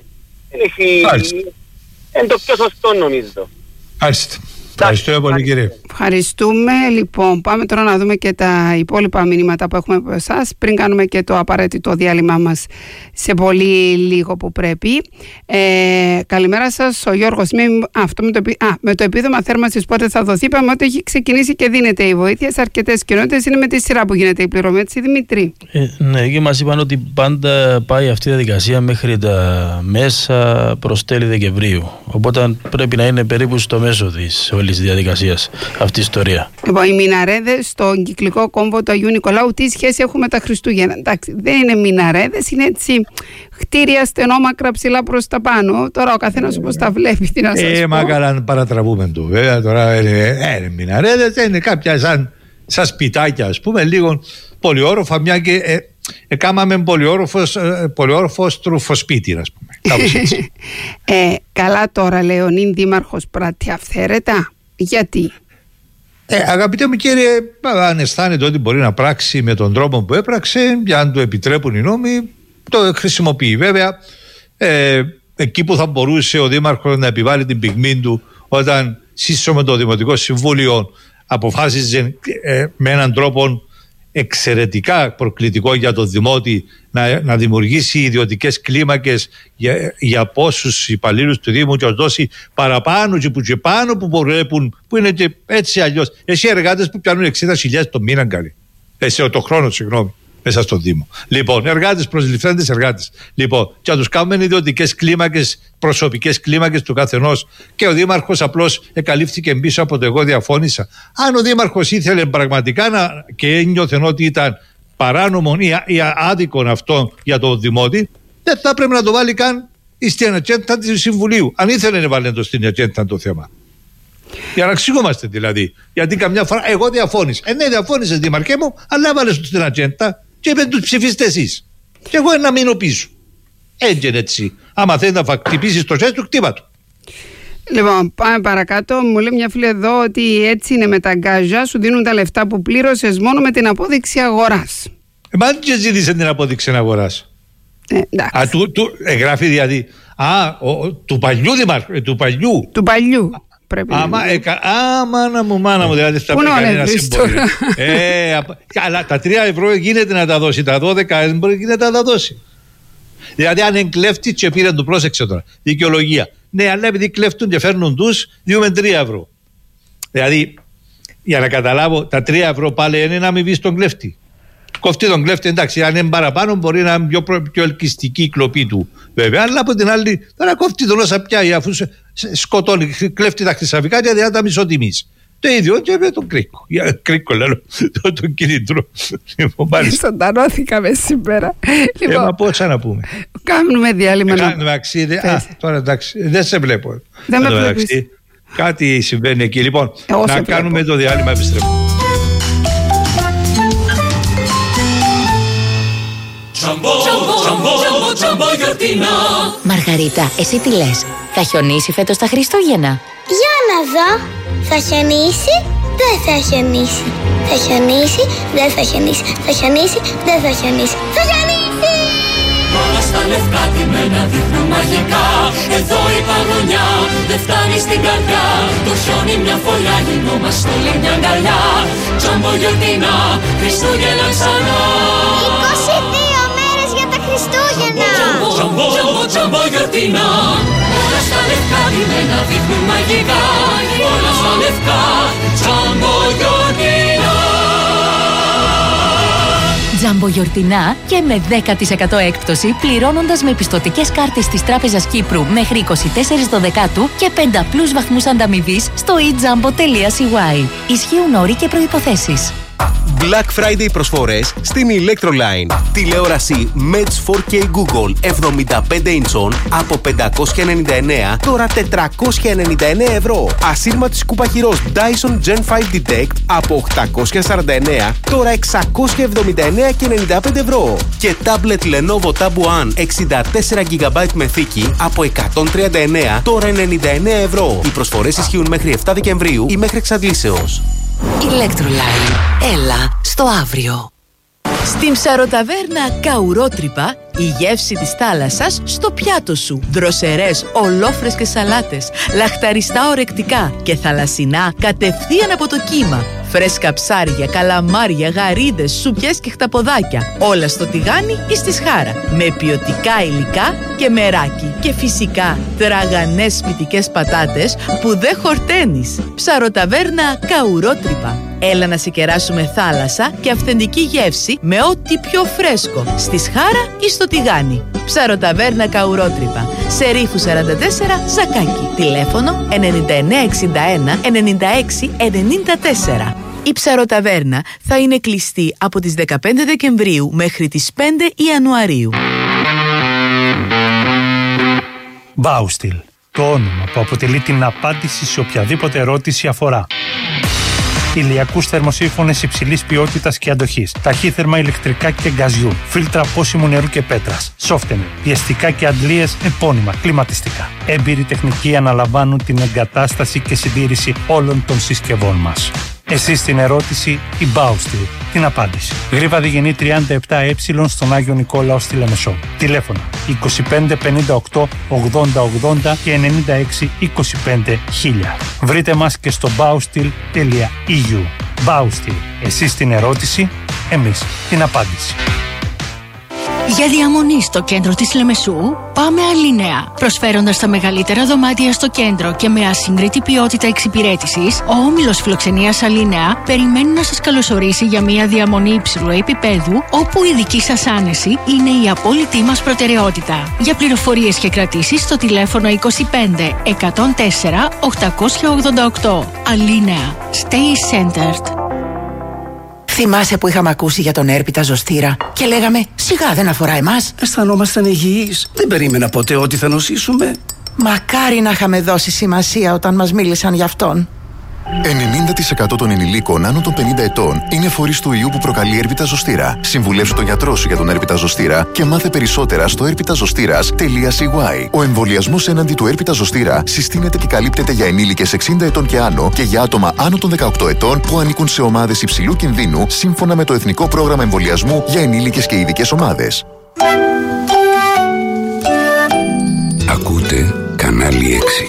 Είναι το πιο σωστό νομίζω. Ευχαριστώ. Ευχαριστώ πολύ κύριε. Ευχαριστούμε. Λοιπόν, πάμε τώρα να δούμε και τα υπόλοιπα μηνύματα που έχουμε από εσάς πριν κάνουμε και το απαραίτητο διάλειμμα μας σε πολύ λίγο που πρέπει. Ε, καλημέρα σας, ο Γιώργος. Με, αυτό με, το, α, με το επίδομα θέρμανσης πότε θα δοθεί? Είπαμε ότι έχει ξεκινήσει και δίνεται η βοήθεια σε αρκετές κοινότητες. Είναι με τη σειρά που γίνεται η πληρωμή, έτσι Δημήτρη? Ε, ναι, και μας είπαν ότι πάντα πάει αυτή η διαδικασία μέχρι τα μέσα προς τέλη Δεκεμβρίου. Οπότε πρέπει να είναι περίπου στο μέσο της όλης της διαδικασίας αυτή η ιστορία. Λοιπόν, οι μιναρέδες στον κυκλικό κόμβο του Αγίου Νικολάου, τι σχέση έχουν με τα Χριστούγεννα? Εντάξει, δεν είναι μιναρέδες, είναι έτσι χτίρια στενόμακρα ψηλά προς τα πάνω. Τώρα ο καθένας όπως τα βλέπει, τι να σας ε, πω. Μα καλά παρατραβούμε το. Βέβαια τώρα είναι, ε, μιναρέδες, είναι κάποια σαν, σαν σπιτάκια, ας πούμε, λίγο πολυόροφα, μια και ε, ε, κάμαμε πολυόροφο στρουφοσπίτι, ας πούμε. ε, καλά τώρα, Λεωνίν Δήμαρχος, πράττει αυθαίρετα. Γιατί? Ε, αγαπητέ μου κύριε, αν αισθάνεται ότι μπορεί να πράξει με τον τρόπο που έπραξε, για αν του επιτρέπουν οι νόμοι, το χρησιμοποιεί. Βέβαια, ε, εκεί που θα μπορούσε ο Δήμαρχος να επιβάλλει την πυγμή του, όταν σύσσω με το Δημοτικό Συμβούλιο αποφάσιζε ε, με έναν τρόπο εξαιρετικά προκλητικό για το Δημότη να, να δημιουργήσει ιδιωτικές κλίμακες για, για πόσους υπαλλήλους του Δήμου και να δώσει παραπάνω και που και πάνω που προβλέπουν, που είναι και έτσι αλλιώς. Εσύ εργάτες που πιάνουν εξήντα χιλιάδες το μήνα καλή. Ε, σε το χρόνο, συγγνώμη. Μέσα στο Δήμο. Λοιπόν, εργάτες, προσληφθέντες εργάτες. Λοιπόν, και να τους κάνουμε ιδιωτικές κλίμακες, προσωπικές κλίμακες του καθενός. Και ο Δήμαρχος απλώς εκαλύφθηκε πίσω από το εγώ διαφώνησα. Αν ο Δήμαρχος ήθελε πραγματικά να, και ένιωθε ότι ήταν παράνομο ή, ή άδικο αυτό για τον Δημότη, δεν θα πρέπει να το βάλει καν στην ατζέντα του Συμβουλίου. Αν ήθελε να βάλει το στην ατζέντα το θέμα. Για να ξηγόμαστε δηλαδή. Γιατί καμιά φορά εγώ διαφώνησα. Ε, ναι, διαφώνησες Δήμαρχέ μου, αλλά έβαλε το στην ατζέντα. Και είπε τους ψηφίστε εσείς. Και εγώ να μείνω πίσω. Έτσι είναι έτσι. Άμα θέλει να χτυπήσεις το σέντρο, χτύπα του. Λοιπόν, πάμε παρακάτω. Μου λέει μια φίλη εδώ ότι έτσι είναι με τα γκάζια. Σου δίνουν τα λεφτά που πλήρωσες μόνο με την απόδειξη αγοράς. Ε, μα και ζήτησε την απόδειξη αγοράς. Ε, εντάξει. Α, του, του, ε, γράφει δηλαδή. Α, ο, του παλιού δημάρχου. Ε, του παλιού. Του παλιού. Πρέπει άμα, να... ε, α, μάνα μου, μάνα μου, δηλαδή θα πει κανένα συμπορία. ε, αλλά τα τρία ευρώ γίνεται να τα δώσει, τα δώδεκα δεν μπορεί να τα δώσει. Δηλαδή αν είναι κλέφτη και πήρε του, πρόσεξε τώρα, δικαιολογία. Ναι, αλλά επειδή κλέφτουν και φέρνουν τους, διούμε τρία ευρώ. Δηλαδή, για να καταλάβω, τα τρία ευρώ πάλι είναι να αμοιβή στον κλέφτη. Κοφτεί τον κλέφτη, εντάξει, αν είναι παραπάνω μπορεί να είναι πιο, πιο ελκυστική η κλοπή του. Βέβαια, αλλά από την άλλη, τώρα κόφτει τον όσα πιάει, αφού σκοτώνει, κλέφτει τα χρυσαφικά και δεν τα μισοτιμήσει. Το ίδιο και με τον Κρίκο. Για Κρίκο, λέω, τον το κινητρό. Ζωντανώθηκαμε σήμερα. Ε, μα πώς να πούμε. Κάνουμε διάλειμμα. Ε, να... μεταξύ, α, τώρα εντάξει, δεν σε βλέπω. Δεν με βλέπεις. Κάτι συμβαίνει εκεί. Λοιπόν, ε, να βλέπω. κάνουμε το διάλειμμα, επιστρέφω. Μαργαρίτα, εσύ τι λες? Θα χιονίσει φέτος τα Χριστούγεννα? Για να δω. Θα χιονίσει, δεν θα χιονίσει. Θα χιονίσει, δεν θα χιονίσει. Θα χιονίσει, δεν θα χιονίσει. Θα χιονίσει! Όλα στα λευκά τιμένα δείχνουν μαγικά. Εδώ η παγωνιά δεν φτάνει στην καρδιά. Το χιόνι μια φωλιά γινόμαστε όλοι μια αγκαλιά. Τζάμπο γιορτινά, Χριστούγεννα ξανά. είκοσι δύο μέρες για τα Χριστούγεννα. Τζάμπο, τζάμπο, τζάμπο, τζάμπο γιορτινά. Όλα στα λευκά τιμένα δείχνουν μαγικά. Όλα στα λευκά, τζάμπο γιορτινά. Τζάμπο γιορτινά και με δέκα τοις εκατό έκπτωση πληρώνοντας με πιστωτικές κάρτες της Τράπεζας Κύπρου μέχρι είκοσι τέσσερις δωδεκάτου και πενταπλούς βαθμούς ανταμοιβής στο e τζάμπο τελεία σι γουάι. Ισχύουν όροι και προϋποθέσεις. Black Friday προσφορές στην Electroline. Τηλεόραση Meds φορ κέι Google εβδομήντα πέντε ιντσών από πεντακόσια ενενήντα εννέα, τώρα τετρακόσια ενενήντα εννέα ευρώ. Ασύρματη σκούπα χειρός Dyson Gen πέντε Detect από οκτακόσια σαράντα εννέα, τώρα εξακόσια εβδομήντα εννέα και ενενήντα πέντε ευρώ. Και tablet Lenovo Tab One εξήντα τέσσερα τζι μπι με θήκη από εκατόν τριάντα εννέα, τώρα ενενήντα εννέα ευρώ. Οι προσφορές ισχύουν μέχρι εφτά Δεκεμβρίου ή μέχρι εξαντλήσεως. Electroline. Έλα στο αύριο. Στην ψαροταβέρνα Καουρότρυπα, η γεύση της θάλασσας στο πιάτο σου. Δροσερές, ολόφρεσκες σαλάτες, λαχταριστά ορεκτικά και θαλασσινά κατευθείαν από το κύμα. Φρέσκα ψάρια, καλαμάρια, γαρίδες, σουπιές και χταποδάκια. Όλα στο τηγάνι ή στη σχάρα. Με ποιοτικά υλικά και μεράκι. Και φυσικά τραγανές σπιτικές πατάτες που δεν χορταίνεις. Ψαροταβέρνα Καουρότρυπα. Έλα να σε κεράσουμε θάλασσα και αυθεντική γεύση με ό,τι πιο φρέσκο. Στη σχάρα ή στο τηγάνι. Ψαροταβέρνα Καουρότρυπα. Σε Ρήφου σαράντα τέσσερα, Ζακάκι. Τηλέφωνο ενενήντα εννέα εξήντα ένα ενενήντα έξι ενενήντα τέσσερα. Η ψαροταβέρνα θα είναι κλειστή από τις δεκαπέντε Δεκεμβρίου μέχρι τις πέντε Ιανουαρίου. Baustil, το όνομα που αποτελεί την απάντηση σε οποιαδήποτε ερώτηση αφορά ηλιακούς θερμοσύφωνες υψηλής ποιότητας και αντοχής, ταχύθερμα ηλεκτρικά και γκαζιού, φίλτρα πόσιμου νερού και πέτρας, σόφτενερ, πιεστικά και αντλίες επώνυμα, κλιματιστικά. Έμπειροι τεχνικοί αναλαμβάνουν την εγκατάσταση και συντήρηση όλων των συσκευών μας. Εσείς την ερώτηση, η Baustil την απάντηση. Γρίβα Διγενή τριάντα επτά ε στον Άγιο Νικόλαο στη Λεμεσό. Τηλέφωνα είκοσι πέντε πενήντα οκτώ ογδόντα ογδόντα και ενενήντα έξι είκοσι πέντε χίλια. Βρείτε μας και στο baustil τελεία ι γιου. Baustil. Εσείς την ερώτηση, εμείς την απάντηση. Για διαμονή στο κέντρο της Λεμεσού, πάμε Αλίνεα. Προσφέροντας τα μεγαλύτερα δωμάτια στο κέντρο και με ασύγκριτη ποιότητα εξυπηρέτησης, ο όμιλος φιλοξενίας Αλίνεα περιμένει να σας καλωσορίσει για μια διαμονή υψηλού επίπεδου, όπου η δική σας άνεση είναι η απόλυτη μας προτεραιότητα. Για πληροφορίες και κρατήσεις στο τηλέφωνο είκοσι πέντε εκατόν τέσσερα οκτακόσια ογδόντα οκτώ. Αλίνεα. Stay centered. Θυμάσαι που είχαμε ακούσει για τον έρπιτα ζωστήρα και λέγαμε σιγά δεν αφορά εμάς. Αισθανόμασταν υγιείς. Δεν περίμενα ποτέ ότι θα νοσήσουμε. Μακάρι να είχαμε δώσει σημασία όταν μας μίλησαν γι' αυτόν. ενενήντα τοις εκατό των ενηλίκων άνω των πενήντα ετών είναι φορείς του ιού που προκαλεί έρπιτα ζωστήρα. Συμβουλεύσου τον γιατρό σου για τον έρπιτα ζωστήρα και μάθε περισσότερα στο έρπιτα ζωστήρας τελεία σι γουάι. Ο εμβολιασμός έναντι του έρπιτα ζωστήρα συστήνεται και καλύπτεται για ενήλικες εξήντα ετών και άνω και για άτομα άνω των δεκαοκτώ ετών που ανήκουν σε ομάδες υψηλού κινδύνου σύμφωνα με το Εθνικό Πρόγραμμα Εμβολιασμού για ενήλικες και ειδικές ομάδες. Ακούτε κανάλι έξι.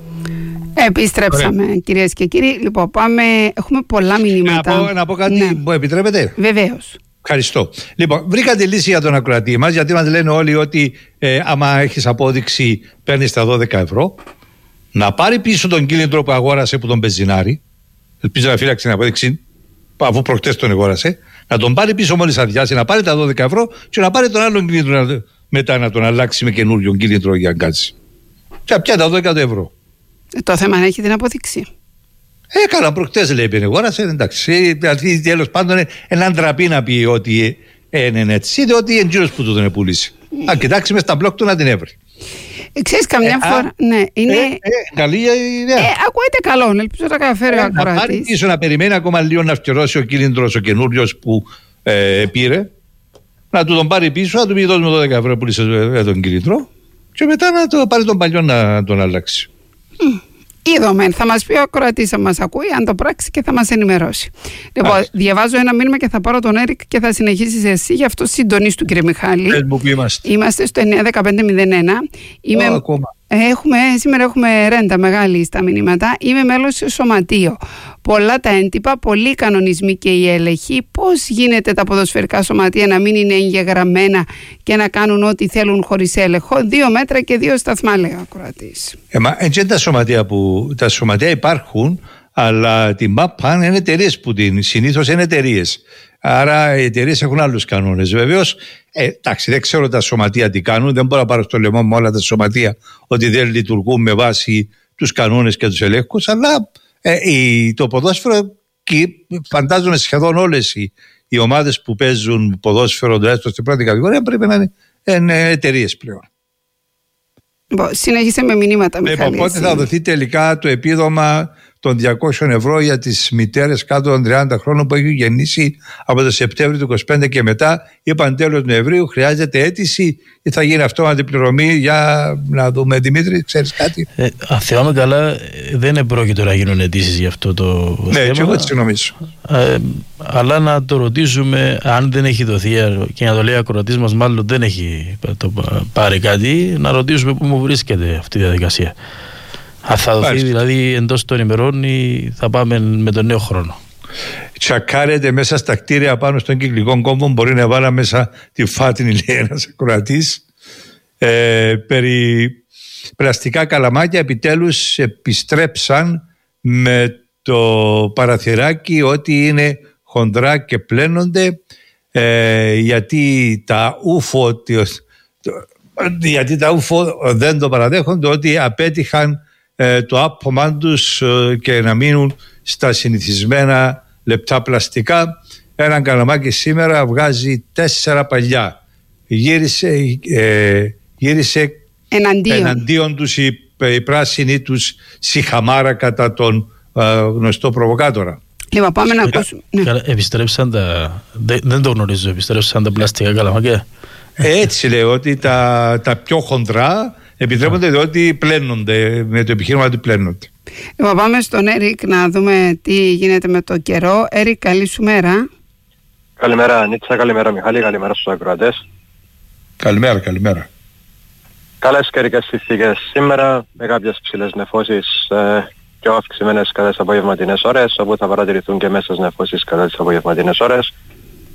Επιστρέψαμε, κυρίες και κύριοι. Λοιπόν, πάμε. Έχουμε πολλά μηνύματα. Να πω, να πω κάτι, ναι. Μου επιτρέπετε? Βεβαίως. Ευχαριστώ. Λοιπόν, βρήκα τη λύση για τον ακροατή μας, γιατί μας λένε όλοι ότι ε, άμα έχεις απόδειξη παίρνεις τα δώδεκα ευρώ. Να πάρει πίσω τον κίνητρο που αγόρασε που τον πεζινάρει. Ελπίζω να φύλαξε την απόδειξη, αφού προχτές τον αγόρασε. Να τον πάρει πίσω μόλις αδειάσει, να πάρει τα δώδεκα ευρώ και να πάρει τον άλλον κίνητρο να, μετά να τον αλλάξει με καινούριο κίνητρο για να κάτσει. Και πια τα δώδεκα ευρώ. Το θέμα να έχει την απόδειξη. Έκανα προχτές, λέει, πήρε αγόρασε, εντάξει. Δηλαδή, τέλος πάντων, έναν τραπεί να πει ότι είναι έτσι, διότι είναι τζίρος που του τον πουλήσει. Mm. Αν κοιτάξει μες στα μπλοκ του να την έβρει. Ε, ξέρεις, καμιά ε, φορά. Α, ναι, είναι. Ε, ε, καλή ιδέα. Ε, ακούγεται καλό, ελπίζω να καταφέρει ο ακροατής. Να πάρει πίσω, να περιμένει ακόμα λίγο να φτιωρώσει ο κίνητρος ο καινούριος που ε, πήρε. Να του τον πάρει πίσω, να του πει δώσουμε δώδεκα ευρώ που πουλήσε τον κίνητρο. Και μετά να το πάρει τον παλιό να τον αλλάξει. Mm. Είδαμε, θα μας πει ο ακροατής αν μας ακούει, αν το πράξει και θα μας ενημερώσει. Λοιπόν, Άς. διαβάζω ένα μήνυμα και θα πάρω τον Έρικ και θα συνεχίσεις εσύ, γι' αυτό συντονίσου κύριε Μιχάλη. Πες μου που είμαστε. Είμαστε στο εννιά δεκαπέντε μηδέν ένα. Είμαι... Oh, ακόμα. Έχουμε, σήμερα έχουμε ρέντα μεγάλη στα μηνύματα. Είμαι μέλος σε σωματείο. Πολλά τα έντυπα, πολλοί κανονισμοί και οι έλεγχοι. Πώς γίνεται τα ποδοσφαιρικά σωματεία να μην είναι εγγεγραμμένα και να κάνουν ό,τι θέλουν χωρίς έλεγχο? Δύο μέτρα και δύο σταθμά, λέει ο ακροατής. Ε, μα έτσι τα σωματεία που τα σωματεία υπάρχουν, αλλά την ΜΑΠΑΝ είναι εταιρείες που την συνήθως είναι εταιρείες. Άρα οι εταιρείες έχουν άλλους κανόνες. Βεβαίως, ε, εντάξει, δεν ξέρω τα σωματεία τι κάνουν, δεν μπορώ να πάρω στο λαιμό με όλα τα σωματεία ότι δεν λειτουργούν με βάση τους κανόνες και τους ελέγχους, αλλά ε, η, το ποδόσφαιρο, και φαντάζομαι σχεδόν όλες οι, οι ομάδες που παίζουν ποδόσφαιρο τουλάχιστον στην πρώτη κατηγορία πρέπει να είναι, είναι εταιρείες πλέον. Συνέχισε με μηνύματα, Μιχάλη. Οπότε θα δοθεί τελικά το επίδομα των διακόσια ευρώ για τις μητέρες κάτω των τριάντα χρόνων που έχουν γεννήσει από το Σεπτέμβριο του είκοσι πέντε και μετά. Είπαν τέλος Νοεμβρίου, χρειάζεται αίτηση ή θα γίνει αυτόματη πληρωμή? Για να δούμε, Δημήτρη, ξέρεις κάτι? Ε, αν θυμάμαι καλά, δεν επρόκειτο να γίνουν αιτήσεις για αυτό το ναι, θέμα. Ναι, και εγώ έτσι νομίζω. Ε, αλλά να το ρωτήσουμε, αν δεν έχει δοθεί και να το λέει ο ακροατής μας, μάλλον δεν έχει το πάρει κάτι, να ρωτήσουμε πού μου βρίσκεται αυτή η διαδικασία. Αν θα δοθεί Μάλιστα. δηλαδή εντός των ημερών ή θα πάμε με τον νέο χρόνο? Τσακάρετε μέσα στα κτίρια πάνω στον κυκλικό κόμβο, μπορεί να βάλα μέσα τη φάτινη, λέει ένας ακροατής. Ε, περί πλαστικά καλαμάκια επιτέλους επιστρέψαν με το παραθυράκι ότι είναι χοντρά και πλένονται, ε, γιατί τα ούφο γιατί τα ούφο δεν το παραδέχονται, ότι απέτυχαν ε, το άπομα τους ε, και να μείνουν στα συνηθισμένα λεπτά πλαστικά. Έναν καλαμάκι σήμερα βγάζει τέσσερα παλιά. Γύρισε, ε, γύρισε εναντίον. εναντίον τους η, η πράσινη τους σιχαμάρα κατά τον ε, γνωστό προβοκάτορα. Λοιπόν, πάμε να ακούσουμε. Επιστρέψαν τα... Δεν το γνωρίζω, επιστρέψαν τα πλαστικά καλαμάκια. Έτσι λέω, ότι τα, τα πιο χοντρά επιτρέπονται διότι πλένονται, με το επιχείρημα ότι πλένονται. Λοιπόν, πάμε στον Έρικ να δούμε τι γίνεται με το καιρό. Έρικ, καλή σου μέρα. Καλημέρα Νίτσα, καλημέρα Μιχάλη, καλημέρα στους ακροατές. Καλημέρα, καλημέρα. Καλές καιρικές συνθήκες σήμερα, με κάποιες ψηλές νεφώσεις ε, και αυξημένες κατά τις απογευματινές ώρες, όπου θα παρατηρηθούν και μέσες νεφώσεις κατά τις απογευματινές ώρες.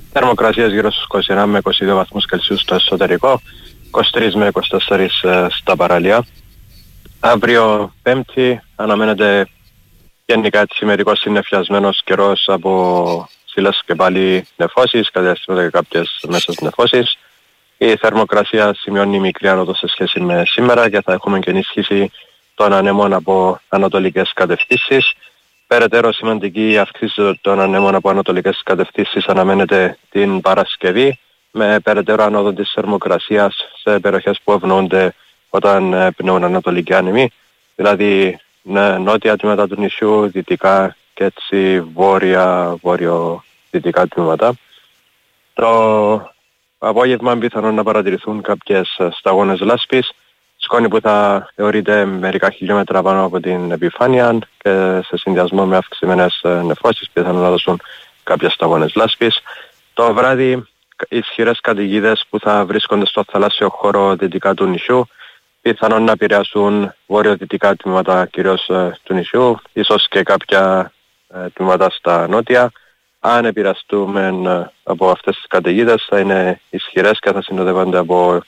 Θερμοκρασίες γύρω στους είκοσι ένα με είκοσι δύο βαθμούς Κελσίου στο εσωτερικό, είκοσι τρία με είκοσι τέσσερα στα παραλία. Αύριο Πέμπτη αναμένεται γενικά έτσι ημερικός συννεφιασμένος καιρός από ψηλές και πάλι νεφώσεις, κατά διαστήματα και κάποιες μέσες νεφώσεις. Η θερμοκρασία σημειώνει μικρή άνοδο σε σχέση με σήμερα και θα έχουμε και ενίσχυση των ανέμων από ανατολικές κατευθύνσεις. Περαιτέρω σημαντική αύξηση των ανέμων από ανατολικές κατευθύνσεις αναμένεται την Παρασκευή, με περαιτέρω ανόδο της θερμοκρασίας σε περιοχές που ευνοούνται όταν πνέουν ανατολικοί άνεμοι, δηλαδή νότια τμήματα του νησιού, δυτικά και έτσι βόρεια, βόρειο-δυτικά τμήματα. Το απόγευμα πιθανόν να παρατηρηθούν κάποιες σταγόνες λάσπης, σκόνη που θα θεωρείται μερικά χιλιόμετρα πάνω από την επιφάνεια και σε συνδυασμό με αυξημένες νεφώσεις πιθανόν να δώσουν κάποιες σταγόνες λάσπης. Το βράδυ ισχυρές καταιγίδες που θα βρίσκονται στο θαλάσσιο χώρο δυτικά του νησιού πιθανόν να επηρεάσουν βόρειο-δυτικά τμήματα κυρίως του νησιού, ίσως και κάποια τμήματα στα νότια. Αν επηρεαστούμε από αυτές τις καταιγίδες θα είναι ισχυρές και θα συνοδεύονται από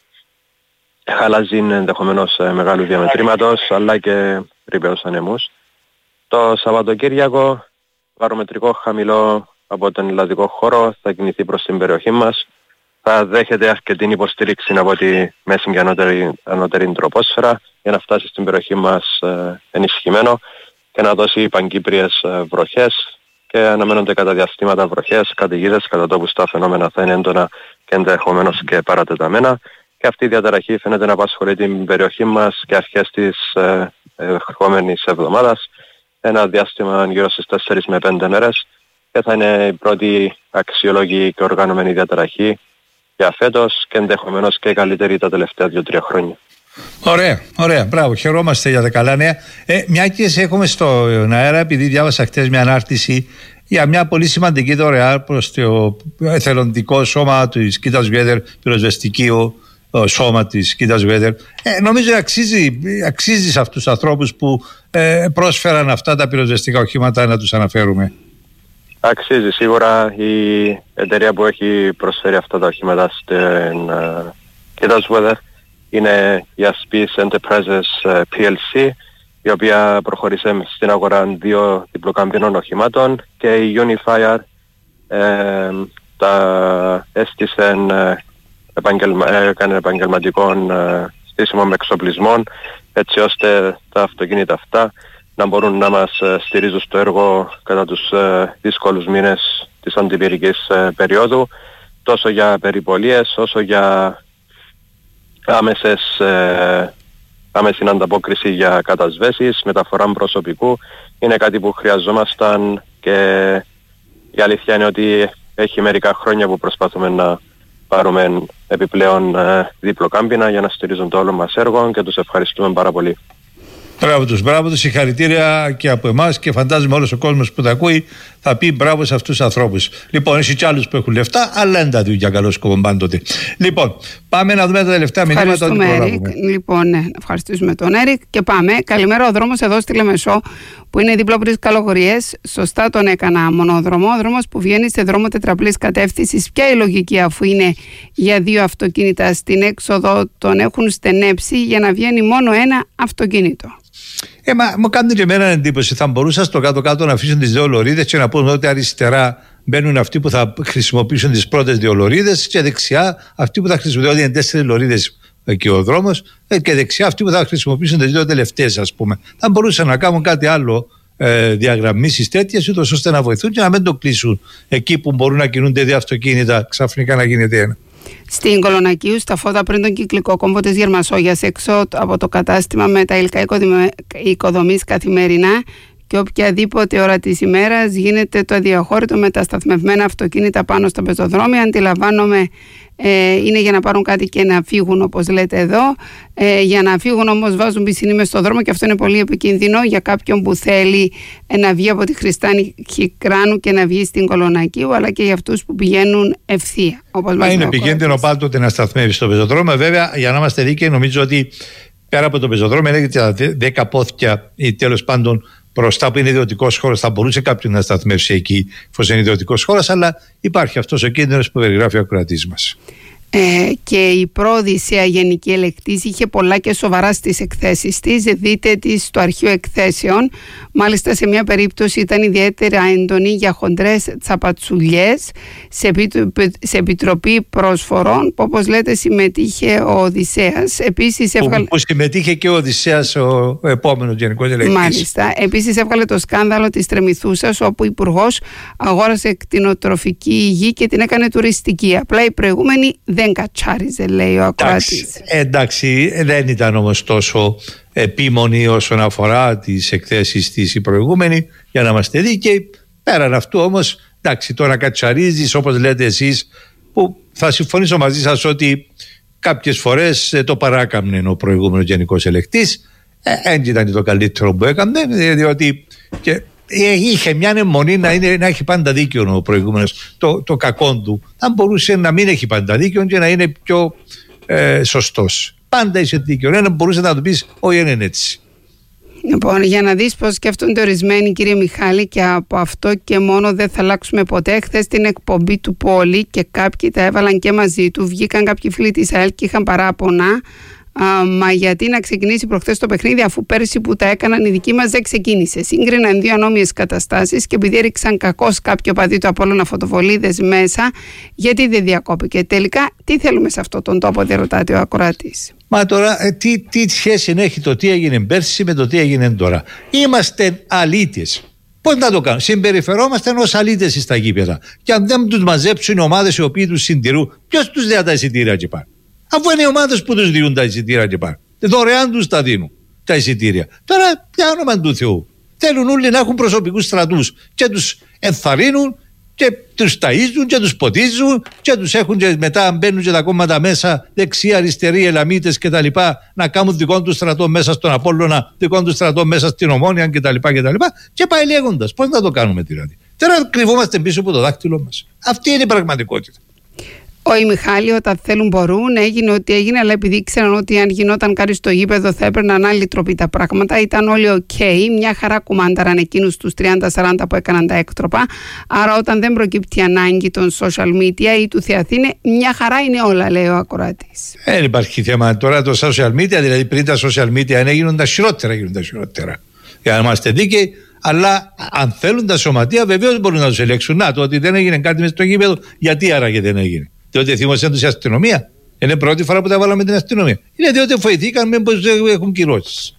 χαλαζίν ενδεχομένως μεγάλου διαμετρήματος, αλλά και ρηπαίους ανεμούς. Το Σαββατοκύριακο βαρομετρικό χαμηλό από τον ελλαδικό χώρο θα κινηθεί προς την περιοχή μας. Θα δέχεται αρκετή υποστήριξη από τη μέση και ανώτερη, ανώτερη τροπόσφαιρα για να φτάσει στην περιοχή μας ε, ενισχυμένο και να δώσει πανκύπριες ε, βροχές, και αναμένονται κατά διαστήματα βροχές, καταιγίδες, κατά τόπου τα φαινόμενα θα είναι έντονα και ενδεχομένως και παρατεταμένα, και αυτή η διαταραχή φαίνεται να απασχολεί την περιοχή μας και αρχές της ε, ερχόμενης εβδομάδας, ένα διάστημα γύρω στις τέσσερις με πέντε μέρες, και θα είναι η πρώτη αξιολόγη και οργανωμένη διαταραχή για φέτος και ενδεχομένως και καλύτερη τα τελευταία δύο τρία χρόνια. Ωραία, ωραία, μπράβο, χαιρόμαστε για τα καλά νέα. Ε, μια και σε έχουμε στον αέρα, επειδή διάβασα χτες μια ανάρτηση για μια πολύ σημαντική δωρεά προς το εθελοντικό σώμα της Κίτας Weather, πυροσβεστικό σώμα της Κίτας Weather. Ε, νομίζω αξίζει, αξίζει σε αυτούς τους ανθρώπους που ε, πρόσφεραν αυτά τα πυροσβεστικά οχήματα να τους αναφέρουμε. Αξίζει σίγουρα. Η εταιρεία που έχει προσφέρει αυτά τα οχήματα στην uh, Κίτας Weather είναι η Aspis Enterprises uh, πι ελ σι, η οποία προχωρήσε στην αγορά δύο διπλοκαμπινών οχημάτων, και η Unifier ε, τα έστησε, ε, επαγγελμα, έκανε επαγγελματικών ε, στήσιμων με εξοπλισμών, έτσι ώστε τα αυτοκίνητα αυτά να μπορούν να μας ε, στηρίζουν στο έργο κατά τους ε, δύσκολους μήνες της αντιπυρικής ε, περίοδου, τόσο για περιπολίες όσο για άμεσες ε, άμεση ανταπόκριση για κατασβέσεις, μεταφορά προσωπικού. Είναι κάτι που χρειαζόμασταν, και η αλήθεια είναι ότι έχει μερικά χρόνια που προσπαθούμε να πάρουμε επιπλέον ε, διπλοκάμπινα για να στηρίζουν το όλο μας έργο, και τους ευχαριστούμε πάρα πολύ. Μπράβο τους, μπράβο τους, συγχαρητήρια και από εμάς, και φαντάζομαι όλος ο κόσμος που τα ακούει θα πει μπράβο σε αυτούς τους ανθρώπους. Λοιπόν, έχει κι άλλους που έχουν λεφτά, αλλά δεν τα δουν για καλό σκοπό πάντοτε. Λοιπόν, πάμε να δούμε τα τελευταία μηνύματα. Ευχαριστούμε, Έρικ. Λοιπόν, ναι, ευχαριστήσουμε τον Έρικ και πάμε. Καλημέρα, ο δρόμος εδώ στη Λεμεσό, που είναι δίπλα από τις Καλογοριές. Σωστά τον έκανα μονόδρομο. Ο δρόμος που βγαίνει σε δρόμο τετραπλής κατεύθυνσης. Ποια η λογική, αφού είναι για δύο αυτοκίνητα στην έξοδο, τον έχουν στενέψει για να βγαίνει μόνο ένα αυτοκίνητο. Ε, μα μου κάνουν και εμένα εντύπωση. Θα μπορούσα στο κάτω-κάτω να αφήσουν τις δύο λωρίδες και να πούνε ότι αριστερά μπαίνουν αυτοί που θα χρησιμοποιήσουν τις πρώτες δύο λωρίδες, και δεξιά αυτοί που θα χρησιμοποιήσουν. Ότι είναι τέσσερις λωρίδες εκεί ο δρόμος, και δεξιά αυτοί που θα χρησιμοποιήσουν τις δύο τελευταίες, ας πούμε. Θα μπορούσαν να κάνουν κάτι άλλο, ε, διαγραμμίσεις τέτοιες, ούτως ώστε να βοηθούν και να μην το κλείσουν εκεί που μπορούν να κινούνται δύο αυτοκίνητα, ξαφνικά να γίνεται ένα. Στην Κολονακίου, στα φώτα πριν τον κυκλικό κόμβο της Γερμασόγειας, έξω από το κατάστημα με τα υλικά οικοδομής καθημερινά, και οποιαδήποτε ώρα της ημέρας γίνεται το αδιαχώρητο με τα σταθμευμένα αυτοκίνητα πάνω στα πεζοδρόμια. Αντιλαμβάνομαι ε, είναι για να πάρουν κάτι και να φύγουν, όπως λέτε εδώ. Ε, για να φύγουν όμως βάζουν πισινή μες στο δρόμο, και αυτό είναι πολύ επικίνδυνο για κάποιον που θέλει ε, να βγει από τη Χριστάνη Κράνου και να βγει στην Κολονακίου, αλλά και για αυτούς που πηγαίνουν ευθεία. Μα είναι επικίνδυνο πάντοτε να σταθμεύει στο πεζοδρόμιο. Βέβαια, για να είμαστε δίκαιοι, νομίζω ότι πέρα από το πεζοδρόμιο είναι και τα δέκα πόθηκια ή τέλος πάντων μπροστά που είναι ιδιωτικός χώρος, θα μπορούσε κάποιον να σταθμεύσει εκεί, εφόσον είναι ιδιωτικός χώρος, αλλά υπάρχει αυτός ο κίνδυνος που περιγράφει ο ακροατής μας. Ε, και η προοδησία γενική ελεκτής είχε πολλά και σοβαρά στις εκθέσεις της. Δείτε τις στο αρχείο εκθέσεων. Μάλιστα σε μια περίπτωση ήταν ιδιαίτερα έντονη για χοντρές τσαπατσουλιές σε, επί, σε επιτροπή προσφορών που, όπως λέτε, συμμετείχε ο Οδυσσέας. Επίσης έβγαλε... που, που συμμετείχε και ο Οδυσσέας, ο, ο επόμενος γενικός ελεκτής. Μάλιστα. Επίσης έβγαλε το σκάνδαλο της Τρεμιθούσας, όπου ο υπουργός αγόρασε κτηνοτροφική γη και την έκανε τουριστική. Απλά η προηγούμενη δεν κατσάριζε, λέει ο ακροατής. Εντάξει, δεν ήταν όμως τόσο επίμονη όσον αφορά τις εκθέσεις της η προηγούμενη, για να είμαστε δίκαιοι. Πέραν αυτού όμως, εντάξει, τώρα κατσαρίζεις, όπως λέτε εσείς, που θα συμφωνήσω μαζί σας ότι κάποιες φορές το παράκαμνε ο προηγούμενος γενικός ελεκτής. Δεν ε, ήταν το καλύτερο που έκανε, διότι και είχε μια αιμονή να, είναι, να έχει πάντα δίκιο ο προηγούμενος, το, το κακό του. Αν μπορούσε να μην έχει πάντα δίκιο και να είναι πιο ε, σωστός. Πάντα είσαι δίκιο. Δεν μπορούσε να το πεις, όχι, δεν είναι έτσι. Λοιπόν, για να δεις πώς σκέφτονται ορισμένοι, κύριε Μιχάλη, και από αυτό και μόνο δεν θα αλλάξουμε ποτέ. Χθες στην εκπομπή του Πόλη και κάποιοι τα έβαλαν και μαζί του. Βγήκαν κάποιοι φίλοι της ΑΕΛ και είχαν παράπονα. Α, μα γιατί να ξεκινήσει προχθές το παιχνίδι, αφού πέρσι που τα έκαναν οι δικοί μας δεν ξεκίνησε. Σύγκριναν δύο ανώμοιες καταστάσεις και επειδή έριξαν κακώς κάποιο παδί του Απόλλωνα φωτοβολίδες μέσα, γιατί δεν διακόπηκε. Τελικά, τι θέλουμε σε αυτόν τον τόπο, δεν ρωτάτε ο ακροατής. Μα τώρα, ε, τι, τι σχέση έχει το τι έγινε πέρσι με το τι έγινε τώρα? Είμαστε αλήτες. Πώς να το κάνουμε? Συμπεριφερόμαστε ως αλήτες στα γήπεδα. Και αν δεν τους μαζέψουν οι ομάδες οι οποίοι τους συντηρούν, ποιος τους δίνει τα εισιτήρια και πάνε? Αφού είναι οι ομάδες που τους δίνουν τα εισιτήρια και πάνε. Δωρεάν τους τα δίνουν τα εισιτήρια. Τώρα, για όνομα του Θεού, θέλουν όλοι να έχουν προσωπικούς στρατούς και τους ενθαρρύνουν και τους ταΐζουν και τους ποτίζουν και τους έχουν και μετά μπαίνουν και τα κόμματα μέσα, δεξιά, αριστερή, ελαμίτες και τα λοιπά, να κάνουν δικό τους στρατό μέσα στον Απόλλωνα, δικό τους στρατό μέσα στην Ομόνια και τα λοιπά και τα λοιπά, και πάει λέγοντας. Πώς να το κάνουμε δηλαδή? Τώρα κρυβόμαστε πίσω από το δάκτυλο μας. Αυτή είναι η πραγματικότητα. Όχι, Μιχάλη, όταν θέλουν μπορούν. Έγινε ό,τι έγινε, αλλά επειδή ήξεραν ότι αν γινόταν κάτι στο γήπεδο θα έπαιρναν άλλη τροπή τα πράγματα. Ήταν όλοι οκ. Okay. Μια χαρά κουμάνταραν εκείνους τους τριάντα σαράντα που έκαναν τα έκτροπα. Άρα, όταν δεν προκύπτει ανάγκη των social media ή του Θεαθήνε, μια χαρά είναι όλα, λέει ο ακροατής. Δεν υπάρχει θέμα τώρα το social media, δηλαδή πριν τα social media αν έγιναν τα χειρότερα, έγιναν τα χειρότερα. Για να είμαστε δίκαιοι. Αλλά αν θέλουν τα σωματεία, βεβαίως μπορούν να τους ελέγξουν. Να, το ότι δεν έγινε κάτι μες στο γήπεδο, γιατί άραγε δεν έγινε? Διότι θυμόσαν τους η αστυνομία. Είναι πρώτη φορά που τα βάλαμε την αστυνομία. Είναι διότι βοηθήκαν με πως έχουν κυρώσεις.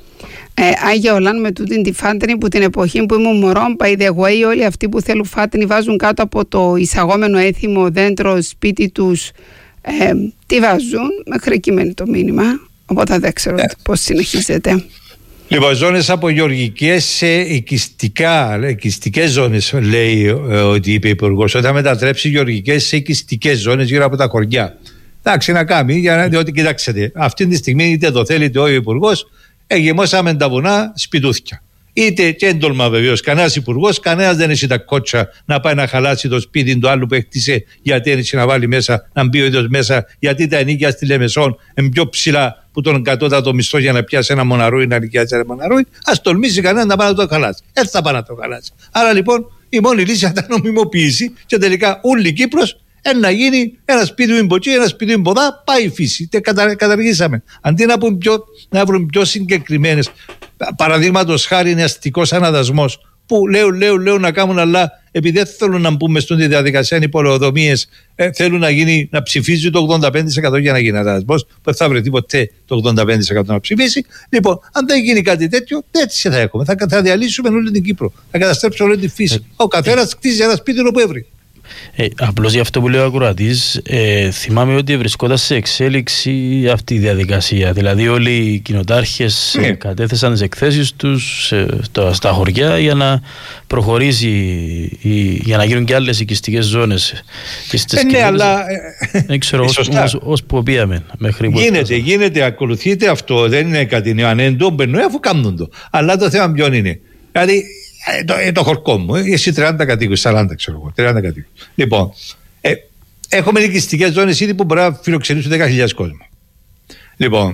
Ε, Άγια Ολάν, με τούτη τη φάτνη που την εποχή που ήμουν μωρό, by the way, όλοι αυτοί που θέλουν φάτνη βάζουν κάτω από το εισαγόμενο έθιμο δέντρο σπίτι τους. Ε, τι βάζουν, μέχρι εκεί μένει το μήνυμα. Οπότε δεν ξέρω ε. πώς συνεχίζεται. Λοιπόν, ζώνες από γεωργικές σε οικιστικά, οικιστικές ζώνες, λέει ε, ότι είπε ο Υπουργός, ότι θα μετατρέψει γεωργικές σε οικιστικές ζώνες γύρω από τα χωριά. Εντάξει, να κάνει, για να, διότι κοιτάξτε, αυτή τη στιγμή είτε το θέλει είτε ο Υπουργός, εγεμώσαμε τα βουνά σπιτούθια. Είτε και έντολμα βεβαίως, κανένας υπουργός, κανένας δεν έχει τα κότσα να πάει να χαλάσει το σπίτι του άλλου που έκτισε, γιατί έτσι να βάλει μέσα, να μπει ο ίδιος μέσα, γιατί τα ενοίκια στη Λεμεσόν είναι πιο ψηλά που τον κατώτατο μισθό για να πιάσει ένα μοναρούι, να νοικιάσει ένα μοναρούι. Ας τολμήσει κανένα να πάει να το χαλάσει. Δεν θα πάει να το χαλάσει. Άρα λοιπόν η μόνη λύση θα ήταν νομιμοποίηση και τελικά όλη η Κύπρος να γίνει ένα σπίτι μου μποτζή, ένα σπίτι μου μποδά, πάει η φύση. Τε κατα, καταργήσαμε. Αντί να, πιο, να βρουν πιο συγκεκριμένες, παραδείγματος χάρη είναι αστικός αναδασμός, που λέω, λέω, λέω να κάνουν, αλλά επειδή δεν θέλουν να μπούμε στην διαδικασία υπολεοδομίες, ε, θέλουν να, γίνει, να ψηφίζει το ογδόντα πέντε τοις εκατό για να γίνει αναδασμός, που δεν θα βρεθεί ποτέ το ογδόντα πέντε τοις εκατό να ψηφίσει. Λοιπόν, αν δεν γίνει κάτι τέτοιο, έτσι θα έχουμε. Θα, θα διαλύσουμε όλη την Κύπρο. Θα καταστρέψουμε όλη τη φύση. Ε, Ο καθένας κτίζει ένα σπίτι όπου έβρει. Ε, απλώς για αυτό που λέει ο ακροατής, ε, θυμάμαι ότι βρισκόταν σε εξέλιξη αυτή η διαδικασία. Δηλαδή όλοι οι κοινοτάρχες ε, κατέθεσαν τις εκθέσεις τους ε, το, στα χωριά για να προχωρήσει, η, για να γίνουν και άλλες οικιστικές ζώνες. Ε, ναι, αλλά... Δεν ξέρω ως που πήγαμε μέχρι που... Γίνεται, γίνεται, ακολουθείτε αυτό, δεν είναι κάτι νέο. Αν είναι το μπαινό, αφού κάνουν το. Αλλά το θέμα ποιον είναι? Δηλαδή, Ε, το, ε, το χορκό μου, ε, εσύ τριάντα κατοίκους, σαράντα ξέρω εγώ, τριάντα κατοίκους. Λοιπόν, ε, έχουμε νοικιστικές ζώνες ήδη που μπορεί να φιλοξενήσουν δέκα χιλιάδες κόσμο. Λοιπόν,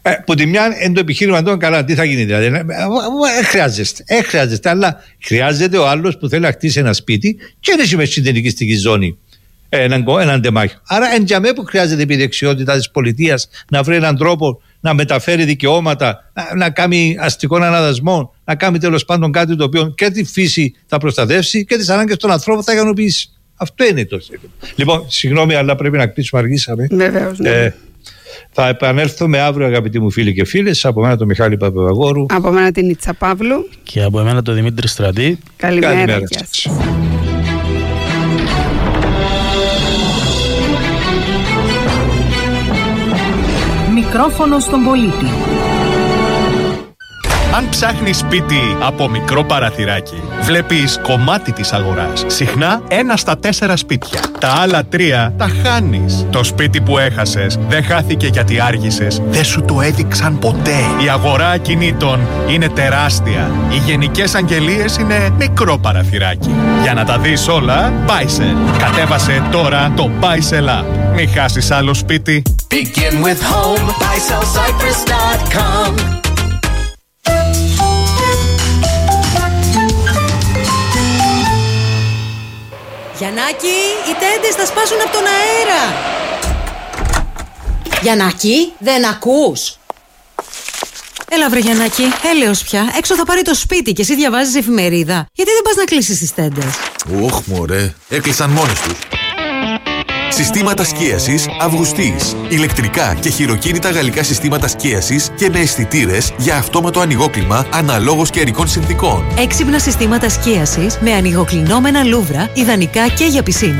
Ε, που τη μια είναι το επιχείρημα των καλά, τι θα γίνει δηλαδή. Ε, χρειάζεστε, ε, χρειάζεστε, αλλά χρειάζεται ο άλλος που θέλει να χτίσει ένα σπίτι και δεν είμαι στην συντηρητική ζώνη έναν, έναν τεμάχιο. Άρα, εν τζαμέ που χρειάζεται η επιδεξιότητα της πολιτείας να βρει έναν τρόπο να μεταφέρει δικαιώματα, να, να κάνει αστικό αναδασμό, να κάνει τέλος πάντων κάτι το οποίο και τη φύση θα προστατεύσει και τις ανάγκες των ανθρώπων θα ικανοποιήσει. Αυτό είναι το θέμα. Λοιπόν, συγγνώμη, αλλά πρέπει να κλείσουμε, αργήσαμε. Βεβαίως. Ναι. Ε, θα επανέλθουμε αύριο, αγαπητοί μου φίλοι και φίλες. Από μένα τον Μιχάλη Παπαδαγόρου. Από μένα την Ιτσα Παύλου. Και από εμένα τον Δημήτρη Στρατή. Καλημέρα, Καλημέρα σας. Μικρόφωνο στον πολίτη. Αν ψάχνεις σπίτι από μικρό παραθυράκι, βλέπεις κομμάτι της αγοράς. Συχνά ένα στα τέσσερα σπίτια. Τα άλλα τρία τα χάνεις. Το σπίτι που έχασες δεν χάθηκε γιατί άργησες. Δεν σου το έδειξαν ποτέ. Η αγορά ακινήτων είναι τεράστια. Οι γενικές αγγελίες είναι μικρό παραθυράκι. Για να τα δεις όλα, Buysell. Κατέβασε τώρα το Buysell App. Μην χάσεις άλλο σπίτι. Begin with home, buy sell cypress dot com. Γιαννάκη, οι τέντες θα σπάσουν από τον αέρα. Γιαννάκη, δεν ακούς? Έλα βρε Γιαννάκη, έλεος πια. Έξω θα πάρει το σπίτι και εσύ διαβάζεις εφημερίδα. Γιατί δεν πας να κλείσεις τις τέντες? Ωχ μωρέ, έκλεισαν μόνες τους. Συστήματα σκίασης Αυγουστής. Ηλεκτρικά και χειροκίνητα γαλλικά συστήματα σκίασης και με αισθητήρες για αυτόματο ανοιγόκλιμα αναλόγως καιρικών συνθήκων. Έξυπνα συστήματα σκίασης με ανοιγοκλεινόμενα λούβρα, ιδανικά και για πισίνα.